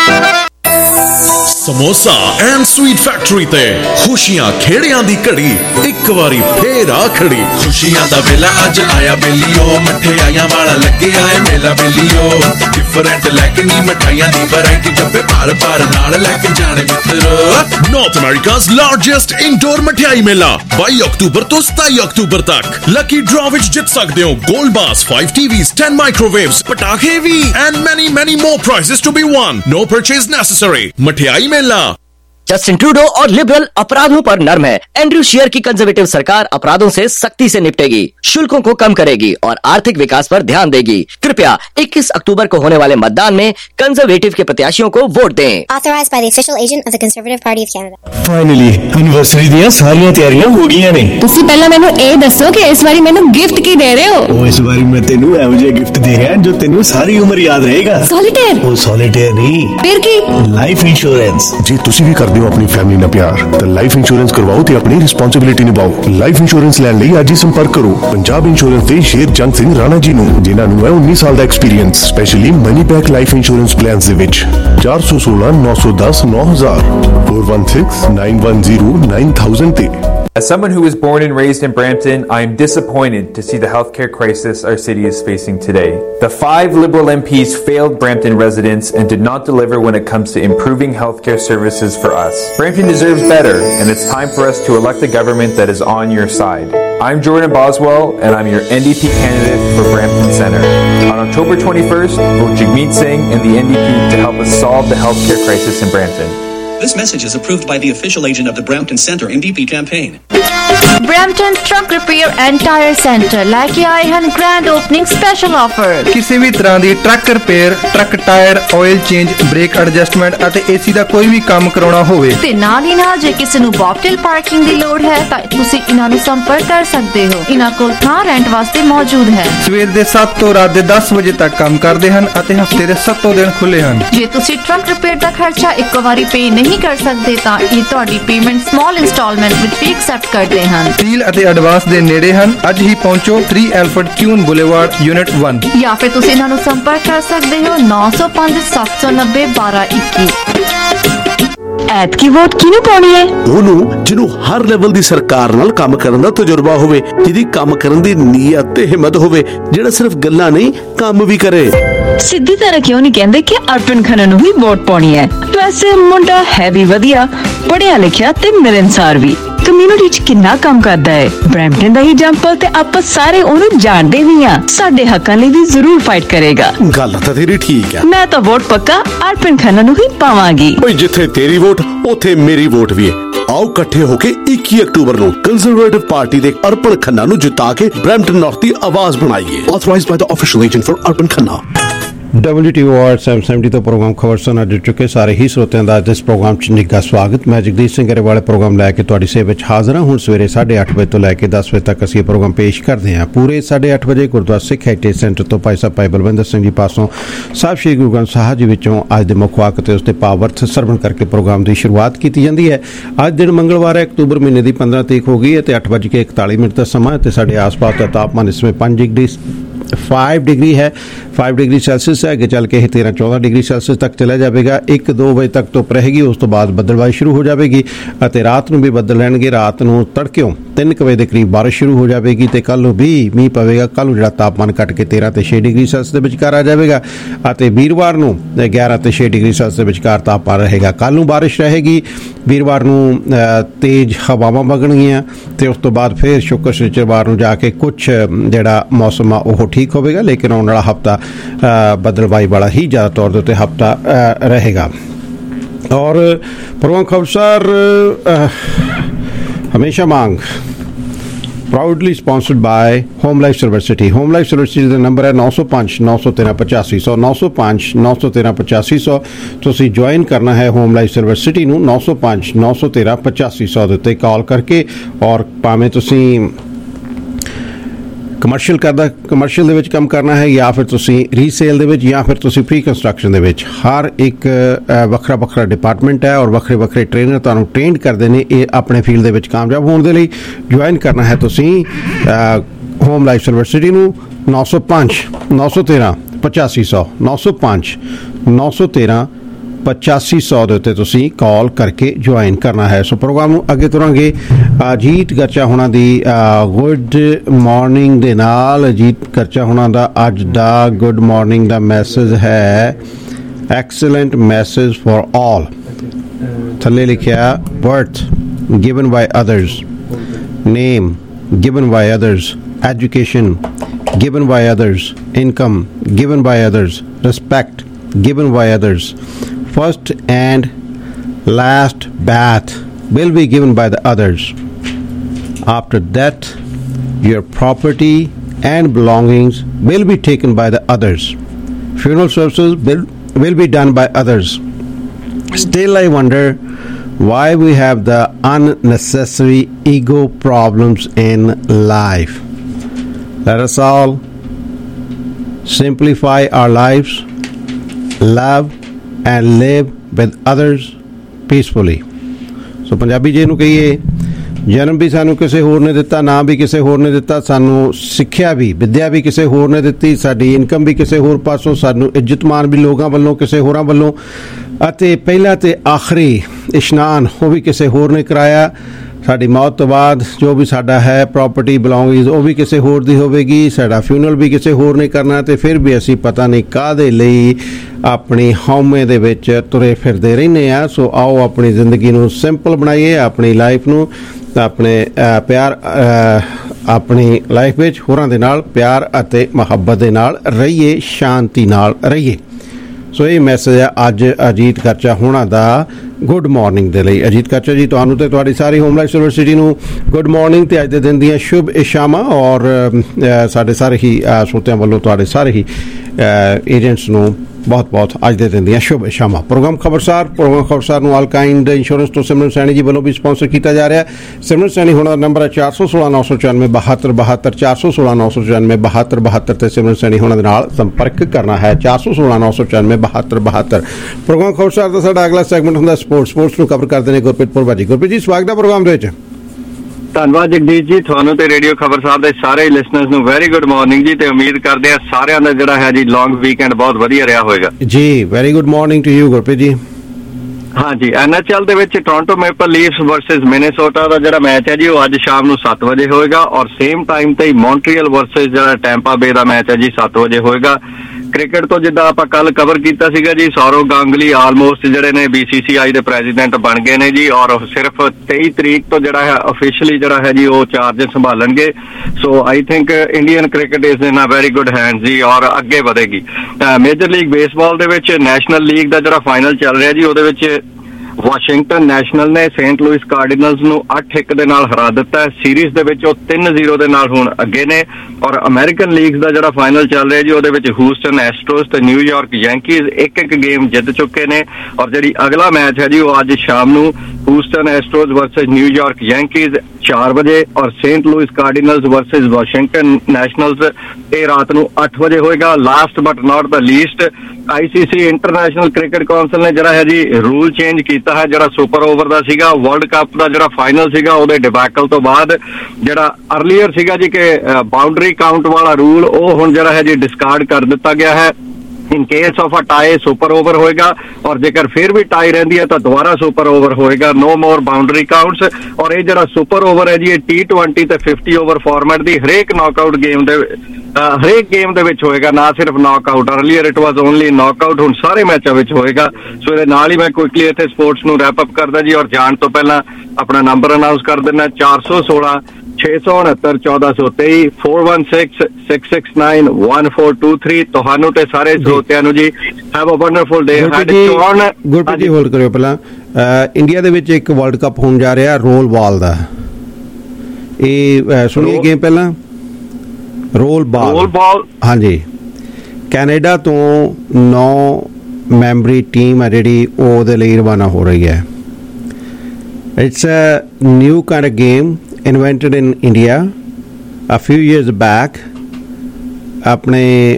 Samosa and sweet factory ਤੇ ਖੁਸ਼ੀਆਂ ਖੇੜਿਆਂ ਦੀ ਘੜੀ ਇੱਕ ਵਾਰੀ ਫੇਰ ਆ ਖੜੀ। ਖੁਸ਼ੀਆਂ ਦਾ ਵੇਲਾ ਅੱਜ ਆਇਆ ਬੇਲੀਓ, ਮਠਿਆਈਆਂ ਵਾਲਾ ਲੱਗਿਆ ਏ ਮੇਲਾ ਬੇਲੀਓ। ਡਿਫਰੈਂਟ ਲੈ ਕੇ ਨੀ ਮਠਾਈਆਂ ਦੀ ਵੈਰਾਈਟੀ, ਡੱਬੇ ਭਰ ਭਰ ਨਾਲ ਲੈ ਕੇ ਜਾਣੇ ਮਿੱਤਰ। ਨਾਰਥ ਅਮਰੀਕਾ's largest indoor ਮਠਿਆਈ ਮੇਲਾ ਬਾਈ ਅਕਤੂਬਰ ਤੋਂ ਸਤਾਈ ਅਕਤੂਬਰ ਤੱਕ। ਲੱਕੀ ਡਰਾ ਵਿੱਚ ਜਿੱਤ ਸਕਦੇ ਹੋ gold bars, five T Vs, ten microwaves, ਪਟਾਖੇ ਵੀ and many many more prizes to be won। No purchase necessary। मठियाई मेला। जस्टिन ट्रूडो और लिबरल अपराधों पर नर्म है। एंड्रयू शेयर की कंजर्वेटिव सरकार अपराधों से सख्ती से निपटेगी, शुल्कों को कम करेगी और आर्थिक विकास पर ध्यान देगी। कृपया इक्कीस अक्टूबर को होने वाले मतदान में कंजर्वेटिव के प्रत्याशियों को वोट दें। Authorized by the official agent of the Conservative Party of Canada। Finally anniversary ਦੀਆਂ ਸਾਰੀਆਂ ਤਿਆਰੀਆਂ ਹੋ ਗਈਆਂ ਨੇ। ਤੁਸੀਂ ਪਹਿਲਾਂ ਮੈਨੂੰ ਇਹ ਦੱਸੋ ਕਿ ਇਸ ਵਾਰੀ ਮੈਨੂੰ ਗਿਫਟ ਕੀ ਦੇ ਰਹੇ ਹੋ? ਉਹ ਇਸ ਵਾਰੀ ਮੈਂ ਤੈਨੂੰ ਇਹੋ ਜਿਹਾ ਗਿਫਟ ਦੇ ਰਿਹਾ ਜੋ ਤੈਨੂੰ ਸਾਰੀ ਉਮਰ ਯਾਦ ਰਹੇਗਾ। ਸੋਲੀਟੇਅਰ? ਉਹ ਸੋਲੀਟੇਅਰ ਨਹੀਂ, ਫਿਰ ਕੀ? Life insurance. ਜੇ ਤੁਸੀਂ ਵੀ ਕਰਦੇ ਹੋ ਆਪਣੀ ਫੈਮਿਲੀ ਨਾਲ ਪਿਆਰ ਤਾਂ ਲਾਈਫ ਇੰਸ਼ੋਰੈਂਸ ਕਰਵਾਓ ਤੇ ਆਪਣੀ ਰਿਸਪੌਂਸਿਬਿਲਿਟੀ ਨਿਭਾਓ। ਲਾਈਫ ਇੰਸ਼ੋਰੈਂਸ ਲੈਣ ਲਈ ਅੱਜ ਹੀ ਸੰਪਰਕ ਕਰੋ ਪੰਜਾਬ ਇੰਸ਼ੋਰੈਂਸ ਦੇ ਸ਼ੇਰ ਜੰਗ ਸਿੰਘ ਰਾਣਾ ਜੀ ਨੂੰ, ਜਿਨ੍ਹਾਂ ਨੂੰ ਹੈ ਉੱਨੀ ਸਾਲ ਦਾ experience, specially money back life insurance plans ਦੇ ਵਿੱਚ। ਚਾਰ ਸੌ ਸੋਲਾਂ ਨੌ ਸੌ ਦਸ ਨੌ ਹਜ਼ਾਰ four one six nine one zero nine thousand ਤੇ। As someone who was born and raised in Brampton, I am disappointed to see the healthcare crisis our city is facing today. The five Liberal M Ps failed Brampton residents and did not deliver when it comes to improving healthcare services for us. Brampton deserves better, and it's time for us to elect a government that is on your side. I'm Jordan Boswell, and I'm your N D P candidate for Brampton Centre. On October twenty-first, vote Jagmeet Singh and the N D P to help us solve the healthcare crisis in Brampton. This message is approved by the official agent of the Brampton Centre N D P campaign. Brampton Truck Repair and Tire Center ਲੈ ਕੇ ਆਏ ਹਨ grand opening special offer. ਕਿਸੇ ਵੀ ਤਰ੍ਹਾਂ ਦੀ truck repair, truck tyre, oil change, brake adjustment ਅਤੇ AC ਦਾ ਕੋਈ ਵੀ ਕੰਮ ਕਰਾਉਣਾ ਹੋਵੇ ਤੇ ਨਾਲ ਹੀ ਨਾਲ ਜੇ ਕਿਸੇ ਨੂੰ ਬੌਕਟੇਲ ਪਾਰਕਿੰਗ ਦੀ ਲੋੜ ਹੈ ਤਾਂ ਤੁਸੀਂ ਇਹਨਾਂ ਨੂੰ ਸੰਪਰਕ ਕਰ ਸਕਦੇ ਹੋ। ਇਹਨਾਂ ਕੋਲ ਥਾਂ ਰੈਂਟ ਵਾਸਤੇ ਮੌਜੂਦ ਹੈ। ਸਵੇਰ ਦੇ ਸੱਤ ਤੋਂ ਰਾਤ ਦੇ ਦਸ ਵਜੇ ਤੱਕ ਕੰਮ ਕਰਦੇ ਹਨ ਅਤੇ ਹਫਤੇ ਦੇ ਸੱਤੋਂ ਦਿਨ ਖੁੱਲੇ ਹਨ। ਜੇ ਤੁਸੀਂ ਟਰੱਕ ਰਿਪੇਅਰ ਦਾ ਖਰਚਾ ਇੱਕੋ ਵਾਰੀ ਪੇ ਨਹੀਂ ਕਰ ਸਕਦੇ ਤਾਂ ਇਹ ਤੁਹਾਡੀ ਪੇਮੈਂਟ ਸਮਾਲ ਇੰਸਟਾਲਮੈਂਟ ਵਿੱਚ ਵੀ ਐਕਸੈਪਟ ਕਰਦੇ ਹਨ। ਡੀਲ ਅਤੇ ਐਡਵਾਂਸ ਦੇ ਨੇੜੇ ਹਨ। ਅੱਜ ਹੀ ਪਹੁੰਚੋ three Alfred Kuehne boulevard unit one ਜਾਂ ਫਿਰ ਤੁਸੀਂ ਇਹਨਾਂ ਨੂੰ ਸੰਪਰਕ ਕਰ ਸਕਦੇ ਹੋ ਨੌ ਸੌ ਪੰਜ ਸੱਤ ਸੌ ਨੱਬੇ ਬਾਰਾਂ ਇੱਕੀ। ਐਤਕੀ ਵੋਟ ਕਿਹਨੂੰ ਪਾਉਣੀ ਹੈ? ਉਹਨੂੰ ਜਿਹਨੂੰ ਹਰ ਲੈਵਲ ਦੀ ਸਰਕਾਰ ਨਾਲ ਕੰਮ ਕਰਨ ਦਾ ਤਜਰਬਾ ਹੋਵੇ, ਜਿਹਦੀ ਕੰਮ ਕਰਨ ਦੀ ਨੀਅਤ ਤੇ ਹਿੰਮਤ ਹੋਵੇ, ਜਿਹੜਾ ਸਿਰਫ ਗੱਲਾਂ ਨਹੀਂ ਕੰਮ ਵੀ ਕਰੇ। ਸਿੱਧੀ ਤਰ੍ਹਾਂ ਕਿਉਂ ਨਹੀਂ ਕਹਿੰਦੇ ਕਿ ਅਰਪਨ ਖੰਨਾ ਨੂੰ ਹੀ ਵੋਟ ਪਾਉਣੀ ਹੈ? ਵੈਸੇ ਮੁੰਡਾ ਹੈ ਵੀ ਵਧੀਆ, ਪੜ੍ਹਿਆ ਲਿਖਿਆ ਤੇ ਮਿਲਨਸਾਰ ਵੀ, ਕਮਿਊਨਿਟੀ ਚ ਕਿੰਨਾ ਕੰਮ ਕਰਦਾ ਹੈ। ਬ੍ਰੈਂਪਟਨ ਦਾ ਹੀ ਜੰਪਲ ਤੇ ਆਪਾਂ ਸਾਰੇ ਉਹਨੂੰ ਜਾਣਦੇ ਵੀ ਆ। ਸਾਡੇ ਹੱਕਾਂ ਲਈ ਵੀ ਜ਼ਰੂਰ ਫਾਈਟ ਕਰੇਗਾ। ਗੱਲ ਤਾਂ ਤੇਰੀ ਠੀਕ ਹੈ। ਮੈਂ ਤਾਂ ਵੋਟ ਪੱਕਾ ਅਰਪਨ ਖੰਨਾ ਨੂੰ ਹੀ ਪਾਵਾਂਗੀ। ਓਏ ਜਿੱਥੇ ਤੇਰੀ ਵੋਟ ਉੱਥੇ ਮੇਰੀ ਵੋਟ ਵੀ ਹੈ। ਆਓ ਇਕੱਠੇ ਹੋ ਕੇ ਇੱਕੀ ਅਕਤੂਬਰ ਨੂੰ ਕੰਜ਼ਰਵੇਟਿਵ ਪਾਰਟੀ ਦੇ ਅਰਪਨ ਖੰਨਾ ਨੂੰ ਜਿਤਾ ਕੇ ਬ੍ਰੈਂਪਟਨ ਨਾਰਥ ਦੀ ਆਵਾਜ਼ ਬਣਾਈਏ। Authorized by the official agent for Arpan Khanna. W T O R सैम सैमटी तो प्रोग्राम खबर सुना जुड़ चुके सारे ही श्रोतियां का इस प्रोग्राम च निੱਘਾ स्वागत। मैं जगदीश सिंह गरेवाले प्रोग्राम लैके तुहाडी सेवा विच हाज़र हां। हुण सवेरे साढ़े अठ बजे तो लैके दस बजे तक असीं प्रोग्राम पेश करते हैं। पूरे साढ़े अठ बजे गुरुद्वारा सिख हैरिटेज सेंटर तो भाई साहब भाई बलविंदर सिंह जी पासों साहब श्री गुरु ग्रंथ साहिब जी विचों अज दे मुख वाक ते उसदे पावर्थ सरवण करके प्रोग्राम की शुरुआत की जाती है। अज दिन मंगलवार है, अक्तूबर महीने की पंद्रह तरीक हो गई है तो अठ बज के इकताली मिनट का समा है। साढ़े आस पास का तापमान इसमें पाँच डिग्री फाइव डिग्री है फाइव डिग्री सैल्सियस है। अगे चल के तेरह चौदह डिग्री सैल्सियस तक चला जाएगा। एक दो बजे तक धुप रहेगी, उस तो बाद बदलबाई शुरू हो जाएगी और रात को भी बदल रहने। रात को तड़क्यों तीन बजे के करीब बारिश शुरू हो जाएगी तो कल भी मीह पवेगा। कल जो तापमान घट के तेरह तो छे डिग्री सैल्सियस के विचकार आ जाएगा और वीरवार को ग्यारह तो छे डिग्री सैल्सियस के विचकार तापमान रहेगा। कल को बारिश रहेगी, वीरवार को तेज हवावां वगणगियां तो उस तो बाद फिर शुक्र शनिचरवार को जाके कुछ जिहड़ा मौसम आ वो ठीक होगा। लेकिन आने वाला हफ्ता बदलवाई वाला ही ज़्यादा तौर पर हफ्ता रहेगा। और प्रोग्राम खबरसार हमेशा मांग proudly sponsored by home life university. Home life university का नंबर है नौ सौ पाँच नौ सौ तेरह पचासी सौ नौ सौ पाँच नौ सौ तेरह पचासी सौ। तुसी ज्वाइन करना है होम लाइफ यूनिवर्सिटी नू नौ सौ पाँच नौ सौ तेरह पचासी सौ के उत्ते कॉल करके। और भावें तुसी कमर्शियल करदा कमर्शियल दे विच काम करना है या फिर तुसी रीसेल दे विच या फिर तुसी प्री कंस्ट्रक्शन दे विच, हर एक वखरा वखरा डिपार्टमेंट है और वखरे वखरे ट्रेनर तुहानूं ट्रेंड करदे ने। ये अपने फील्ड दे विच कामयाब होने दे लई ज्वाइन करना है तुसी होम लाइफ यूनिवर्सिटी नूं नौ सौ पाँच नौ सौ तेरह पचासी सौ नौ सौ पाँच नौ सौ तेरह पचासी सौ के उत्ते तुसी कॉल करके ज्वाइन करना है। सो प्रोग्राम अगे तुरांगे अजीत गर्चा होना दी गुड मॉर्निंग दे नाल। अजीत गर्चा होना दा अज दा गुड मॉर्निंग दा मैसेज है एक्सीलेंट मैसेज फॉर ऑल। थल्ले लिखिया birth given by others, name given by others, education given by others, income given by others, respect given by others, first and last bath will be given by the others. After that, your property and belongings will be taken by the others. Funeral services will, will be done by others. Still, I wonder why we have the unnecessary ego problems in life. Let us all simplify our lives, love and live with others peacefully. So Punjabi ji नूं कहिए जन्म भी सानू किसी होर ने दिता, नाम भी किसी होर ने दिता, सानू सिक्ख्या भी विद्या भी किसी होर ने दिती, साडी इनकम भी किसी होर पासों, सानू इज्जत मान भी लोगों वालों किसी होरां वालों, अते पहला ते आखिरी इशनान वो भी किसी होर ने कराया। ਸਾਡੀ ਮੌਤ ਤੋਂ ਬਾਅਦ ਜੋ ਵੀ ਸਾਡਾ ਹੈ ਪ੍ਰੋਪਰਟੀ ਬਿਲੋਂਗਿੰਗਸ ਉਹ ਵੀ ਕਿਸੇ ਹੋਰ ਦੀ ਹੋਵੇਗੀ, ਸਾਡਾ ਫਿਊਨਰਲ ਵੀ ਕਿਸੇ ਹੋਰ ਨੇ ਕਰਨਾ, ਤੇ ਫਿਰ ਵੀ ਅਸੀਂ ਪਤਾ ਨਹੀਂ ਕਾਹਦੇ ਲਈ ਆਪਣੀ ਹਉਮੈ ਦੇ ਵਿੱਚ ਤੁਰੇ ਫਿਰਦੇ ਰਹਿੰਦੇ ਹਾਂ। ਸੋ ਆਓ ਆਪਣੀ ਜ਼ਿੰਦਗੀ ਨੂੰ ਸਿੰਪਲ ਬਣਾਈਏ, ਆਪਣੀ ਲਾਈਫ ਨੂੰ ਆਪਣੇ ਪਿਆਰ ਆਪਣੀ ਲਾਈਫ ਵਿੱਚ ਹੋਰਾਂ ਦੇ ਨਾਲ ਪਿਆਰ ਅਤੇ ਮੁਹੱਬਤ ਦੇ ਨਾਲ ਰਹੀਏ, ਸ਼ਾਂਤੀ ਨਾਲ ਰਹੀਏ। ਸੋ ਇਹ ਮੈਸੇਜ ਹੈ ਅੱਜ ਅਜੀਤ ਕਰਚਾ ਹੋਣਾ ਦਾ ਗੁੱਡ ਮਾਰਨਿੰਗ ਦੇ ਲਈ। ਅਜੀਤ ਕਰਚਾ ਜੀ, ਤੁਹਾਨੂੰ ਤੇ ਤੁਹਾਡੀ ਸਾਰੀ ਹੋਮ ਲਾਈਫ ਯੂਨੀਵਰਸਿਟੀ ਨੂੰ ਗੁੱਡ ਮਾਰਨਿੰਗ ਤੇ ਅੱਜ ਦੇ ਦਿਨ ਦੀਆਂ ਸ਼ੁਭ ਇਸ਼ਾਵਾਂ, ਔਰ ਸਾਡੇ ਸਾਰੇ ਹੀ ਸਰੋਤਿਆਂ ਵੱਲੋਂ ਤੁਹਾਡੇ ਸਾਰੇ ਹੀ ਏਜੰਟਸ ਨੂੰ ਬਹੁਤ ਬਹੁਤ ਅੱਜ ਦੇ ਦਿਨ ਦੀਆਂ ਸ਼ੁਭ ਇਸ਼ਾਵਾਂ। ਪ੍ਰੋਗਰਾਮ ਖਬਰਸਾਰ ਪ੍ਰੋਗਰਾਮ ਖਬਰਸਾਰ ਨੂੰ ਆਲ ਕਾਇੰਡ ਇੰਸ਼ੋਰੈਂਸ ਤੋਂ ਸਿਮਰਨ ਸੈਣੀ ਜੀ ਵੱਲੋਂ ਵੀ ਸਪਾਂਸਰ ਕੀਤਾ ਜਾ ਰਿਹਾ। ਸਿਮਰਨ ਸੈਣੀ ਹੋਣਾ ਦਾ ਨੰਬਰ ਹੈ ਚਾਰ ਸੌ ਸੋਲਾਂ ਨੌ ਸੌ ਚੁਰਾਨਵੇਂ ਬਹੱਤਰ ਬਹੱਤਰ ਚਾਰ ਸੌ ਸੋਲਾਂ ਨੌ ਸੌ ਚੁਰਾਨਵੇਂ ਬਹੱਤਰ ਬਹੱਤਰ ਤੇ ਸਿਮਰਨ ਸੈਣੀ ਹੋਣਾ ਦੇ ਨਾਲ ਸੰਪਰਕ ਕਰਨਾ ਹੈ ਚਾਰ ਸੌ ਸੋਲਾਂ ਨੌ ਸੌ ਚੁਰਾਨਵੇਂ ਬਹੱਤਰ ਬਹੱਤਰ। ਪ੍ਰੋਗਰਾਮ ਖਬਰਸਾਰ ਦਾ ਸਾਡਾ ਅਗਲਾ ਸੈਗਮੈਂਟ ਹੁੰਦਾ ਸਪੋਰਟਸ। ਸਪੋਰਟਸ ਨੂੰ ਕਵਰ ਕਰਦੇ ਨੇ ਗੁਰਪ੍ਰੀਤ ਪੁਰਵਾ ਜੀ। ਗੁਰਪ੍ਰੀਤ ਜੀ, ਸਵਾਗਤ ਹੈ ਪ੍ਰੋਗਰਾਮ ਦੇ ਵਿੱਚ। ਧੰਨਵਾਦ ਜਗਦੀਸ਼ ਜੀ, ਤੁਹਾਨੂੰ ਤੇ ਰੇਡੀਓ ਖਬਰਸਾਰ ਦੇ ਸਾਰੇ ਲਿਸਨਰਸ ਨੂੰ ਵੈਰੀ ਗੁੱਡ ਮਾਰਨਿੰਗ ਜੀ, ਤੇ ਉਮੀਦ ਕਰਦੇ ਆ ਸਾਰਿਆਂ ਦਾ ਜਿਹੜਾ ਹੈ ਜੀ ਲੌਂਗ ਵੀਕਐਂਡ ਬਹੁਤ ਵਧੀਆ ਰਿਹਾ ਹੋਏਗਾ ਜੀ। Very good morning to you Gurpreet ji. ਹਾਂਜੀ, ਐਨ ਐਚ ਐਲ ਦੇ ਵਿੱਚ Toronto Maple Leafs versus Minnesota ਦਾ ਜਿਹੜਾ ਮੈਚ ਹੈ ਜੀ ਉਹ ਅੱਜ ਸ਼ਾਮ ਨੂੰ ਸੱਤ ਵਜੇ ਹੋਏਗਾ, ਔਰ ਸੇਮ ਟਾਈਮ ਤੇ ਹੀ ਮੌਂਟਰੀਅਲ ਵਰਸਸ ਜਿਹੜਾ ਟੈਂਪਾ ਬੇ ਦਾ ਮੈਚ ਹੈ ਜੀ ਸੱਤ ਵਜੇ ਹੋਏਗਾ। ਕ੍ਰਿਕਟ ਤੋਂ ਜਿੱਦਾਂ ਆਪਾਂ ਕੱਲ ਕਵਰ ਕੀਤਾ ਸੀਗਾ ਜੀ, ਸੌਰਵ ਗਾਂਗੁਲੀ ਆਲਮੋਸਟ ਜਿਹੜੇ ਨੇ ਬੀ ਸੀ ਸੀ ਆਈ ਦੇ ਪ੍ਰੈਜ਼ੀਡੈਂਟ ਬਣ ਗਏ ਨੇ ਜੀ, ਔਰ ਸਿਰਫ ਤੇਈ ਤਰੀਕ ਤੋਂ ਜਿਹੜਾ ਹੈ ਅਫੀਸ਼ੀਅਲੀ ਜਿਹੜਾ ਹੈ ਜੀ ਉਹ ਚਾਰਜ ਸੰਭਾਲਣਗੇ। So I think Indian cricket is in a very good hands ਜੀ, ਔਰ ਅੱਗੇ ਵਧੇਗੀ। ਮੇਜਰ ਲੀਗ ਬੇਸਬਾਲ ਦੇ ਵਿੱਚ ਨੈਸ਼ਨਲ ਲੀਗ ਦਾ ਜਿਹੜਾ ਫਾਈਨਲ ਚੱਲ ਰਿਹਾ ਜੀ, ਉਹਦੇ ਵਿੱਚ ਵਾਸ਼ਿੰਗਟਨ ਨੈਸ਼ਨਲ ਨੇ ਸੇਂਟ ਲੂਇਸ ਕਾਰਡੀਨਲਸ ਨੂੰ ਅੱਠ ਇੱਕ ਦੇ ਨਾਲ ਹਰਾ ਦਿੱਤਾ। ਸੀਰੀਜ਼ ਦੇ ਵਿੱਚ ਉਹ ਤਿੰਨ ਜ਼ੀਰੋ ਦੇ ਨਾਲ ਹੁਣ ਅੱਗੇ ਨੇ। ਔਰ ਅਮਰੀਕਨ ਲੀਗਸ ਦਾ ਜਿਹੜਾ ਫਾਈਨਲ ਚੱਲ ਰਿਹਾ ਜੀ, ਉਹਦੇ ਵਿੱਚ ਹੂਸਟਨ ਐਸਟ੍ਰੋਸ ਤੇ ਨਿਊਯਾਰਕ ਯੈਂਕੀਜ਼ ਇੱਕ ਇੱਕ ਗੇਮ ਜਿੱਤ ਚੁੱਕੇ ਨੇ। ਔਰ ਜਿਹੜੀ ਅਗਲਾ ਮੈਚ ਹੈ ਜੀ ਉਹ ਅੱਜ ਸ਼ਾਮ ਨੂੰ ਹੂਸਟਨ ਐਸਟ੍ਰੋਸ ਵਰਸਸ ਨਿਊਯਾਰਕ ਯੈਂਕੀਜ਼ ਚਾਰ ਵਜੇ, ਔਰ Saint Louis Cardinals versus Washington Nationals ਇਹ ਰਾਤ ਨੂੰ ਅੱਠ ਵਜੇ ਹੋਏਗਾ। Last but not the least, I C C international cricket council ਨੇ ਜਿਹੜਾ ਹੈ ਜੀ ਰੂਲ ਚੇਂਜ ਕੀਤਾ ਹੈ। ਜਿਹੜਾ ਸੁਪਰ ਓਵਰ ਦਾ ਸੀਗਾ, ਵਰਲਡ ਕੱਪ ਦਾ ਜਿਹੜਾ ਫਾਈਨਲ ਸੀਗਾ ਉਹਦੇ ਡਿਬੈਕਲ ਤੋਂ ਬਾਅਦ ਜਿਹੜਾ ਅਰਲੀਅਰ ਸੀਗਾ ਜੀ ਕਿ ਬਾਉਂਡਰੀ ਕਾਊਂਟ ਵਾਲਾ ਰੂਲ, ਉਹ ਹੁਣ ਜਿਹੜਾ ਹੈ ਜੀ ਡਿਸਕਾਰਡ ਕਰ ਦਿੱਤਾ ਗਿਆ ਹੈ। In case of a tie super over ਹੋਏਗਾ, ਔਰ ਜੇਕਰ ਫਿਰ ਵੀ ਟਾਈ ਰਹਿੰਦੀ ਹੈ ਤਾਂ ਦੁਬਾਰਾ ਸੁਪਰ ਓਵਰ ਹੋਏਗਾ। No more boundary counts. ਔਰ ਇਹ ਜਿਹੜਾ ਸੁਪਰ ਓਵਰ ਹੈ ਜੀ ਇਹ ਟੀ ਟਵੈਂਟੀ ਤੇ ਫਿਫਟੀ ਓਵਰ ਫਾਰਮੈਟ ਦੀ ਹਰੇਕ ਨੌਕਆਊਟ ਗੇਮ ਦੇ ਹਰੇਕ ਗੇਮ ਦੇ ਵਿੱਚ ਹੋਏਗਾ, ਨਾ ਸਿਰਫ knockout. Earlier it was only knockout, ਹੁਣ ਸਾਰੇ ਮੈਚਾਂ ਵਿੱਚ ਹੋਏਗਾ। ਸੋ ਇਹਦੇ ਨਾਲ ਹੀ ਮੈਂ ਕੁਇਕਲੀ ਇੱਥੇ ਸਪੋਰਟਸ ਨੂੰ ਰੈਪ ਅਪ ਕਰਦਾ ਜੀ, ਔਰ ਜਾਣ ਤੋਂ ਪਹਿਲਾਂ ਆਪਣਾ ਨੰਬਰ ਅਨਾਉਂਸ ਕਰ ਦਿੰਦਾ ਚਾਰ ਸੌ ਸੋਲਾਂ ਛੇ ਸੌ ਉਣਹੱਤਰ ਚੌਦਾਂ ਸੌ ਤੇਈ four one six six six nine one four two three. ਤੁਹਾਨੂੰ ਤੇ ਸਾਰੇ ਸਰੋਤਿਆਂ ਨੂੰ ਜੀ have a wonderful day. Gurpreet ji hold ਕਰਿਓ ਪਹਿਲਾਂ। ਇੰਡੀਆ ਦੇ ਵਿੱਚ ਇੱਕ ਵਰਲਡ ਕੱਪ ਹੋਣ ਜਾ ਰਿਹਾ ਰੋਲ ਬਾਲ ਦਾ, ਇਹ ਸੁਣੀਏ ਗੇਮ ਪਹਿਲਾਂ। ਰੋਲ ਬਾਲ ਰੋਲ ਬਾਲ ਹਾਂਜੀ, ਕੈਨੇਡਾ ਤੋਂ ਨੌ ਮੈਂਬਰੀ ਟੀਮ ਹੈ ਜਿਹੜੀ ਉਹ ਉਹਦੇ ਲਈ ਰਵਾਨਾ ਹੋ ਰਹੀ ਹੈ। It's a new kind of game invented in India a few years back। ਆਪਣੇ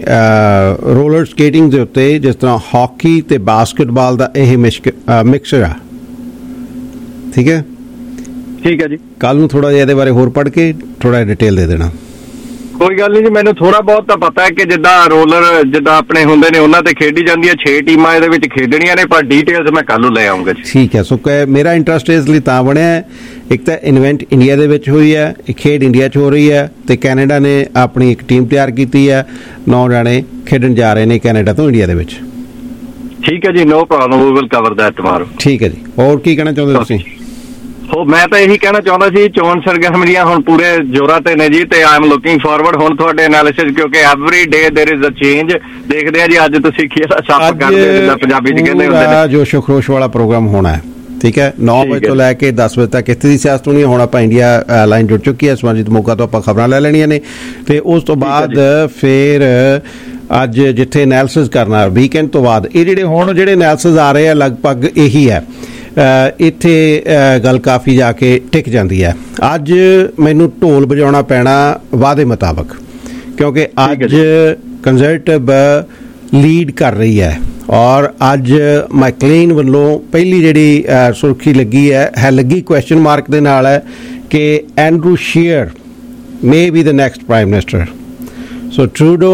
ਰੋਲਰ ਸਕੇਟਿੰਗ ਦੇ ਉੱਤੇ ਜਿਸ ਤਰ੍ਹਾਂ ਹਾਕੀ ਤੇ ਬਾਸਕਟਬਾਲ ਦਾ ਇਹ ਮਿਕਸਚਰ ਆ। ਠੀਕ ਹੈ ਠੀਕ ਹੈ ਜੀ। ਕੱਲ ਨੂੰ ਥੋੜਾ ਜਿਹਾ ਇਹਦੇ ਬਾਰੇ ਹੋਰ ਪੜ੍ਹ ਕੇ ਥੋੜਾ ਡਿਟੇਲ ਦੇ ਦੇਣਾ। ਕੋਈ ਗੱਲ ਨਹੀਂ ਜੀ, ਮੈਨੂੰ ਥੋੜਾ ਬਹੁਤ ਤਾਂ ਪਤਾ ਹੈ ਕਿ ਜਿੱਦਾਂ ਰੋਲਰ ਜਿੱਦਾਂ ਆਪਣੇ ਹੁੰਦੇ ਨੇ ਉਹਨਾਂ ਤੇ ਖੇਡੀ ਜਾਂਦੀ ਹੈ। ਛੇ ਟੀਮਾਂ ਇਹਦੇ ਵਿੱਚ ਖੇਡਣੀਆਂ ਨੇ, ਪਰ ਡੀਟੇਲਸ ਮੈਂ ਕੱਲ ਨੂੰ ਲੈ ਆਉਂਗਾ ਜੀ। ਠੀਕ ਹੈ। ਸੋ ਮੇਰਾ ਇੰਟਰਸਟ ਇਸ ਲਈ ਤਾਂ ਬਣਿਆ, ਇੱਕ ਤਾਂ ਇਨਵੈਂਟ ਇੰਡੀਆ ਦੇ ਵਿੱਚ ਹੋਈ ਹੈ, ਇਹ ਖੇਡ ਇੰਡੀਆ 'ਚ ਹੋ ਰਹੀ ਹੈ, ਤੇ ਕੈਨੇਡਾ ਨੇ ਆਪਣੀ ਇੱਕ ਟੀਮ ਤਿਆਰ ਕੀਤੀ ਹੈ। ਨੌ ਜਾਣੇ ਖੇਡਣ ਜਾ ਰਹੇ ਨੇ ਕੈਨੇਡਾ ਤੋਂ ਇੰਡੀਆ ਦੇ ਵਿੱਚ। ਠੀਕ ਹੈ ਜੀ, no problem, we will cover that tomorrow. ਠੀਕ ਹੈ ਜੀ। ਹੋਰ ਕੀ ਕਹਿਣਾ ਚਾਹੁੰਦੇ ਤੁਸੀਂ? ਹੋ ਮੈਂ ਤਾਂ ਇਹੀ ਕਹਿਣਾ ਚਾਹੁੰਦਾ ਸੀ, ਚੋਣ ਸਰਗਰਮੀਆਂ ਹੁਣ ਪੂਰੇ ਜ਼ੋਰਾਂ ਤੇ ਨੇ ਜੀ, ਤੇ ਆਈ ਐਮ ਲੁਕਿੰਗ ਫਾਰਵਰਡ ਹੁਣ ਤੁਹਾਡੇ ਐਨਾਲਿਸਿਸ, ਕਿਉਂਕਿ every day there is a change. ਦੇਖਦੇ ਆ ਜੀ ਅੱਜ ਤੁਸੀਂ ਕਿਹੜਾ ਸੱਪ ਕਰਦੇ ਹੋ, ਜਿੱਦਾਂ ਪੰਜਾਬੀ ਚ ਕਹਿੰਦੇ ਹੁੰਦੇ ਨੇ। ਜੋਸ਼ੋ ਖਰੋਸ਼ ਵਾਲਾ ਪ੍ਰੋਗਰਾਮ ਹੋਣਾ ਹੈ। ਠੀਕ ਹੈ, ਨੌ ਵਜੇ ਤੋਂ ਲੈ ਕੇ ਦਸ ਵਜੇ ਤੱਕ ਇੱਥੇ ਦੀ ਸਿਆਸਤ ਹੋਣੀ ਹੈ। ਹੁਣ ਆਪਾਂ ਇੰਡੀਆ ਲਾਈਨ ਜੁੜ ਚੁੱਕੀ ਹੈ, ਸੰਬੰਧਿਤ ਮੌਕਾ ਤੋਂ ਆਪਾਂ ਖਬਰਾਂ ਲੈ ਲੈਣੀਆਂ ਨੇ, ਤੇ ਉਸ ਤੋਂ ਬਾਅਦ ਫਿਰ ਅੱਜ ਜਿੱਥੇ ਐਨਾਲਿਸਿਸ ਕਰਨਾ ਵੀਕਐਂਡ ਤੋਂ ਬਾਅਦ, ਇਹ ਜਿਹੜੇ ਹੁਣ ਜਿਹੜੇ ਐਨਾਲਿਸਿਸ ਆ ਰਹੇ ਆ ਲਗਭਗ ਇਹੀ ਹੈ। ਇੱਥੇ ਗੱਲ ਕਾਫੀ ਜਾ ਕੇ ਟਿਕ ਜਾਂਦੀ ਹੈ। ਅੱਜ ਮੈਨੂੰ ਢੋਲ ਵਜਾਉਣਾ ਪੈਣਾ ਵਾਅਦੇ ਮੁਤਾਬਕ, ਕਿਉਂਕਿ ਅੱਜ ਕੰਜ਼ਰਵੇਟਿਵ ਲੀਡ ਕਰ ਰਹੀ ਹੈ, ਔਰ ਅੱਜ ਮੈਕਲੇਨ ਵੱਲੋਂ ਪਹਿਲੀ ਜਿਹੜੀ ਸੁਰਖੀ ਲੱਗੀ ਹੈ ਹੈ ਲੱਗੀ ਕੁਐਸਚਨ ਮਾਰਕ ਦੇ ਨਾਲ ਹੈ ਕਿ Andrew Scheer may be the next prime minister. So Trudeau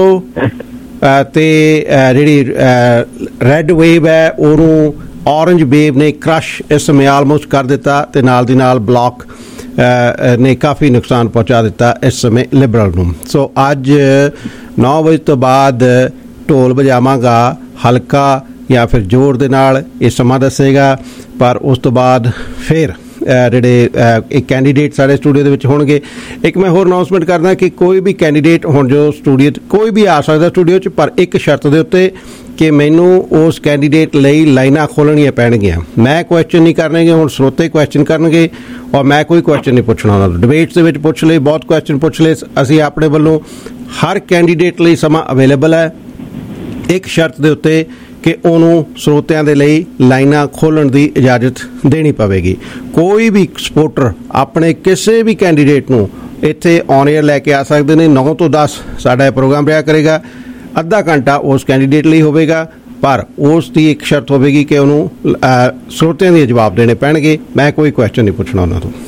ਤੇ ਜਿਹੜੀ ਰੈੱਡ ਵੇਵ ਹੈ ਉਹਨੂੰ ਔਰੰਜ ਵੇਵ ਨੇ ਕ੍ਰਸ਼ ਇਸ ਸਮੇਂ ਆਲਮੋਸਟ ਕਰ ਦਿੱਤਾ, ਤੇ ਨਾਲ ਦੀ ਨਾਲ ਬਲੌਕ ਨੇ ਕਾਫੀ ਨੁਕਸਾਨ ਪਹੁੰਚਾ ਦਿੱਤਾ ਇਸ ਸਮੇਂ ਲਿਬਰਲ ਨੂੰ। ਸੋ ਅੱਜ ਨੌ ਵਜੇ ਤੋਂ ਬਾਅਦ ਢੋਲ ਵਜਾਵਾਂਗਾ ਹਲਕਾ ਜਾਂ ਫਿਰ ਜ਼ੋਰ ਦੇ ਨਾਲ ਇਹ ਸਮਾਂ ਦੱਸੇਗਾ, ਪਰ ਉਸ ਤੋਂ ਬਾਅਦ ਫਿਰ ਜਿਹੜੇ ਇੱਕ ਕੈਂਡੀਡੇਟ ਸਾਡੇ ਸਟੂਡੀਓ ਦੇ ਵਿੱਚ ਹੋਣਗੇ। ਇੱਕ ਮੈਂ ਹੋਰ ਅਨਾਊਂਸਮੈਂਟ ਕਰਦਾ ਕਿ ਕੋਈ ਵੀ ਕੈਂਡੀਡੇਟ ਹੁਣ ਜੋ ਸਟੂਡੀਓ 'ਚ ਕੋਈ ਵੀ ਆ ਸਕਦਾ ਸਟੂਡੀਓ 'ਚ, ਪਰ ਇੱਕ ਸ਼ਰਤ ਦੇ ਉੱਤੇ ਕਿ ਮੈਨੂੰ ਉਸ ਕੈਂਡੀਡੇਟ ਲਈ ਲਾਈਨਾਂ ਖੋਲ੍ਹਣੀਆਂ ਪੈਣਗੀਆਂ। ਮੈਂ ਕੁਐਸਚਨ ਨਹੀਂ ਕਰਨਗੇ, ਹੁਣ ਸਰੋਤੇ ਕੁਐਸਚਨ ਕਰਨਗੇ ਔਰ ਮੈਂ ਕੋਈ ਕੁਐਸਚਨ ਨਹੀਂ ਪੁੱਛਣਾ ਉਹਨਾਂ ਨੂੰ। ਡਿਬੇਟਸ ਦੇ ਵਿੱਚ ਪੁੱਛ ਲਏ, ਬਹੁਤ ਕੁਐਸਚਨ ਪੁੱਛ ਲਏ, ਅਸੀਂ ਆਪਣੇ ਵੱਲੋਂ ਹਰ ਕੈਂਡੀਡੇਟ ਲਈ ਸਮਾਂ ਅਵੇਲੇਬਲ ਹੈ, ਇੱਕ ਸ਼ਰਤ ਦੇ ਉੱਤੇ ਕਿ ਉਹਨੂੰ ਸਰੋਤਿਆਂ ਦੇ ਲਈ ਲਾਈਨਾਂ ਖੋਲ੍ਹਣ ਦੀ ਇਜਾਜ਼ਤ ਦੇਣੀ ਪਵੇਗੀ। ਕੋਈ ਵੀ ਸਪੋਰਟਰ ਆਪਣੇ ਕਿਸੇ ਵੀ ਕੈਂਡੀਡੇਟ ਨੂੰ ਇੱਥੇ ਔਨ ਏਅਰ ਲੈ ਕੇ ਆ ਸਕਦੇ ਨੇ। ਨੌ ਤੋਂ ਦਸ ਸਾਡਾ ਇਹ ਪ੍ਰੋਗਰਾਮ ਰਿਹਾ ਕਰੇਗਾ, ਅੱਧਾ ਘੰਟਾ ਉਸ ਕੈਂਡੀਡੇਟ ਲਈ ਹੋਵੇਗਾ, ਪਰ ਉਸ ਦੀ ਇੱਕ ਸ਼ਰਤ ਹੋਵੇਗੀ ਕਿ ਉਹਨੂੰ ਸਰੋਤਿਆਂ ਦੇ ਜਵਾਬ ਦੇਣੇ ਪੈਣਗੇ। ਮੈਂ ਕੋਈ ਕੁਐਸਚਨ ਨਹੀਂ ਪੁੱਛਣਾ ਉਹਨਾਂ ਤੋਂ।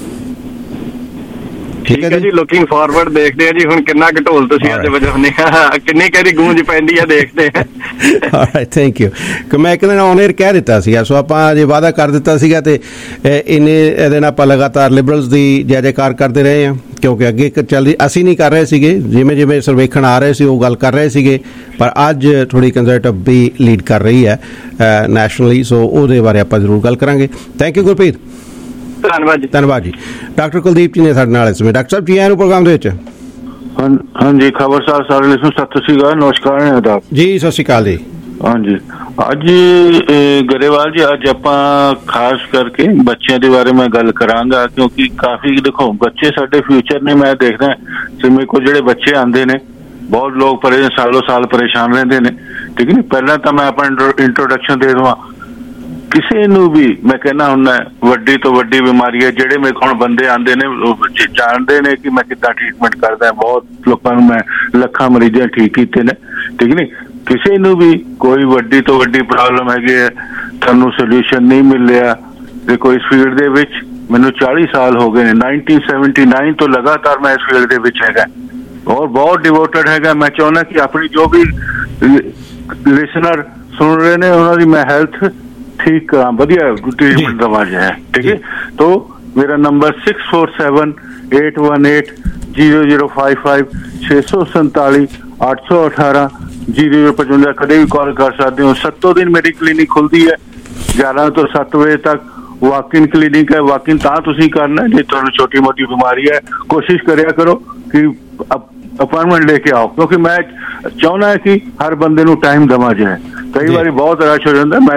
ਠੀਕ ਹੈ ਜੀ, ਲੁਕਿੰਗ ਫਾਰਵਰਡ ਦੇਖਦੇ ਆ ਜੀ ਹੁਣ ਕਿੰਨਾ ਕੁ ਢੋਲ ਤੁਸੀਂ ਅੱਜ ਵਜਾਉਂਦੇ ਆ, ਕਿੰਨੀ ਕਿਹਦੀ ਗੂੰਜ ਪੈਂਦੀ ਆ, ਦੇਖਦੇ ਆ। Alright, thank you. ਕਿ ਮੈਂ ਇੱਕ ਦਿਨ ਔਨ ਏਅਰ ਕਹਿ ਦਿੱਤਾ ਸੀਗਾ, ਸੋ ਆਪਾਂ ਜੇ ਵਾਅਦਾ ਕਰ ਦਿੱਤਾ ਸੀਗਾ ਤੇ ਇੰਨੇ ਇਹਦੇ ਨਾਲ ਆਪਾਂ ਲਗਾਤਾਰ ਲਿਬਰਲਸ ਦੀ ਜੈ ਜੈਕਾਰ ਕਰਦੇ ਰਹੇ ਹਾਂ, ਕਿਉਂਕਿ ਅੱਗੇ ਚੱਲਦੀ ਅਸੀਂ ਨਹੀਂ ਕਰ ਰਹੇ ਸੀਗੇ, ਜਿਵੇਂ ਜਿਵੇਂ ਸਰਵੇਖਣ ਆ ਰਹੇ ਸੀ ਉਹ ਗੱਲ ਕਰ ਰਹੇ ਸੀਗੇ, ਪਰ ਅੱਜ ਥੋੜ੍ਹੀ ਕੰਜ਼ਰਵੇਟਿਵ ਵੀ ਲੀਡ ਕਰ ਰਹੀ ਹੈ ਨੈਸ਼ਨਲੀ, ਸੋ ਉਹਦੇ ਬਾਰੇ ਆਪਾਂ ਜ਼ਰੂਰ ਗੱਲ ਕਰਾਂਗੇ। Thank you Gurpreet. ਧੰਨਵਾਦ ਜੀ। ਧੰਨਵਾਦ ਜੀ। ਡਾਕਟਰ ਕੁਲਦੀਪ ਜੀ ਨੇ ਸਾਡੇ ਨਾਲ ਇਸ ਸਮੇਂ। ਡਾਕਟਰ ਸਾਹਿਬ ਜੀ ਆਇਆਂ ਨੂੰ ਪ੍ਰੋਗਰਾਮ ਦੇ ਵਿੱਚ। ਹਾਂਜੀ, ਖਬਰਸਾਰ ਸਾਰੇ ਲਿਸਨ ਸਤਿ ਸ਼੍ਰੀ ਅਕਾਲ, ਨਮਸਕਾਰ ਆਦਾਬ ਜੀ। ਸਤਿ ਸ਼੍ਰੀ ਅਕਾਲ ਜੀ। ਹਾਂਜੀ, ਅੱਜ ਗਰੇਵਾਲ ਜੀ ਅੱਜ ਆਪਾਂ ਖਾਸ ਕਰਕੇ ਬੱਚਿਆਂ ਦੇ ਬਾਰੇ ਮੈਂ ਗੱਲ ਕਰਾਂਗਾ, ਕਿਉਂਕਿ ਕਾਫੀ ਦੇਖੋ ਬੱਚੇ ਸਾਡੇ ਫਿਊਚਰ ਨੇ। ਮੈਂ ਦੇਖਦਾ ਮੇਰੇ ਕੋਲ ਜਿਹੜੇ ਬੱਚੇ ਆਉਂਦੇ ਨੇ, ਬਹੁਤ ਲੋਕ ਪਰੇ ਸਾਲੋ ਸਾਲ ਪਰੇਸ਼ਾਨ ਰਹਿੰਦੇ ਨੇ, ਠੀਕ ਨੀ। ਪਹਿਲਾਂ ਤਾਂ ਮੈਂ ਆਪਣਾ ਇੰਟਰੋਡਕਸ਼ਨ ਦੇ ਦੇਵਾਂ। ਕਿਸੇ ਨੂੰ ਵੀ ਮੈਂ ਕਹਿੰਦਾ ਹੁੰਦਾ ਵੱਡੀ ਤੋਂ ਵੱਡੀ ਬਿਮਾਰੀ ਹੈ, ਜਿਹੜੇ ਮੇਰੇ ਕੋਲ ਬੰਦੇ ਆਉਂਦੇ ਨੇ ਉਹ ਜਾਣਦੇ ਨੇ ਕਿ ਮੈਂ ਕਿੱਦਾਂ ਟ੍ਰੀਟਮੈਂਟ ਕਰਦਾ। ਬਹੁਤ ਲੋਕਾਂ ਨੂੰ ਮੈਂ ਲੱਖਾਂ ਮਰੀਜ਼ਾਂ ਠੀਕ ਕੀਤੇ ਨੇ, ਠੀਕ ਨੀ। ਕਿਸੇ ਨੂੰ ਵੀ ਕੋਈ ਵੱਡੀ ਤੋਂ ਵੱਡੀ ਪ੍ਰੋਬਲਮ ਹੈਗੀ ਹੈ, ਤੁਹਾਨੂੰ ਸੋਲਿਊਸ਼ਨ ਨਹੀਂ ਮਿਲ ਰਿਹਾ। ਦੇਖੋ ਇਸ ਫੀਲਡ ਦੇ ਵਿੱਚ ਮੈਨੂੰ ਚਾਲੀ ਸਾਲ ਹੋ ਗਏ ਨੇ, ਨਾਈਨਟੀਨ ਸੈਵਨਟੀ ਨਾਈਨ ਤੋਂ ਲਗਾਤਾਰ ਮੈਂ ਇਸ ਫੀਲਡ ਦੇ ਵਿੱਚ ਹੈਗਾ ਔਰ ਬਹੁਤ ਡਿਵੋਟਡ ਹੈਗਾ। ਮੈਂ ਚਾਹੁੰਦਾ ਕਿ ਆਪਣੀ ਜੋ ਵੀ ਲਿਸਨਰ ਸੁਣ ਰਹੇ ਨੇ ਉਹਨਾਂ ਦੀ ਮੈਂ ਹੈਲਥ ठीक करा, बढ़िया ट्रीटमेंट दवा है, ठीक है। तो मेरा number six four seven eight one eight zero zero five five छे सौ संताली आठ सौ अठारह जीरो जीरो पचवंजा कदे भी कॉल कर सकते हो। सत्तों दिन मेरी क्लिनिक खुलती है ग्यारह तो सत्त बजे तक। वॉक इन क्लिनिक है, वॉक इन तां तुसीं करना जे तुहानूं छोटी मोटी बीमारी है। कोशिश करिया करो कि अपॉइंटमेंट लेके आओ, क्योंकि मैं चाहना है कि हर बंदे नूं टाइम दवा जाए। कई बार बहुत रश हो जाता, मैं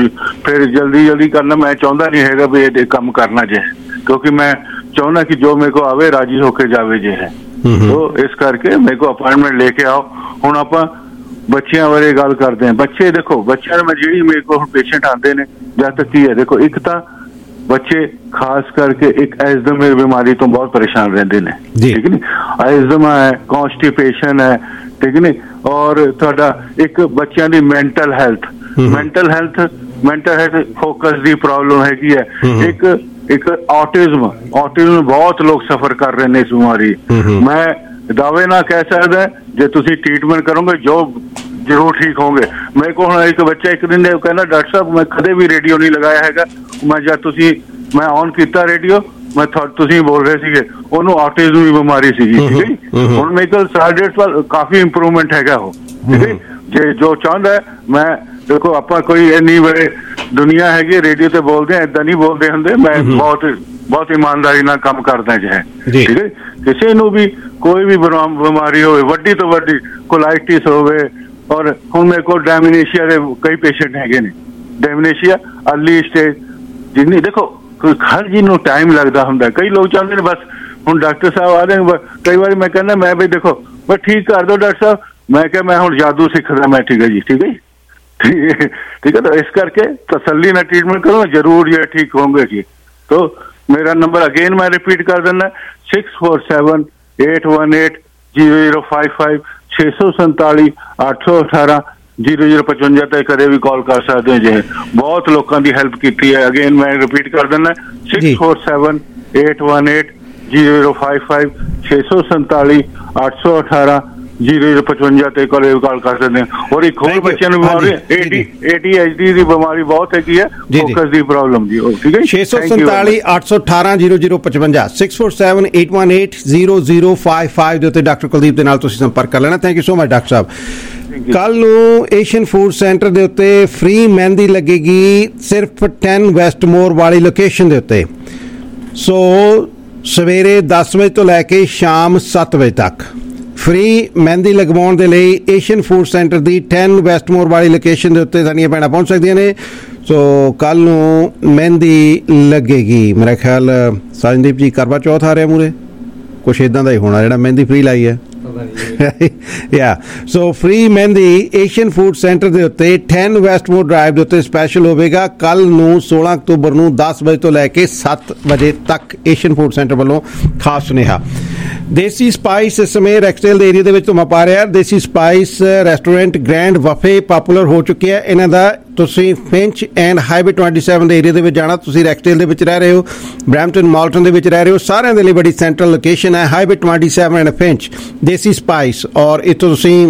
फिर जल्दी जल्दी करना मैं चाहता नहीं है भी ये काम करना जे, क्योंकि मैं चाहना कि जो मेरे को आवे राजी होके जावे जे है। तो इस करके मेरे को अपॉइंटमेंट लेके आओ। हुण आपां बच्चियां बारे गल करते हैं। बच्चे देखो बच्चों में जी मेरे को पेशेंट आते हैं जब तक की है, देखो एक तो बच्चे खास करके एक एजमा बीमारी तो बहुत परेशान रहते हैं, ठीक है नी। एजमा है, कॉन्स्टिपेशन है, ठीक है नी। और थोड़ा एक बच्चों की mental health mental health mental health focus की प्रॉब्लम हैगी है। एक एक ऑटिज्म ऑटिज्म बहुत लोग सफर कर रहे हैं इस बीमारी। मैं दावे ना कह सकता जे तुसी ट्रीटमेंट करोगे जो जरूर ठीक होंगे। मेरे को एक बच्चा एक दिन कहना डॉक्टर साहब मैं कदे भी रेडियो नहीं लगाया हैगा, मैं जब तुसी मैं ऑन किया रेडियो मैं तुसी बोल रहे सीगे ओनू ऑटिज्म की बीमारी सीगी, ठीक है। हुण मेरे को साढ़े डेढ़ साल काफी इंप्रूवमेंट हैगा वो, ठीक है। जे जो चाहता है मैं देखो आपां कोई इन्नी बड़े दुनिया हैगी रेडियो ते बोलते हैं, इदां नहीं बोलते हुंदे। मैं बहुत बहुत ईमानदारी नाल काम करदा है, ठीक है। किसी नूं भी कोई भी बीमारी होवे वड्डी तो वड्डी कोलाइटिस होवे, और हुण मेरे को डायमिनेशिया के कई पेशेंट हैगे ने। डायमिनेशिया अर्ली स्टेज जिन्नी देखो हर चीज नूं टाइम लगता हुंदा। कई लोग चाहते हैं बस हुण डॉक्टर साहब आ रहे हैं, कई बार मैं कहना मैं भाई देखो बस ठीक कर दो डॉक्टर साहब, मैं क्या मैं हुण जादू सीखदा मैं, ठीक है जी, ठीक है ठीक है ठीक है। तो इस करके तसल्ली ना ट्रीटमेंट करो, जरूर ये ठीक होंगे जी। तो मेरा नंबर अगेन मैं रिपीट कर देना six four seven eight one eight zero zero five five छे सौ संताली आठ सौ अठारह जीरो जीरो पचवंजा तक कदे भी कॉल कर सकते हैं जे। बहुत लोगों की हेल्प की है। अगेन मैं रिपीट कर देना six four seven eight one eight zero zero five five छे सौ संताली आठ सौ अठारह ਜੀਰੋ ਜੀਰੋ ਪਚਵੰਜਾ ਤੇ ਕਾਲ ਕਾਲ ਕਰ ਸਕਦੇ ਹਾਂ। ਔਰ ਇੱਕ ਹੋਰ ਬੱਚਿਆਂ ਨੂੰ ਬਿਮਾਰੀ ਏਡੀ ਏਡੀ ਐਚ ਡੀ ਦੀ ਬਿਮਾਰੀ ਬਹੁਤ ਹੈਗੀ ਹੈ, ਫੋਕਸ ਦੀ ਪ੍ਰੋਬਲਮ ਜੀ। ਠੀਕ ਹੈ, ਛੇ ਸੌ ਸੰਤਾਲੀ ਅੱਠ ਸੌ ਅਠਾਰਾਂ ਜ਼ੀਰੋ ਜ਼ੀਰੋ ਪਚਵੰਜਾ six four seven eight one eight zero zero five five ਦੇ ਉੱਤੇ ਡਾਕਟਰ ਕੁਲਦੀਪ ਦੇ ਨਾਲ ਤੁਸੀਂ ਸੰਪਰਕ ਕਰ ਲੈਣਾ। Thank you so much doctor ਸਾਹਿਬ। ਕੱਲ ਨੂੰ ਏਸ਼ੀਅਨ ਫੂਡ ਸੈਂਟਰ ਦੇ ਉੱਤੇ ਫ੍ਰੀ ਮਹਿੰਦੀ ਲੱਗੇਗੀ ਸਿਰਫ ਟੈਨ ਵੈਸਟਮੋਰ ਵਾਲੀ ਲੋਕੇਸ਼ਨ ਦੇ ਉੱਤੇ। ਸੋ ਸਵੇਰੇ ਦਸ ਵਜੇ ਤੋਂ ਲੈ ਕੇ ਸ਼ਾਮ ਸੱਤ ਵਜੇ ਤੱਕ ਫ੍ਰੀ ਮਹਿੰਦੀ ਲਗਵਾਉਣ ਦੇ ਲਈ ਏਸ਼ੀਅਨ ਫੂਡ ਸੈਂਟਰ ਦੀ ਟੈਨ ਵੈਸਟਮੋਰ ਵਾਲੀ ਲੋਕੇਸ਼ਨ ਦੇ ਉੱਤੇ ਸਾਡੀਆਂ ਭੈਣਾਂ ਪਹੁੰਚ ਸਕਦੀਆਂ ਨੇ। ਸੋ ਕੱਲ ਨੂੰ ਮਹਿੰਦੀ ਲੱਗੇਗੀ। ਮੇਰਾ ਖਿਆਲ ਸਾਜਨਦੀਪ ਜੀ ਕਰਵਾ ਚੌਥ ਆ ਰਿਹਾ ਮੂਰੇ, ਕੁਛ ਇੱਦਾਂ ਦਾ ਹੀ ਹੋਣਾ ਜਿਹੜਾ ਮਹਿੰਦੀ ਫ੍ਰੀ ਲਾਈ ਹੈ। ਯਾ ਸੋ ਫ੍ਰੀ ਮਹਿੰਦੀ ਏਸ਼ੀਅਨ ਫੂਡ ਸੈਂਟਰ ਦੇ ਉੱਤੇ ਟੈਨ ਵੈਸਟਮੋਰ ਡਰਾਈਵ ਦੇ ਉੱਤੇ ਸਪੈਸ਼ਲ ਹੋਵੇਗਾ ਕੱਲ ਨੂੰ ਸੋਲਾਂ ਅਕਤੂਬਰ ਨੂੰ ਦਸ ਵਜੇ ਤੋਂ ਲੈ ਕੇ ਸੱਤ ਵਜੇ ਤੱਕ। ਏਸ਼ੀਅਨ ਫੂਡ ਸੈਂਟਰ ਵੱਲੋਂ ਖਾਸ ਸੁਨੇਹਾ। ਦੇਸੀ ਸਪਾਈਸ ਇਸ ਸਮੇਂ ਰੈਕਸਟੇਲ ਦੇ ਏਰੀਆ ਦੇ ਵਿੱਚ ਧੁੰਮਾ ਪਾ ਰਿਹਾ। Desi spice restaurant grand buffet popular ਹੋ ਚੁੱਕਿਆ ਹੈ। ਇਹਨਾਂ ਦਾ ਤੁਸੀਂ Finch and highway twenty seven ਦੇ ਏਰੀਆ ਦੇ ਵਿੱਚ ਜਾਣਾ। ਤੁਸੀਂ ਰੈਕਸਟੇਲ ਦੇ ਵਿੱਚ ਰਹਿ ਰਹੇ ਹੋ, ਬਰੈਂਪਟਨ ਮਾਲਟਨ ਦੇ ਵਿੱਚ ਰਹਿ ਰਹੇ ਹੋ, ਸਾਰਿਆਂ ਦੇ ਲਈ ਬੜੀ ਸੈਂਟਰਲ ਲੋਕੇਸ਼ਨ ਹੈ highway twenty seven and Finch Desi spice. ਔਰ ਇੱਥੋਂ ਤੁਸੀਂ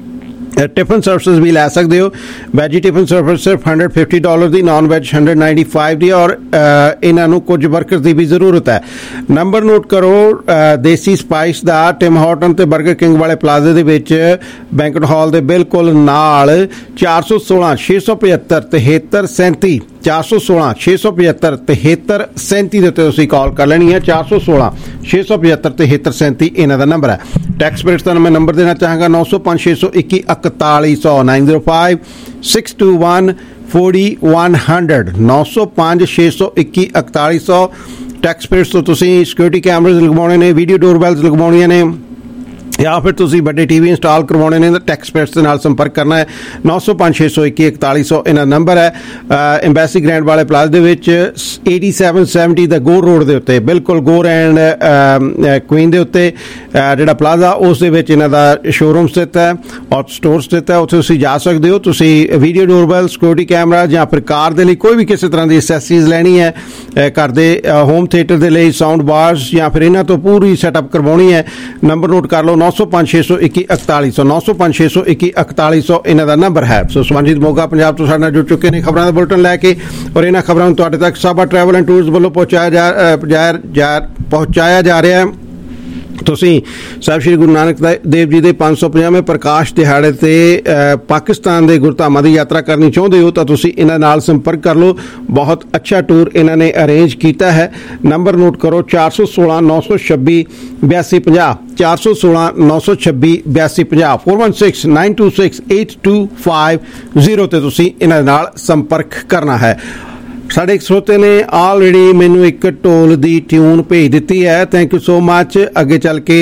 ਟਿਫਨ ਸਰਵਿਸਿਜ਼ ਵੀ ਲੈ ਸਕਦੇ ਹੋ। ਵੈਜੀ ਟਿਫਨ ਸਰਵਿਸ ਸਿਰਫ ਹੰਡਰਡ ਫਿਫਟੀ ਡਾਲਰ ਦੀ, non veg hundred ninety five ਦੀ। ਔਰ ਇਹਨਾਂ ਨੂੰ ਕੁਝ ਵਰਕਰਸ ਦੀ ਵੀ ਜ਼ਰੂਰਤ ਹੈ। ਨੰਬਰ ਨੋਟ ਕਰੋ ਦੇਸੀ ਸਪਾਈਸ ਦਾ, ਟਿਮ ਹਾਰਟਨ ਤੇ ਬਰਗਰ ਕਿੰਗ ਵਾਲੇ ਪਲਾਜ਼ੇ ਦੇ ਵਿੱਚ ਬੈਂਕਟ ਹਾਲ ਦੇ ਬਿਲਕੁਲ ਨਾਲ ਚਾਰ ਸੌ ਸੋਲਾਂ ਛੇ ਸੌ ਪਝੱਤਰ ਤਿਹੱਤਰ ਸੈਂਤੀ ਚਾਰ ਸੌ ਸੋਲਾਂ ਛੇ ਸੌ ਪਝੱਤਰ ਤਿਹੱਤਰ ਸੈਂਤੀ ਦੇ ਉੱਤੇ ਤੁਸੀਂ ਕਾਲ ਕਰ ਲੈਣੀ ਹੈ। ਚਾਰ ਸੌ ਸੋਲਾਂ ਛੇ ਸੌ ਪਝੱਤਰ ਤਿਹੱਤਰ ਸੈਂਤੀ ਇਹਨਾਂ ਦਾ ਨੰਬਰ ਹੈ। ਟੈਕਸ ਬ੍ਰੇਕਸ ਦਾ ਮੈਂ ਨੰਬਰ ਦੇਣਾ ਚਾਹਾਂਗਾ ਨੌ ਸੌ ਪੰਜ ਛੇ ਸੌ ਇੱਕੀ ਇਕਤਾਲੀ ਸੌ nine zero five six two one forty one hundred ਨੌ ਸੌ ਪੰਜ ਛੇ ਸੌ ਇੱਕੀ ਇਕਤਾਲੀ ਸੌ। ਟੈਕਸ ਬ੍ਰੇਕਸ ਤੋਂ ਤੁਸੀਂ ਸਿਕਿਉਰਿਟੀ ਕੈਮਰੇਜ਼ ਲਗਵਾਉਣੇ ਨੇ, ਵੀਡੀਓ ਡੋਰਬੈਲਸ ਲਗਵਾਉਣੀਆਂ ਨੇ, ਜਾਂ ਫਿਰ ਤੁਸੀਂ ਵੱਡੇ ਟੀ ਵੀ ਇੰਸਟਾਲ ਕਰਵਾਉਣੇ ਨੇ ਤਾਂ ਟੈਕਸ ਪੈਡਸ ਦੇ ਨਾਲ ਸੰਪਰਕ ਕਰਨਾ ਹੈ। ਨੌ ਸੌ ਪੰਜ ਛੇ ਸੌ ਇੱਕੀ ਇਕਤਾਲੀ ਸੌ ਇਹਨਾਂ ਨੰਬਰ ਹੈ। ਐਮਬੈਸੀ ਗ੍ਰੈਂਡ ਵਾਲੇ ਪਲਾਜ਼ਾ ਦੇ ਵਿੱਚ ਏਟੀ ਸੈਵਨ ਸੈਵਨਟੀ ਦਾ ਗੋਰ ਰੋਡ ਦੇ ਉੱਤੇ, ਬਿਲਕੁਲ ਗੋਰ ਐਂਡ ਕੁਈਨ ਦੇ ਉੱਤੇ ਜਿਹੜਾ ਪਲਾਜ਼ਾ ਉਸ ਦੇ ਵਿੱਚ ਇਹਨਾਂ ਦਾ ਸ਼ੋਰੂਮ ਸਥਿਤ ਹੈ ਔਰ ਸਟੋਰ ਸਥਿਤ ਹੈ। ਉੱਥੇ ਤੁਸੀਂ ਜਾ ਸਕਦੇ ਹੋ। ਤੁਸੀਂ ਵੀਡੀਓ ਡੋਰਬੈਲ, ਸਿਕਿਉਰਿਟੀ ਕੈਮਰਾ ਜਾਂ ਫਿਰ ਕਾਰ ਦੇ ਲਈ ਕੋਈ ਵੀ ਕਿਸੇ ਤਰ੍ਹਾਂ ਦੀ ਐਕਸੈਸਰੀਜ਼ ਲੈਣੀ ਹੈ, ਘਰ ਦੇ ਹੋਮ ਥੀਏਟਰ ਦੇ ਲਈ ਸਾਊਂਡ ਬਾਰਸ ਜਾਂ ਫਿਰ ਇਹਨਾਂ ਤੋਂ ਪੂਰੀ ਸੈਟਅਪ ਕਰਵਾਉਣੀ ਹੈ, ਨੰਬਰ ਨੋਟ ਕਰ ਲਓ ਨੌ ਸੌ ਪੰਜ ਛੇ ਸੌ ਇੱਕੀ ਇਕਤਾਲੀ ਸੌ ਨੌ ਸੌ ਪੰਜ ਛੇ ਸੌ ਇੱਕੀ ਇਕਤਾਲੀ ਸੌ ਇਹਨਾਂ ਦਾ ਨੰਬਰ ਹੈ। ਸੋ ਸਵੰਜੀਤ ਮੋਗਾ ਪੰਜਾਬ ਤੋਂ ਸਾਡੇ ਨਾਲ ਜੁੜ ਚੁੱਕੇ ਨੇ ਖਬਰਾਂ ਦਾ ਬੁਲਟਨ ਲੈ ਕੇ, ਔਰ ਇਹਨਾਂ ਖਬਰਾਂ ਨੂੰ ਤੁਹਾਡੇ ਤੱਕ ਸਾਬਾ ਟਰੈਵਲ ਐਂਡ ਟੂਰਸ ਵੱਲੋਂ ਪਹੁੰਚਾਇਆ ਜਾ ਪਹੁੰਚਾਇਆ ਜਾ ਰਿਹਾ ਹੈ। ਤੁਸੀਂ ਸਾਹਿਬ ਸ਼੍ਰੀ ਗੁਰੂ ਨਾਨਕ ਦੇਵ ਜੀ ਦੇ ਪੰਜ ਸੌ ਪੰਜਾਹਵੇਂ ਪ੍ਰਕਾਸ਼ ਦਿਹਾੜੇ ਤੇ ਪਾਕਿਸਤਾਨ ਦੇ ਗੁਰਧਾਮਾਂ ਦੀ ਯਾਤਰਾ ਕਰਨੀ ਚਾਹੁੰਦੇ ਹੋ ਤਾਂ ਤੁਸੀਂ ਇਹਨਾਂ ਨਾਲ ਸੰਪਰਕ ਕਰ ਲਓ। ਬਹੁਤ ਅੱਛਾ ਟੂਰ ਇਹਨਾਂ ਨੇ ਅਰੇਂਜ ਕੀਤਾ ਹੈ। ਨੰਬਰ ਨੋਟ ਕਰੋ ਚਾਰ ਸੌ ਸੋਲਾਂ ਨੌ ਸੌ ਛੱਬੀ ਬਿਆਸੀ ਪੰਜਾਹ ਚਾਰ ਸੌ ਸੋਲਾਂ ਨੌ ਸੌ ਛੱਬੀ ਬਿਆਸੀ ਪੰਜਾਹ four one six nine two six eight two five zero ਤੇ ਤੁਸੀਂ ਇਹਨਾਂ ਨਾਲ ਸੰਪਰਕ ਕਰਨਾ ਹੈ। ਸਾਡੇ ਇੱਕ ਸਰੋਤੇ ਨੇ ਆਲਰੇਡੀ ਮੈਨੂੰ ਇੱਕ ਢੋਲ ਦੀ ਟਿਊਨ ਭੇਜ ਦਿੱਤੀ ਹੈ। Thank you so much. ਅੱਗੇ ਚੱਲ ਕੇ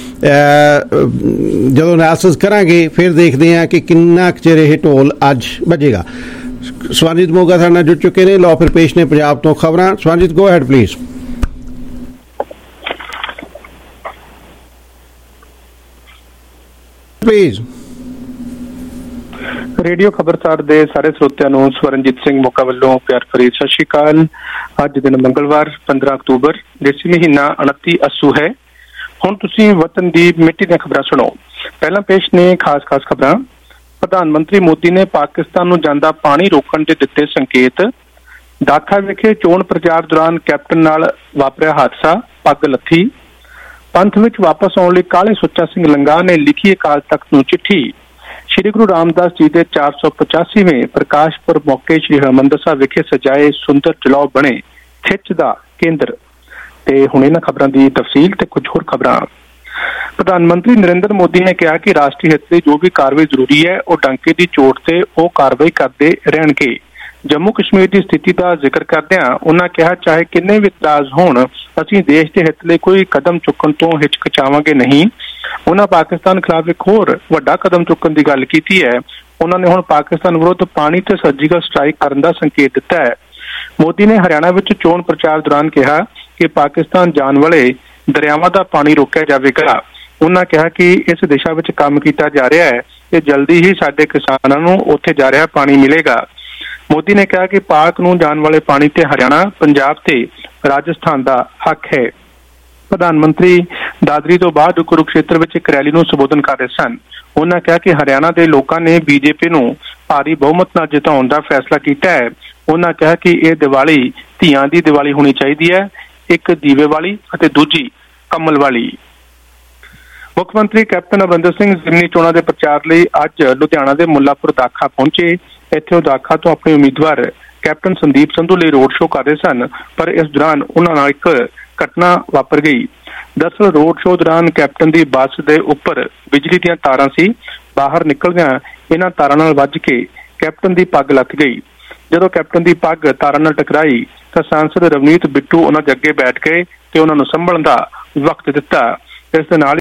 ਜਦੋਂ ਐਨਾਲਿਸਿਸ ਕਰਾਂਗੇ ਫਿਰ ਦੇਖਦੇ ਹਾਂ ਕਿ ਕਿੰਨਾ ਕੁ ਚਿਰ ਇਹ ਢੋਲ ਅੱਜ ਵੱਜੇਗਾ। ਸਵੰਜੀਤ ਮੋਗਾ ਸਾਡੇ ਨਾਲ ਜੁੜ ਚੁੱਕੇ ਨੇ, ਲਾਅ ਫਿਰ ਪੇਸ਼ ਨੇ ਪੰਜਾਬ ਤੋਂ ਖਬਰਾਂ। Swanjeet go ahead please. Please radio Khabarsaar ਦੇ ਸਾਰੇ ਸਰੋਤਿਆਂ ਨੂੰ ਸਵਰਨਜੀਤ ਸਿੰਘ ਮੋਗਾ ਵੱਲੋਂ ਪਿਆਰ ਭਰੀ ਸਤਿ ਸ਼੍ਰੀ ਅਕਾਲ। ਅੱਜ ਦਿਨ ਮੰਗਲਵਾਰ ਪੰਦਰਾਂ ਅਕਤੂਬਰ, ਦੇਸੀ ਮਹੀਨਾ ਉਨੱਤੀ ਅੱਸੂ ਹੈ। ਹੁਣ ਤੁਸੀਂ ਵਤਨ ਦੀ ਮਿੱਟੀ ਦੀਆਂ ਖਬਰਾਂ ਸੁਣੋ। ਪਹਿਲਾਂ ਪੇਸ਼ ਨੇ ਖਾਸ ਖਾਸ ਖਬਰਾਂ। ਪ੍ਰਧਾਨ ਮੰਤਰੀ ਮੋਦੀ ਨੇ ਪਾਕਿਸਤਾਨ ਨੂੰ ਜਾਂਦਾ ਪਾਣੀ ਰੋਕਣ ਦੇ ਦਿੱਤੇ ਸੰਕੇਤ। ਦਾਖਾ ਵਿਖੇ ਚੋਣ ਪ੍ਰਚਾਰ ਦੌਰਾਨ ਕੈਪਟਨ ਨਾਲ ਵਾਪਰਿਆ ਹਾਦਸਾ, ਪੱਗ ਲੱਥੀ। ਪੰਥ ਵਿੱਚ ਵਾਪਸ ਆਉਣ ਲਈ ਕਾਲੇ ਸੁੱਚਾ ਸਿੰਘ ਲੰਗਾਹ ਨੇ ਲਿਖੀ ਅਕਾਲ ਤਖਤ ਨੂੰ ਚਿੱਠੀ। ਸ਼੍ਰੀ ਗੁਰੂ ਰਾਮਦਾਸ ਜੀ ਦੇ ਚਾਰ ਸੌ ਪਚਾਸੀਵੇਂ ਪ੍ਰਕਾਸ਼ ਪੁਰਬ ਮੌਕੇ ਸ਼੍ਰੀ ਹਰਿਮੰਦਰ ਸਾਹਿਬ ਵਿਖੇ ਸਜਾਏ ਸੁੰਦਰ ਜਲੌ ਬਣੇ ਖਿੱਚ ਦਾ ਕੇਂਦਰ। ਤੇ ਹੁਣ ਇਹਨਾਂ ਖਬਰਾਂ ਦੀ ਤਫਸੀਲ ਤੇ ਕੁਝ ਹੋਰ ਖਬਰਾਂ। ਪ੍ਰਧਾਨ ਮੰਤਰੀ ਨਰਿੰਦਰ ਮੋਦੀ ਨੇ ਕਿਹਾ ਕਿ ਰਾਸ਼ਟਰੀ ਹਿੱਤ ਲਈ ਜੋ ਵੀ ਕਾਰਵਾਈ ਜ਼ਰੂਰੀ ਹੈ ਉਹ ਡੰਕੇ ਦੀ ਚੋਟ ਤੇ ਉਹ ਕਾਰਵਾਈ ਕਰਦੇ ਰਹਿਣਗੇ। ਜੰਮੂ ਕਸ਼ਮੀਰ ਦੀ ਸਥਿਤੀ ਦਾ ਜ਼ਿਕਰ ਕਰਦਿਆਂ ਉਹਨਾਂ ਕਿਹਾ, ਚਾਹੇ ਕਿੰਨੇ ਵੀ ਇਤਰਾਜ਼ ਹੋਣ, ਅਸੀਂ ਦੇਸ਼ ਦੇ ਹਿੱਤ ਲਈ ਕੋਈ ਕਦਮ ਚੁੱਕਣ ਤੋਂ ਹਿਚਕਚਾਵਾਂਗੇ ਨਹੀਂ। ਉਹਨਾਂ ਪਾਕਿਸਤਾਨ ਖਿਲਾਫ ਇੱਕ ਹੋਰ ਵੱਡਾ ਕਦਮ ਚੁੱਕਣ ਦੀ ਗੱਲ ਕੀਤੀ ਹੈ। ਉਹਨਾਂ ਨੇ ਹੁਣ ਪਾਕਿਸਤਾਨ ਵਿਰੁੱਧ ਪਾਣੀ ਤੇ ਸਰਜੀਕਲ ਸਟ੍ਰਾਈਕ ਕਰਨ ਦਾ ਸੰਕੇਤ ਦਿੱਤਾ ਹੈ। ਮੋਦੀ ਨੇ ਹਰਿਆਣਾ ਵਿੱਚ ਚੋਣ ਪ੍ਰਚਾਰ ਦੌਰਾਨ ਕਿਹਾ ਕਿ ਪਾਕਿਸਤਾਨ ਜਾਣ ਵਾਲੇ ਦਰਿਆਵਾਂ ਦਾ ਪਾਣੀ ਰੋਕਿਆ ਜਾਵੇਗਾ। ਉਹਨਾਂ ਕਿਹਾ ਕਿ ਇਸ ਦਿਸ਼ਾ ਵਿੱਚ ਕੰਮ ਕੀਤਾ ਜਾ ਰਿਹਾ ਹੈ ਤੇ ਜਲਦੀ ਹੀ ਸਾਡੇ ਕਿਸਾਨਾਂ ਨੂੰ ਉੱਥੇ ਜਾ ਰਿਹਾ ਪਾਣੀ ਮਿਲੇਗਾ। ਮੋਦੀ ਨੇ ਕਿਹਾ ਕਿ ਪਾਕ ਨੂੰ ਜਾਣ ਵਾਲੇ ਪਾਣੀ ਤੇ ਹਰਿਆਣਾ, ਪੰਜਾਬ ਤੇ ਰਾਜਸਥਾਨ ਦਾ ਹੱਕ ਹੈ। ਪ੍ਰਧਾਨ ਮੰਤਰੀ ਦਾਦਰੀ ਤੋਂ ਬਾਅਦ ਕੁਰੂਕਸ਼ੇਤਰ ਵਿੱਚ ਇੱਕ ਰੈਲੀ ਨੂੰ ਸੰਬੋਧਨ ਕਰ ਰਹੇ ਸਨ। ਉਹਨਾਂ ਕਿਹਾ ਕਿ ਹਰਿਆਣਾ ਦੇ ਲੋਕਾਂ ਨੇ ਬੀਜੇਪੀ ਨੂੰ ਭਾਰੀ ਬਹੁਮਤ ਨਾਲ ਜਿਤਾਉਣ ਦਾ ਫੈਸਲਾ ਕੀਤਾ ਹੈ। ਉਹਨਾਂ ਕਿਹਾ ਕਿ ਇਹ ਦੀਵਾਲੀ ਧੀਆਂ ਦੀ ਦੀਵਾਲੀ ਹੋਣੀ ਚਾਹੀਦੀ ਹੈ, ਇੱਕ ਦੀਵੇ ਵਾਲੀ ਅਤੇ ਦੂਜੀ ਕਮਲ ਵਾਲੀ। ਮੁੱਖ ਮੰਤਰੀ ਕੈਪਟਨ ਅਮਰਿੰਦਰ ਸਿੰਘ ਜ਼ਿਮਨੀ ਚੋਣਾਂ ਦੇ ਪ੍ਰਚਾਰ ਲਈ ਅੱਜ ਲੁਧਿਆਣਾ ਦੇ ਮੁੱਲਾਪੁਰ ਦਾਖਾ ਪਹੁੰਚੇ। ਇੱਥੇ ਉਹ ਦਾਖਾ ਤੋਂ ਆਪਣੇ ਉਮੀਦਵਾਰ ਕੈਪਟਨ ਸੰਦੀਪ ਸੰਧੂ ਲਈ ਰੋਡ ਸ਼ੋਅ ਕਰ ਰਹੇ ਸਨ, ਪਰ ਇਸ ਦੌਰਾਨ ਉਹਨਾਂ ਨਾਲ ਇੱਕ ਘਟਨਾ ਵਾਪਰ ਗਈ। ਦਰਅਸਲ ਰੋਡ ਸ਼ੋਅ ਦੌਰਾਨ ਕੈਪਟਨ ਦੀ ਬੱਸ ਦੇ ਉੱਪਰ ਬਿਜਲੀ ਦੀਆਂ ਤਾਰਾਂ ਸੀ। ਬਾਹਰ ਨਿਕਲਦਿਆਂ ਇਹਨਾਂ ਤਾਰਾਂ ਨਾਲ ਵੱਜ ਕੇ ਕੈਪਟਨ ਦੀ ਪੱਗ ਲੱਥ ਗਈ। ਜਦੋਂ ਕੈਪਟਨ ਦੀ ਪੱਗ ਤਾਰਾਂ ਨਾਲ ਟਕਰਾਈ ਤਾਂ ਸਾਂਸਦ ਰਵਨੀਤ ਬਿੱਟੂ ਉਹਨਾਂ ਦੇ ਅੱਗੇ ਬੈਠ ਗਏ ਤੇ ਉਹਨਾਂ ਨੂੰ ਸੰਭਲਣ ਦਾ ਵਕਤ ਦਿੱਤਾ। ਇਸ ਦੇ ਨਾਲ